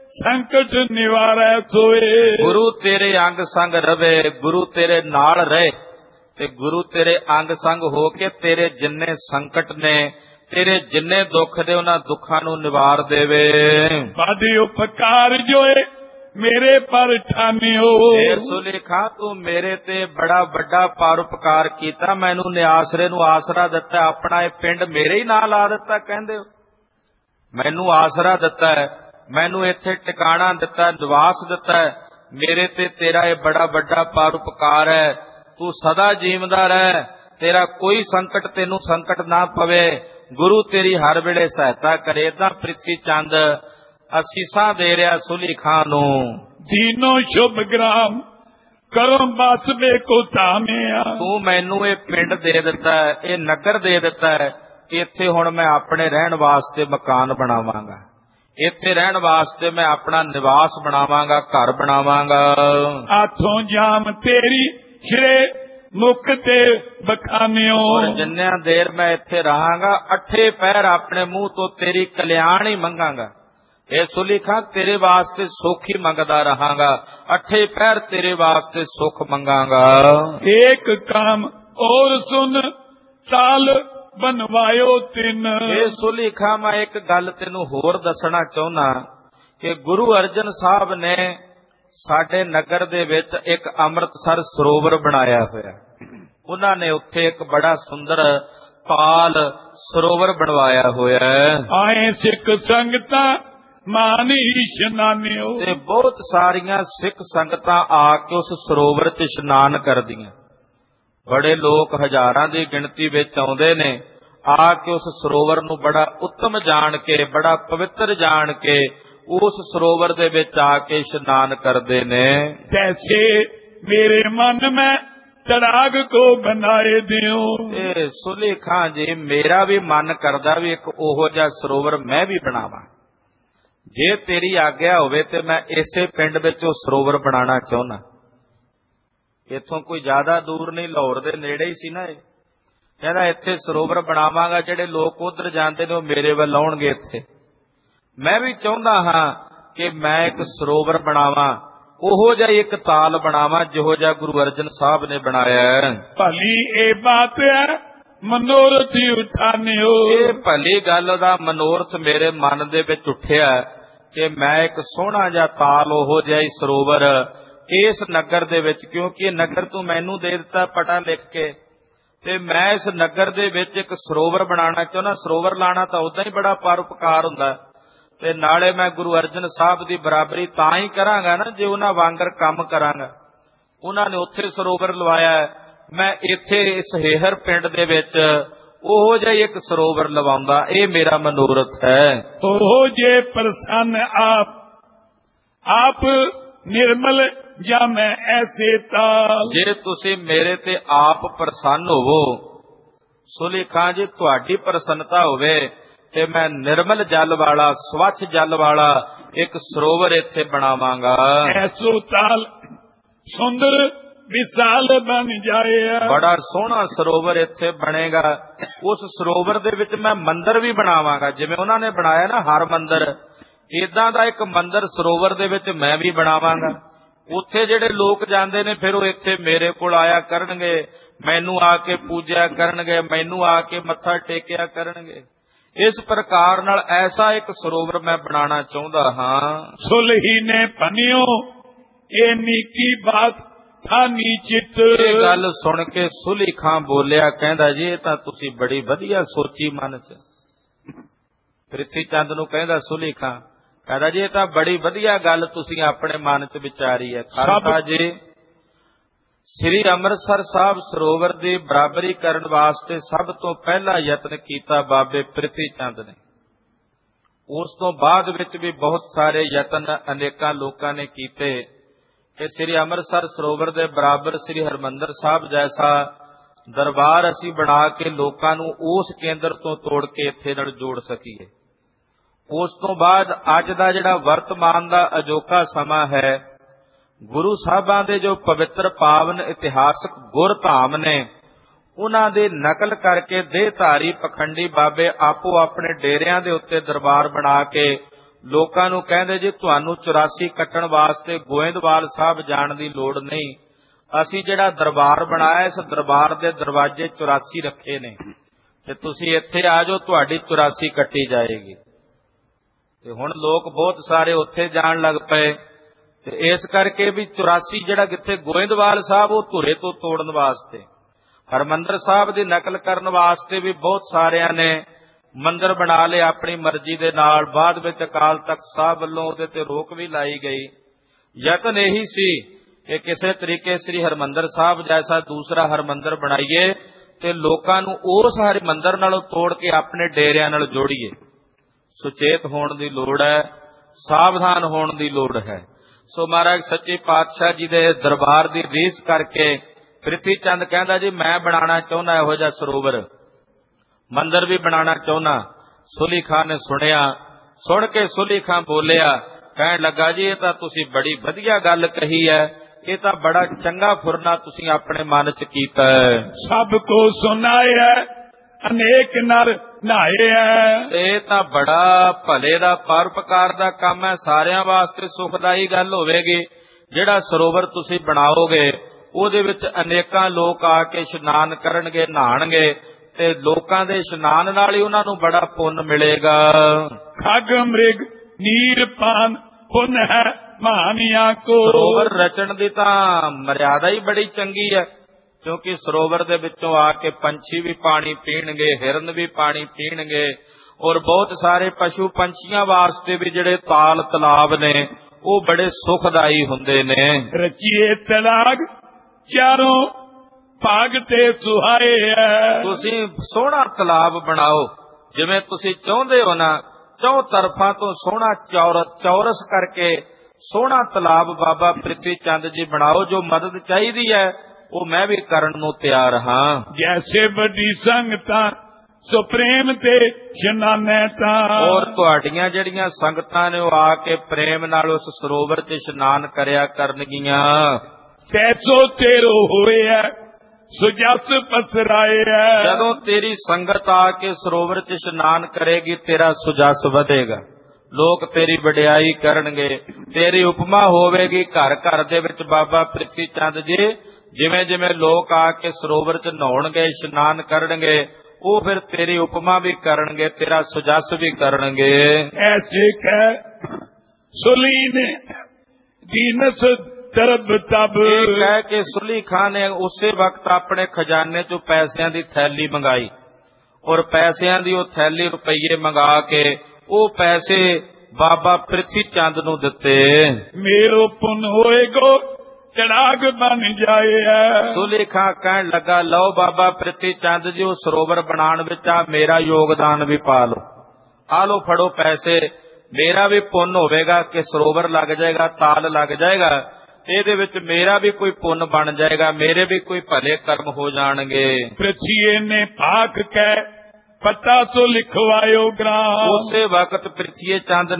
ਸੰਕਟ ਨਿਵਾਰੈ ਸੋਏ। ਗੁਰੂ ਤੇਰੇ ਅੰਗ ਸੰਗ ਰਵੇ, ਗੁਰੂ ਤੇਰੇ ਨਾਲ ਰਹੇ, ਤੇ ਗੁਰੂ ਤੇਰੇ ਅੰਗ ਸੰਗ ਹੋ ਕੇ ਤੇਰੇ ਜਿੰਨੇ ਸੰਕਟ ਨੇ, ਤੇਰੇ ਜਿੰਨੇ ਦੁੱਖ ਨੇ, ਉਹਨਾਂ ਦੁੱਖਾਂ ਨੂੰ ਨਿਵਾਰ ਦੇਵੇ। ਬਾਦੀ ਉਪਕਾਰ ਜੋਏ ਮੇਰੇ ਪਰ ਠਾਨਿਓ। ਏ ਸੁਲੇਖਾ ਤੂੰ ਮੇਰੇ ਤੇ ਬੜਾ ਵੱਡਾ ਪਰਉਪਕਾਰ ਕੀਤਾ, ਮੈਨੂੰ ਨਿਆਸਰੇ ਨੂੰ ਆਸਰਾ ਦਿੱਤਾ, ਆਪਣਾ ਇਹ ਪਿੰਡ ਮੇਰੇ ਹੀ ਨਾਂ ਲਾ ਦਿੱਤਾ। ਕਹਿੰਦੇ ਹੋ ਮੈਨੂੰ ਆਸਰਾ ਦਿੱਤਾ, ਮੈਨੂੰ ਇੱਥੇ ਟਿਕਾਣਾ ਦਿੱਤਾ, ਨਿਵਾਸ ਦਿੱਤਾ, ਮੇਰੇ ਤੇ ਤੇਰਾ ਇਹ ਬੜਾ ਵੱਡਾ ਪਰਉਪਕਾਰ ਹੈ। ਤੂੰ ਸਦਾ ਜੀਵਦਾ ਰਹਿ, ਤੇਰਾ ਕੋਈ ਸੰਕਟ ਤੈਨੂੰ ਸੰਕਟ ਨਾ ਪਵੇ, ਗੁਰੂ ਤੇਰੀ ਹਰ ਵੇਲੇ ਸਹਾਇਤਾ ਕਰੇ। ਤਾਂ ਪ੍ਰਿਥੀ ਚੰਦ ਅਸੀਸਾਂ ਦੇ ਰਿਹਾ ਸੁਲੀ ਖਾਂ ਨੂੰ। ਦੀਨੋ ਸ਼ੁਭ ਗ੍ਰਾਮ ਕਰੋ ਬਸਵੇ ਕੋ ਧਾਮਿਆ। ਤੂੰ ਮੈਨੂੰ ਇਹ ਪਿੰਡ ਦੇ ਦਿੱਤਾ, ਇਹ ਨਗਰ ਦੇ ਦਿੱਤਾ, ਇੱਥੇ ਹੁਣ ਮੈਂ ਆਪਣੇ ਰਹਿਣ ਵਾਸਤੇ ਮਕਾਨ ਬਣਾਵਾਂਗਾ, ਇੱਥੇ ਰਹਿਣ ਵਾਸਤੇ ਮੈਂ ਆਪਣਾ ਨਿਵਾਸ ਬਣਾਵਾਂਗਾ, ਘਰ ਬਣਾਵਾਂਗਾ। ਆਥੋਂ ਜਾਮ ਤੇਰੀ ਖਿਰੇ ਮੁਖ ਤੇ ਬਖਾਨਿਓ। ਔਰ ਜਿੰਨਿਆਂ ਦੇਰ ਮੈਂ ਇੱਥੇ ਰਹਾਂਗਾ, 8 ਪਹਿਰ ਆਪਣੇ ਮੂੰਹ ਤੋਂ ਤੇਰੀ ਕਲਿਆਣ ਹੀ ਮੰਗਾਂਗਾ। ਇਹ ਸੁਲੀ ਖਾਂ ਤੇਰੇ ਵਾਸਤੇ ਸੁੱਖ ਹੀ ਮੰਗਦਾ ਰਹਾਂਗਾ, 8 ਪਹਿਰ ਤੇਰੇ ਵਾਸਤੇ ਸੁੱਖ ਮੰਗਾਂਗਾ। ਏਕ ਕਾਮ ਔਰ ਸੁਨ ਤਾਲ ਬਨਵਾਇਓ ਤਿੰਨ। ਇਹ ਸੁਲੀ ਖਾਂ ਮੈਂ ਇੱਕ ਗੱਲ ਤੈਨੂੰ ਹੋਰ ਦੱਸਣਾ ਚਾਹੁੰਦਾ ਕਿ ਗੁਰੂ ਅਰਜਨ ਸਾਹਿਬ ਨੇ ਸਾਡੇ ਨਗਰ ਦੇ ਵਿੱਚ ਇੱਕ ਅੰਮ੍ਰਿਤਸਰ ਸਰੋਵਰ ਬਣਾਇਆ ਹੋਇਆ। ਉਹਨਾਂ ਨੇ ਉੱਥੇ ਇੱਕ ਬੜਾ ਸੁੰਦਰ ਤਾਲ ਸਰੋਵਰ ਬਣਵਾਇਆ ਹੋਇਆ ਹੈ। ਆਏ ਸਿੱਖ ਸੰਗਤਾਂ ਮਾਨੀ ਇਸ਼ਨਾਨਿਓ। ਤੇ ਬਹੁਤ ਸਾਰੀਆਂ ਸਿੱਖ ਸੰਗਤਾਂ ਆ ਕੇ ਉਸ ਸਰੋਵਰ 'ਚ ਇਸ਼ਨਾਨ ਕਰਦੀਆਂ। ਬੜੇ ਲੋਕ ਹਜ਼ਾਰਾਂ ਦੀ ਗਿਣਤੀ ਵਿੱਚ ਆਉਂਦੇ ਨੇ, ਆ ਕੇ ਉਸ ਸਰੋਵਰ ਨੂੰ ਬੜਾ ਉੱਤਮ ਜਾਣ ਕੇ, ਬੜਾ ਪਵਿੱਤਰ ਜਾਣ ਕੇ ਉਸ ਸਰੋਵਰ ਦੇ ਵਿੱਚ ਆ ਕੇ ਇਸ਼ਨਾਨ ਕਰਦੇ ਨੇ। ਜੈਸੇ ਮੇਰੇ ਮਨ ਮੈਂ ਤੜਾਗ ਕੋ ਬਣਾਏ ਦਿਓ। ਇਹ ਸੁਲੀ ਖਾਂ ਜੀ ਮੇਰਾ ਵੀ ਮਨ ਕਰਦਾ ਵੀ ਇੱਕ ਉਹੋ ਜਿਹਾ ਸਰੋਵਰ ਮੈਂ ਵੀ ਬਣਾਵਾਂ। ਜੇ ਤੇਰੀ ਆਗਿਆ ਹੋਵੇ ਤੇ ਮੈਂ ਇਸੇ ਪਿੰਡ ਵਿੱਚ ਉਹ ਸਰੋਵਰ ਬਣਾਉਣਾ ਚਾਹੁੰਦਾ। ਇੱਥੋਂ ਕੋਈ ਜ਼ਿਆਦਾ ਦੂਰ ਨਹੀਂ, ਲਾਹੌਰ ਦੇ ਨੇੜੇ ਹੀ ਸੀ ਨਾ ਇਹ। ਕਹਿੰਦਾ ਇੱਥੇ ਸਰੋਵਰ ਬਣਾਵਾਂਗਾ, ਜਿਹੜੇ ਲੋਕ ਉਧਰ ਜਾਂਦੇ ਨੇ ਉਹ ਮੇਰੇ ਵੱਲ ਆਉਣਗੇ ਇੱਥੇ। ਮੈਂ ਵੀ ਚਾਹੁੰਦਾ ਹਾਂ ਕਿ ਮੈਂ ਇੱਕ ਸਰੋਵਰ ਬਣਾਵਾਂ, ਉਹੋ ਜਿਹਾ ਇੱਕ ਤਾਲ ਬਣਾਵਾਂ ਜਿਹੋ ਜਿਹਾ ਗੁਰੂ ਅਰਜਨ ਸਾਹਿਬ ਨੇ ਬਣਾਇਆ। ਭਲੀ ਇਹ ਬਾਤ ਹੈ ਮਨੋਰਥ ਉਠਾਨਿਓ। ਇਹ ਭਲੀ ਗੱਲ ਦਾ ਮਨੋਰਥ ਮੇਰੇ ਮਨ ਦੇ ਵਿੱਚ ਉੱਠਿਆ ਕਿ ਮੈਂ ਇੱਕ ਸੋਹਣਾ ਜਿਹਾ ਤਾਲ, ਉਹੋ ਜਿਹਾ ਹੀ ਸਰੋਵਰ ਇਸ ਨਗਰ ਦੇ ਵਿੱਚ, ਕਿਉਂਕਿ ਇਹ ਨਗਰ ਤੂੰ ਮੈਨੂੰ ਦੇ ਦਿੱਤਾ ਪਟਾ ਲਿਖ ਕੇ, ਤੇ ਮੈਂ ਇਸ ਨਗਰ ਦੇ ਵਿੱਚ ਇੱਕ ਸਰੋਵਰ ਬਣਾਉਣਾ ਚਾਹੁੰਦਾ। ਸਰੋਵਰ ਲਾਣਾ ਤਾਂ ਉਦਾਂ ਹੀ ਬੜਾ ਪਰਉਪਕਾਰ ਹੁੰਦਾ, ਤੇ ਨਾਲੇ ਮੈਂ ਗੁਰੂ ਅਰਜਨ ਸਾਹਿਬ ਦੀ ਬਰਾਬਰੀ ਤਾਂ ਹੀ ਕਰਾਂਗਾ ਨਾ ਜੇ ਉਹਨਾਂ ਵਾਂਗਰ ਕੰਮ ਕਰਾਂਗਾ। ਉਹਨਾਂ ਨੇ ਉੱਥੇ ਸਰੋਵਰ ਲਵਾਇਆ, ਮੈਂ ਇੱਥੇ ਇਸ ਹੇਹਰ ਪਿੰਡ ਦੇ ਵਿੱਚ ਉਹੋ ਜਿਹਾ ਇੱਕ ਸਰੋਵਰ ਲਵਾਉਂਦਾ। ਇਹ ਮੇਰਾ ਮਨੋਰਥ ਹੈ। ਉਹੋ ਜੇ ਪ੍ਰਸੰਨ ਆਪ ਨਿਰਮਲ ਜਾਂ ਮੈਂ ਐਸੇ ਤਾਲ। ਜੇ ਤੁਸੀਂ ਮੇਰੇ ਤੇ ਆਪ ਪ੍ਰਸੰਨ ਹੋਵੋ ਸੁਲੀ ਖਾਂ ਜੀ, ਤੁਹਾਡੀ ਪ੍ਰਸੰਨਤਾ ਹੋਵੇ ਤੇ ਮੈਂ ਨਿਰਮਲ ਜਲ ਵਾਲਾ, ਸਵੱਛ ਜਲ ਵਾਲਾ ਇੱਕ ਸਰੋਵਰ ਇੱਥੇ ਬਣਾਵਾਂਗਾ। ਐਸੋ ਤਾਲ ਸੁੰਦਰ ਵਿਸ਼ਾਲ ਬਣ ਜਾਏ। ਬੜਾ ਸੋਹਣਾ ਸਰੋਵਰ ਇੱਥੇ ਬਣੇਗਾ। ਉਸ ਸਰੋਵਰ ਦੇ ਵਿੱਚ ਮੈਂ ਮੰਦਿਰ ਵੀ ਬਣਾਵਾਂਗਾ, ਜਿਵੇਂ ਉਹਨਾਂ ਨੇ ਬਣਾਇਆ ਨਾ ਹਰ ਮੰਦਿਰ, ਏਦਾਂ ਦਾ ਇੱਕ ਮੰਦਿਰ ਸਰੋਵਰ ਦੇ ਵਿੱਚ ਮੈਂ ਵੀ ਬਣਾਵਾਂਗਾ। ਉੱਥੇ ਜਿਹੜੇ ਲੋਕ ਜਾਂਦੇ ਨੇ ਫਿਰ ਉਹ ਇੱਥੇ ਮੇਰੇ ਕੋਲ ਆਇਆ ਕਰਨਗੇ, ਮੈਨੂੰ ਆ ਕੇ ਪੂਜਿਆ ਕਰਨਗੇ, ਮੈਨੂੰ ਆ ਕੇ ਮੱਥਾ ਟੇਕਿਆ ਕਰਨਗੇ। ਇਸ ਪ੍ਰਕਾਰ ਨਾਲ ਐਸਾ ਇੱਕ ਸਰੋਵਰ ਮੈਂ ਬਣਾਉਣਾ ਚਾਹੁੰਦਾ ਹਾਂ। ਸੁਲਹੀ ਨੇ ਭਨਿਓ ਇਹ ਨੀਕੀ ਬਾਤ ਥਾ ਨੀਚਿਤ। ਇਹ ਗੱਲ ਸੁਣ ਕੇ ਸੁਲੀ ਖਾਂ ਬੋਲਿਆ, ਕਹਿੰਦਾ ਜੀ ਇਹ ਤਾਂ ਤੁਸੀਂ ਬੜੀ ਵਧੀਆ ਸੋਚੀ ਮਨ ਚ। ਪ੍ਰਿਥੀ ਚੰਦ ਨੂੰ ਕਹਿੰਦਾ ਸੁਲੀ ਖਾਂ, ਕਹਿੰਦਾ ਜੀ ਇਹ ਤਾਂ ਬੜੀ ਵਧੀਆ ਗੱਲ ਤੁਸੀਂ ਆਪਣੇ ਮਨ ਚ ਵਿਚਾਰੀ ਹੈ। ਖਾਲਸਾ ਜੀ ਸ੍ਰੀ ਅੰਮ੍ਰਿਤਸਰ ਸਾਹਿਬ ਸਰੋਵਰ ਦੀ ਬਰਾਬਰੀ ਕਰਨ ਵਾਸਤੇ ਸਭ ਤੋਂ ਪਹਿਲਾ ਯਤਨ ਕੀਤਾ ਬਾਬੇ ਪ੍ਰਿਥੀ ਚੰਦ ਨੇ। ਉਸ ਤੋਂ ਬਾਅਦ ਵਿੱਚ ਵੀ ਬਹੁਤ ਸਾਰੇ ਯਤਨ ਅਨੇਕਾਂ ਲੋਕਾਂ ਨੇ ਕੀਤੇ ਕਿ ਸ੍ਰੀ ਅੰਮ੍ਰਿਤਸਰ ਸਰੋਵਰ ਦੇ ਬਰਾਬਰ ਸ੍ਰੀ ਹਰਿਮੰਦਰ ਸਾਹਿਬ ਜੈਸਾ ਦਰਬਾਰ ਅਸੀਂ ਬਣਾ ਕੇ ਲੋਕਾਂ ਨੂੰ ਉਸ ਕੇਂਦਰ ਤੋਂ ਤੋੜ ਕੇ ਇੱਥੇ ਨਾਲ ਜੋੜ ਸਕੀਏ। ਉਸ ਤੋਂ ਬਾਅਦ ਅੱਜ ਦਾ ਜਿਹੜਾ ਵਰਤਮਾਨ ਦਾ ਅਜੋਕਾ ਸਮਾਂ ਹੈ, ਗੁਰੂ ਸਾਹਿਬਾਂ ਦੇ ਜੋ ਪਵਿੱਤਰ ਪਾਵਨ ਇਤਿਹਾਸਕ ਗੁਰਧਾਮ ਨੇ, ਉਹਨਾਂ ਦੇ ਨਕਲ ਕਰਕੇ ਦੇਹਧਾਰੀ ਪਖੰਡੀ ਬਾਬੇ ਆਪੋ ਆਪਣੇ ਡੇਰਿਆਂ ਦੇ ਉੱਤੇ ਦਰਬਾਰ ਬਣਾ ਕੇ ਲੋਕਾਂ ਨੂੰ ਕਹਿੰਦੇ ਜੀ ਤੁਹਾਨੂੰ 84 ਕੱਟਣ ਵਾਸਤੇ ਗੋਇੰਦਵਾਲ ਸਾਹਿਬ ਜਾਣ ਦੀ ਲੋੜ ਨਹੀਂ, ਅਸੀਂ ਜਿਹੜਾ ਦਰਬਾਰ ਬਣਾਇਆ ਇਸ ਦਰਬਾਰ ਦੇ ਦਰਵਾਜ਼ੇ 84 ਰੱਖੇ ਨੇ ਤੇ ਤੁਸੀਂ ਇੱਥੇ ਆ ਜਾਓ, ਤੁਹਾਡੀ 84 ਕੱਟੀ ਜਾਏਗੀ। ਤੇ ਹੁਣ ਲੋਕ ਬਹੁਤ ਸਾਰੇ ਉੱਥੇ ਜਾਣ ਲੱਗ ਪਏ ਤੇ ਇਸ ਕਰਕੇ ਵੀ 84 ਜਿਹੜਾ ਕਿੱਥੇ ਗੋਇੰਦਵਾਲ ਸਾਹਿਬ ਉਹ ਧੁਰੇ ਤੋਂ ਤੋੜਨ ਵਾਸਤੇ, ਹਰਿਮੰਦਰ ਸਾਹਿਬ ਦੀ ਨਕਲ ਕਰਨ ਵਾਸਤੇ ਵੀ ਬਹੁਤ ਸਾਰਿਆਂ ਨੇ ਮੰਦਰ ਬਣਾ ਲਏ ਆਪਣੀ ਮਰਜ਼ੀ ਦੇ ਨਾਲ। ਬਾਅਦ ਵਿੱਚ ਅਕਾਲ ਤਖਤ ਸਾਹਿਬ ਵੱਲੋਂ ਉਹਦੇ ਤੇ ਰੋਕ ਵੀ ਲਾਈ ਗਈ। ਯਤਨ ਇਹੀ ਸੀ ਕਿ ਕਿਸੇ ਤਰੀਕੇ ਸ੍ਰੀ ਹਰਿਮੰਦਰ ਸਾਹਿਬ ਜੈਸਾ ਦੂਸਰਾ ਹਰਿਮੰਦਰ ਬਣਾਈਏ ਤੇ ਲੋਕਾਂ ਨੂੰ ਉਸ ਹਰਿਮੰਦਰ ਨਾਲੋਂ ਤੋੜ ਕੇ ਆਪਣੇ ਡੇਰਿਆਂ ਨਾਲ ਜੋੜੀਏ। ਸੁਚੇਤ ਹੋਣ ਦੀ ਲੋੜ ਹੈ, ਸਾਵਧਾਨ ਹੋਣ ਦੀ ਲੋੜ ਹੈ। ਸੋ ਮਹਾਰਾਜ ਸੱਚੇ ਪਾਤਸ਼ਾਹ ਜੀ ਦੇ ਦਰਬਾਰ ਦੀ ਰੀਸ ਕਰਕੇ ਪ੍ਰਿਥੀ ਚੰਦ ਕਹਿੰਦਾ ਜੀ ਮੈਂ ਬਣਾਉਣਾ ਚਾਹੁੰਦਾ ਇਹੋ ਜਿਹਾ ਸਰੋਵਰ, ਮੰਦਰ ਵੀ ਬਣਾਉਣਾ ਚਾਹੁੰਦਾ। ਸੁਲੀ ਖਾਂ ਨੇ ਸੁਣਿਆ, ਸੁਣ ਕੇ ਸੁਲੀ ਖਾਂ ਬੋਲਿਆ, ਕਹਿਣ ਲੱਗਾ ਜੀ ਇਹ ਤਾਂ ਤੁਸੀਂ ਬੜੀ ਵਧੀਆ ਗੱਲ ਕਹੀ ਹੈ, ਇਹ ਤਾਂ ਬੜਾ ਚੰਗਾ ਫੁਰਨਾ ਤੁਸੀਂ ਆਪਣੇ ਮਨ ਚ ਕੀਤਾ ਹੈ। ਸਭ ਕੋ ਸੁਣਾਇਆ ਅਨੇਕ ਨਰ ਨਹਾਇਆ, ਇਹ ਤਾਂ ਬੜਾ ਭਲੇ ਦਾ ਪਰਉਪਕਾਰ ਦਾ ਕੰਮ ਹੈ, ਸਾਰਿਆਂ ਵਾਸਤੇ ਸੁਖਦਾਈ ਗੱਲ ਹੋਵੇਗੀ। ਜਿਹੜਾ ਸਰੋਵਰ ਤੁਸੀਂ ਬਣਾਓਗੇ ਉਹਦੇ ਵਿੱਚ ਅਨੇਕਾਂ ਲੋਕ ਆ ਕੇ ਇਸ਼ਨਾਨ ਕਰਨਗੇ, ਨਹਾਣਗੇ ਤੇ ਲੋਕਾਂ ਦੇ ਇਸ਼ਨਾਨ ਨਾਲ ਹੀ ਉਹਨਾਂ ਨੂੰ ਬੜਾ ਪੁੰਨ ਮਿਲੇਗਾ। ਖਗ ਮ੍ਰਿਗ ਨੀਰ ਪਾਨ ਪੁੰਨ ਹੈ ਮਹਾਨੀਆਂ ਕੋ। ਸਰੋਵਰ ਰਚਣ ਦੀ ਤਾਂ ਮਰਿਆਦਾ ਹੀ ਬੜੀ ਚੰਗੀ ਹੈ, ਕਿਉਂਕਿ ਸਰੋਵਰ ਦੇ ਵਿੱਚੋਂ ਆ ਕੇ ਪੰਛੀ ਵੀ ਪਾਣੀ ਪੀਣਗੇ, ਹਿਰਨ ਵੀ ਪਾਣੀ ਪੀਣਗੇ ਔਰ ਬਹੁਤ ਸਾਰੇ ਪਸ਼ੂ ਪੰਛੀਆਂ ਵਾਸਤੇ ਵੀ ਜਿਹੜੇ ਤਾਲ ਤਲਾਬ ਨੇ ਉਹ ਬੜੇ ਸੁਖਦਾਈ ਹੁੰਦੇ ਨੇ। ਰਚੀਏ ਤਲਾਗ ਚਾਰੋਂ ਭਾਗ ਤੇ ਸੁਹਾਏ ਹੈ। ਤੁਸੀਂ ਸੋਹਣਾ ਤਲਾਬ ਬਣਾਓ ਜਿਵੇਂ ਤੁਸੀਂ ਚਾਹੁੰਦੇ ਹੋ ਨਾ, ਚੌ ਤਰਫਾਂ ਤੋਂ ਸੋਹਣਾ ਚੌਰਸ ਕਰਕੇ ਸੋਹਣਾ ਤਲਾਬ ਬਾਬਾ ਪ੍ਰਿਥੀ ਚੰਦ ਜੀ ਬਣਾਓ। ਜੋ ਮਦਦ ਚਾਹੀਦੀ ਹੈ ਉਹ ਮੈਂ ਵੀ ਕਰਨ ਨੂੰ ਤਿਆਰ ਹਾਂ। ਜੈਸੇ ਵੱਡੀ ਸੰਗਤਾਂ ਸੋ ਪ੍ਰੇਮ ਤੇ ਇਸ਼ਨਾਨੇ ਤਾਂ, ਔਰ ਤੁਹਾਡੀਆਂ ਜਿਹੜੀਆਂ ਸੰਗਤਾਂ ਨੇ ਉਹ ਆ ਕੇ ਪ੍ਰੇਮ ਨਾਲ ਉਸ ਸਰੋਵਰ 'ਚ ਇਸ਼ਨਾਨ ਕਰਿਆ ਕਰਨਗੀਆਂ। ਤੈਸੋ ਤੇਰੋ ਹੋਇਆ ਸੋ ਜਸ ਪਸਰਾਇਆ, ਜਦੋਂ ਤੇਰੀ ਸੰਗਤ ਆ ਕੇ ਸਰੋਵਰ 'ਚ ਇਸ਼ਨਾਨ ਕਰੇਗੀ ਤੇਰਾ ਸੁਜਸ ਵਧੇਗਾ, ਲੋਕ ਤੇਰੀ ਵਡਿਆਈ ਕਰਨਗੇ, ਤੇਰੀ ਉਪਮਾ ਹੋਵੇਗੀ ਘਰ ਘਰ ਦੇ ਵਿੱਚ। ਬਾਬਾ ਪ੍ਰਿਥੀ ਚੰਦ ਜੀ ਜਿਵੇਂ ਜਿਵੇਂ ਲੋਕ ਆ ਕੇ ਸਰੋਵਰ 'ਚ ਨਹਾਉਣਗੇ, ਇਸ਼ਨਾਨ ਕਰਨਗੇ, ਉਹ ਫਿਰ ਤੇਰੀ ਉਪਮਾ ਵੀ ਕਰਨਗੇ, ਤੇਰਾ ਸੁਜਸ ਵੀ ਕਰਨਗੇ। ਐਸੇ ਕਹਿ ਸੁਲੀ ਨੇ ਦੀਨਸ ਤਰਬ ਤਬ, ਇਹ ਕਹਿ ਕੇ ਸੁਲੀ ਖਾਂ ਨੇ ਉਸੇ ਵਕਤ ਆਪਣੇ ਖਜ਼ਾਨੇ 'ਚੋਂ ਪੈਸਿਆਂ ਦੀ ਥੈਲੀ ਮੰਗਾਈ ਔਰ ਪੈਸਿਆਂ ਦੀ ਉਹ ਥੈਲੀ ਰੁਪਈਏ ਮੰਗਾ ਕੇ ਉਹ ਪੈਸੇ ਬਾਬਾ ਪ੍ਰਿਥੀ ਚੰਦ ਨੂੰ ਦਿੱਤੇ। ਮੇਰੋ ਪੁੰਨ ਹੋਏਗੋ ਚੜਾਗ ਬਣ ਜਾਏ। ਸੁਲੀ ਖਾਂ ਕਹਿਣ ਲੱਗਾ ਲਓ ਬਾਬਾ ਪ੍ਰਿਥੀ ਚੰਦ ਜੀ ਉਹ ਸਰੋਵਰ ਬਣਾਉਣ ਵਿੱਚ ਆ ਮੇਰਾ ਯੋਗਦਾਨ ਵੀ ਪਾ ਲਓ, ਆ ਲਓ ਫੜੋ ਪੈਸੇ, ਮੇਰਾ ਵੀ ਪੁੰਨ ਹੋਵੇਗਾ ਕਿ ਸਰੋਵਰ ਲੱਗ ਜਾਏਗਾ, ਤਾਲ ਲੱਗ ਜਾਏਗਾ, ਇਹਦੇ ਵਿੱਚ ਮੇਰਾ ਵੀ ਕੋਈ ਪੁੰਨ ਬਣ ਜਾਏਗਾ, ਮੇਰੇ ਵੀ ਕੋਈ ਭਲੇ ਕਰਮ ਹੋ ਜਾਣਗੇ। ਪ੍ਰਿਥੀਏ ਨੇ ਭਾਖ ਕਹਿ ਪਤਾ ਤੋਂ ਲਿਖਵਾਇਓ ਗ੍ਰਾਮ, ਉਸੇ ਵਕਤ ਪ੍ਰਿਥੀ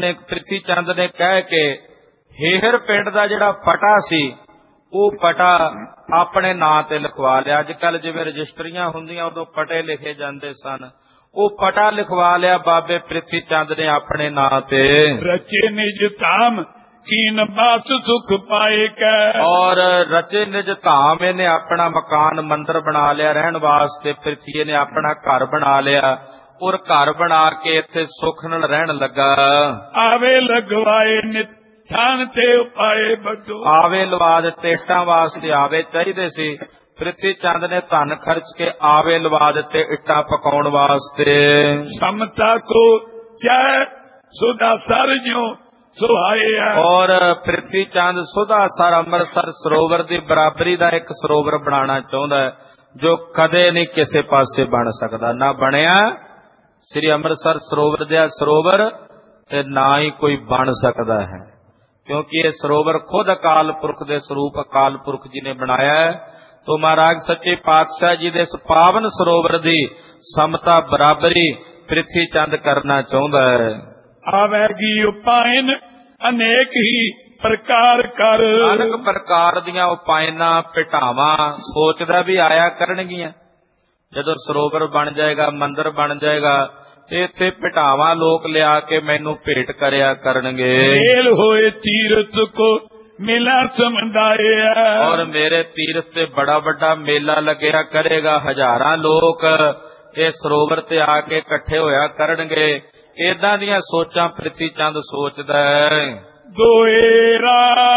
ਚੰਦ ਨੇ ਕਹਿ ਕੇ ਹੇਹਰ ਪਿੰਡ ਦਾ ਜਿਹੜਾ ਪਟਾ ਸੀ ਉਹ ਪਟਾ ਆਪਣੇ ਨਾਂ ਤੇ ਲਿਖਵਾ ਲਿਆ। ਅੱਜ ਕੱਲ ਜਿਵੇਂ ਰਜਿਸਟਰੀਆਂ ਹੁੰਦੀਆਂ ਉਦੋਂ ਪਟੇ ਲਿਖੇ ਜਾਂਦੇ ਸਨ, ਉਹ ਪਟਾ ਲਿਖਵਾ ਲਿਆ ਬਾਬੇ ਪ੍ਰਿਥੀ ਚੰਦ ਨੇ ਆਪਣੇ ਨਾਂ ਤੇ। ਰਚੇ ਨਿਜ ਧਾਮ ਕੀਨ ਬਾਸ ਸੁਖ ਪਾਏ ਕੈ, ਔਰ ਰਚੇ ਨਿਜ ਧਾਮ ਇਹਨੇ ਆਪਣਾ ਮਕਾਨ ਮੰਦਰ ਬਣਾ ਲਿਆ ਰਹਿਣ ਵਾਸਤੇ। ਪ੍ਰਿਥੀਏ ਨੇ ਆਪਣਾ ਘਰ ਬਣਾ ਲਿਆ ਔਰ ਘਰ ਬਣਾ ਕੇ ਇੱਥੇ ਸੁੱਖ ਨਾਲ ਰਹਿਣ ਲੱਗਾ। ਆਵੇ ਲਗਵਾਏ ਨਿਤ ਥਾਨ ਤੇ ਉਪਾਏ ਬੱਡੋ, ਆਵੇ ਲਵਾ ਦਿੱਤੇ, ਇੱਟਾਂ ਵਾਸਤੇ ਆਵੇ ਚਾਹੀਦੇ ਸੀ, ਪ੍ਰਿਥੀ ਚੰਦ ਨੇ ਧਨ ਖਰਚ ਕੇ ਆਵੇ ਲਵਾ ਦਿੱਤੇ ਇੱਟਾਂ ਪਕਾਉਣ ਵਾਸਤੇ। ਸਮਤਾ ਕੋ ਚਾਹ ਸੁਦਾ ਸਰ ਜਿਉ ਸੁਹਾਏ। ਔਰ ਪ੍ਰਿਥੀ ਚੰਦ ਸੁਦਾ ਸਰ ਅੰਮ੍ਰਿਤਸਰ ਸਰੋਵਰ ਦੀ ਬਰਾਬਰੀ ਦਾ ਇੱਕ ਸਰੋਵਰ ਬਣਾਉਣਾ ਚਾਹੁੰਦਾ ਹੈ ਜੋ ਕਦੇ ਨਹੀਂ ਕਿਸੇ ਪਾਸੇ ਬਣ ਸਕਦਾ, ਨਾ ਬਣਿਆ। ਸ੍ਰੀ ਅੰਮ੍ਰਿਤਸਰ ਸਰੋਵਰ ਦਾ ਸਰੋਵਰ ਤੇ ਨਾ ਹੀ ਕੋਈ ਬਣ ਸਕਦਾ ਹੈ, ਕਿਉਂਕਿ ਇਹ ਸਰੋਵਰ ਖੁਦ ਅਕਾਲ ਪੁਰਖ ਦੇ ਸਰੂਪ ਅਕਾਲ ਪੁਰਖ ਜੀ ਨੇ ਬਣਾਇਆ ਹੈ। ਤੋ ਮਹਾਰਾਜ ਸੱਚੇ ਪਾਤਸ਼ਾਹ ਜੀ ਦੇ ਇਸ ਪਾਵਨ ਸਰੋਵਰ ਦੀ ਸਮਤਾ ਬਰਾਬਰੀ ਪ੍ਰਿਥੀ ਚੰਦ ਕਰਨਾ ਚਾਹੁੰਦਾ ਹੈ। ਆਵੇਗੀ ਉਪਾਇਨ ਅਨੇਕ ਹੀ ਪ੍ਰਕਾਰ ਕਰ। ਅਨੇਕ ਪ੍ਰਕਾਰ ਦੀਆਂ ਉਪਾਇਨਾਂ ਭਟਾਵਾਂ ਸੋਚਦਾ ਵੀ ਆਇਆ ਕਰਨਗੀਆਂ। ਜਦੋਂ ਸਰੋਵਰ ਬਣ ਜਾਏਗਾ, ਮੰਦਿਰ ਬਣ ਜਾਏਗਾ, ਤੇ ਇੱਥੇ ਭਟਾਵਾਂ ਲੋਕ ਲਿਆ ਕੇ ਮੈਨੂੰ ਭੇਟ ਕਰਿਆ ਕਰਨਗੇ। ਮੇਲ ਹੋਏ ਤੀਰਥ ਕੋ ਮੇਲਾ ਸਮਝਾਇਆ, ਔਰ ਮੇਰੇ ਤੀਰਥ ਤੇ ਬੜਾ ਵੱਡਾ ਮੇਲਾ ਲੱਗਿਆ ਕਰੇਗਾ। ਹਜ਼ਾਰਾਂ ਲੋਕ ਇਹ ਸਰੋਵਰ ਤੇ ਆ ਕੇ ਇਕੱਠੇ ਹੋਇਆ ਕਰਨਗੇ। ਏਦਾਂ ਦੀਆਂ ਸੋਚਾਂ ਪ੍ਰਿਥੀ ਚੰਦ ਸੋਚਦਾ ਹੈ। ਦੋਏਰਾ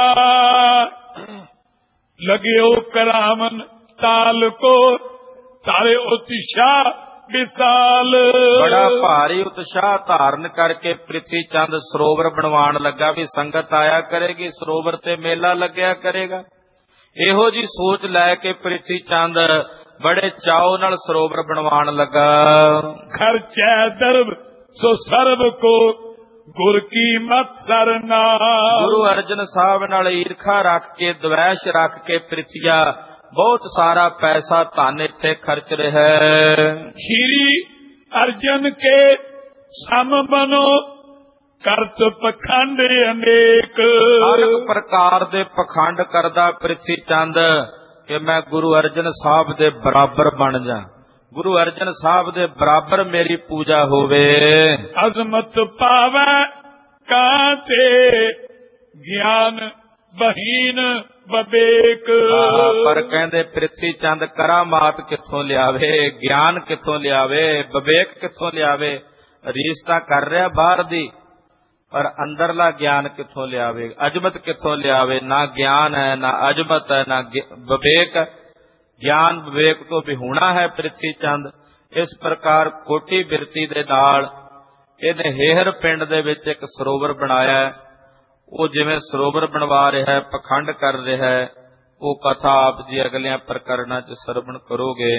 ਲਗਿਓ ਕਰਾਵਨ ਤਾਲ ਕੋ ਤਾਰੇ ਉਤਸ਼ਾਹ ਵਿਸਾਲ। ਬੜਾ ਭਾਰੀ ਉਤਸ਼ਾਹ ਧਾਰਨ ਕਰਕੇ ਪ੍ਰਿਥੀ ਚੰਦ ਸਰੋਵਰ ਬਣਵਾਉਣ ਲੱਗਾ ਵੀ ਸੰਗਤ ਆਇਆ ਕਰੇਗੀ, ਸਰੋਵਰ ਤੇ ਮੇਲਾ ਲੱਗਿਆ ਕਰੇਗਾ। ਇਹੋ ਜੀ ਸੋਚ ਲੈ ਕੇ ਪ੍ਰਿਥੀ ਚੰਦ ਬੜੇ ਚਾਉ ਨਾਲ ਸਰੋਵਰ ਬਣਵਾਉਣ ਲੱਗਾ। ਖਰਚੈ ਦਰਬ ਸੋ ਸਰਬ ਕੋ ਗੁਰ ਕੀ ਮਤ ਸਰਨਾ। ਗੁਰੂ ਅਰਜਨ ਸਾਹਿਬ ਨਾਲ ਈਰਖਾ ਰੱਖ ਕੇ, ਦਵੈਸ਼ ਰੱਖ ਕੇ ਪ੍ਰਿਥੀਆ ਬਹੁਤ ਸਾਰਾ ਪੈਸਾ ਧਨ ਇੱਥੇ ਖਰਚ ਰਿਹਾ ਹੈ। ਸ਼੍ਰੀ ਅਰਜਨ ਕੇ ਸਮ ਬਨੋ ਕਰਤ ਪਖੰਡ ਅਨੇਕ। ਹਰ ਇੱਕ ਪ੍ਰਕਾਰ ਦੇ ਪਖੰਡ ਕਰਦਾ ਪ੍ਰਿਥੀ ਚੰਦ ਕਿ ਮੈਂ ਗੁਰੂ ਅਰਜਨ ਸਾਹਿਬ ਦੇ ਬਰਾਬਰ ਬਣ ਜਾ, ਗੁਰੂ ਅਰਜਨ ਸਾਹਿਬ ਦੇ ਬਰਾਬਰ ਮੇਰੀ ਪੂਜਾ ਹੋਵੇ। ਅਜ਼ਮਤ ਪਾਵੈ ਕਾਤੇ ਗਿਆਨ ਬਹੀਨ ਬਵੇਕ। ਪਰ ਕਹਿੰਦੇ ਪ੍ਰਿਥੀ ਚੰਦ ਕਰਾਮਾਤ ਕਿੱਥੋਂ ਲਿਆਵੇ, ਗਿਆਨ ਕਿੱਥੋਂ ਲਿਆਵੇ, ਵਿਵੇਕ ਕਿੱਥੋਂ ਲਿਆਵੇ। ਰੀਸ ਤਾਂ ਕਰ ਰਿਹਾ ਬਾਹਰ ਦੀ, ਪਰ ਅੰਦਰਲਾ ਗਿਆਨ ਕਿੱਥੋਂ ਲਿਆਵੇ, ਅਜਮਤ ਕਿੱਥੋਂ ਲਿਆਵੇ। ਨਾ ਗਿਆਨ ਹੈ, ਨਾ ਅਜਮਤ ਹੈ, ਨਾ ਵਿਵੇਕ। ਗਿਆਨ ਵਿਵੇਕ ਤੋਂ ਵਿਹੂਣਾ ਹੈ ਪ੍ਰਿਥੀ ਚੰਦ। ਇਸ ਪ੍ਰਕਾਰ ਖੋਟੀ ਬਿਰਤੀ ਦੇ ਨਾਲ ਇਹਨੇ ਹੇਹਰ ਪਿੰਡ ਦੇ ਵਿੱਚ ਇੱਕ ਸਰੋਵਰ ਬਣਾਇਆ। ਉਹ ਜਿਵੇਂ ਸਰੋਵਰ ਬਣਵਾ ਰਿਹਾ ਹੈ, ਪਖੰਡ ਕਰ ਰਿਹਾ ਹੈ, ਉਹ ਕਥਾ ਆਪ ਜੀ ਅਗਲਿਆਂ ਪ੍ਰਕਰਣਾਂ 'ਚ ਸਰਵਣ ਕਰੋਗੇ।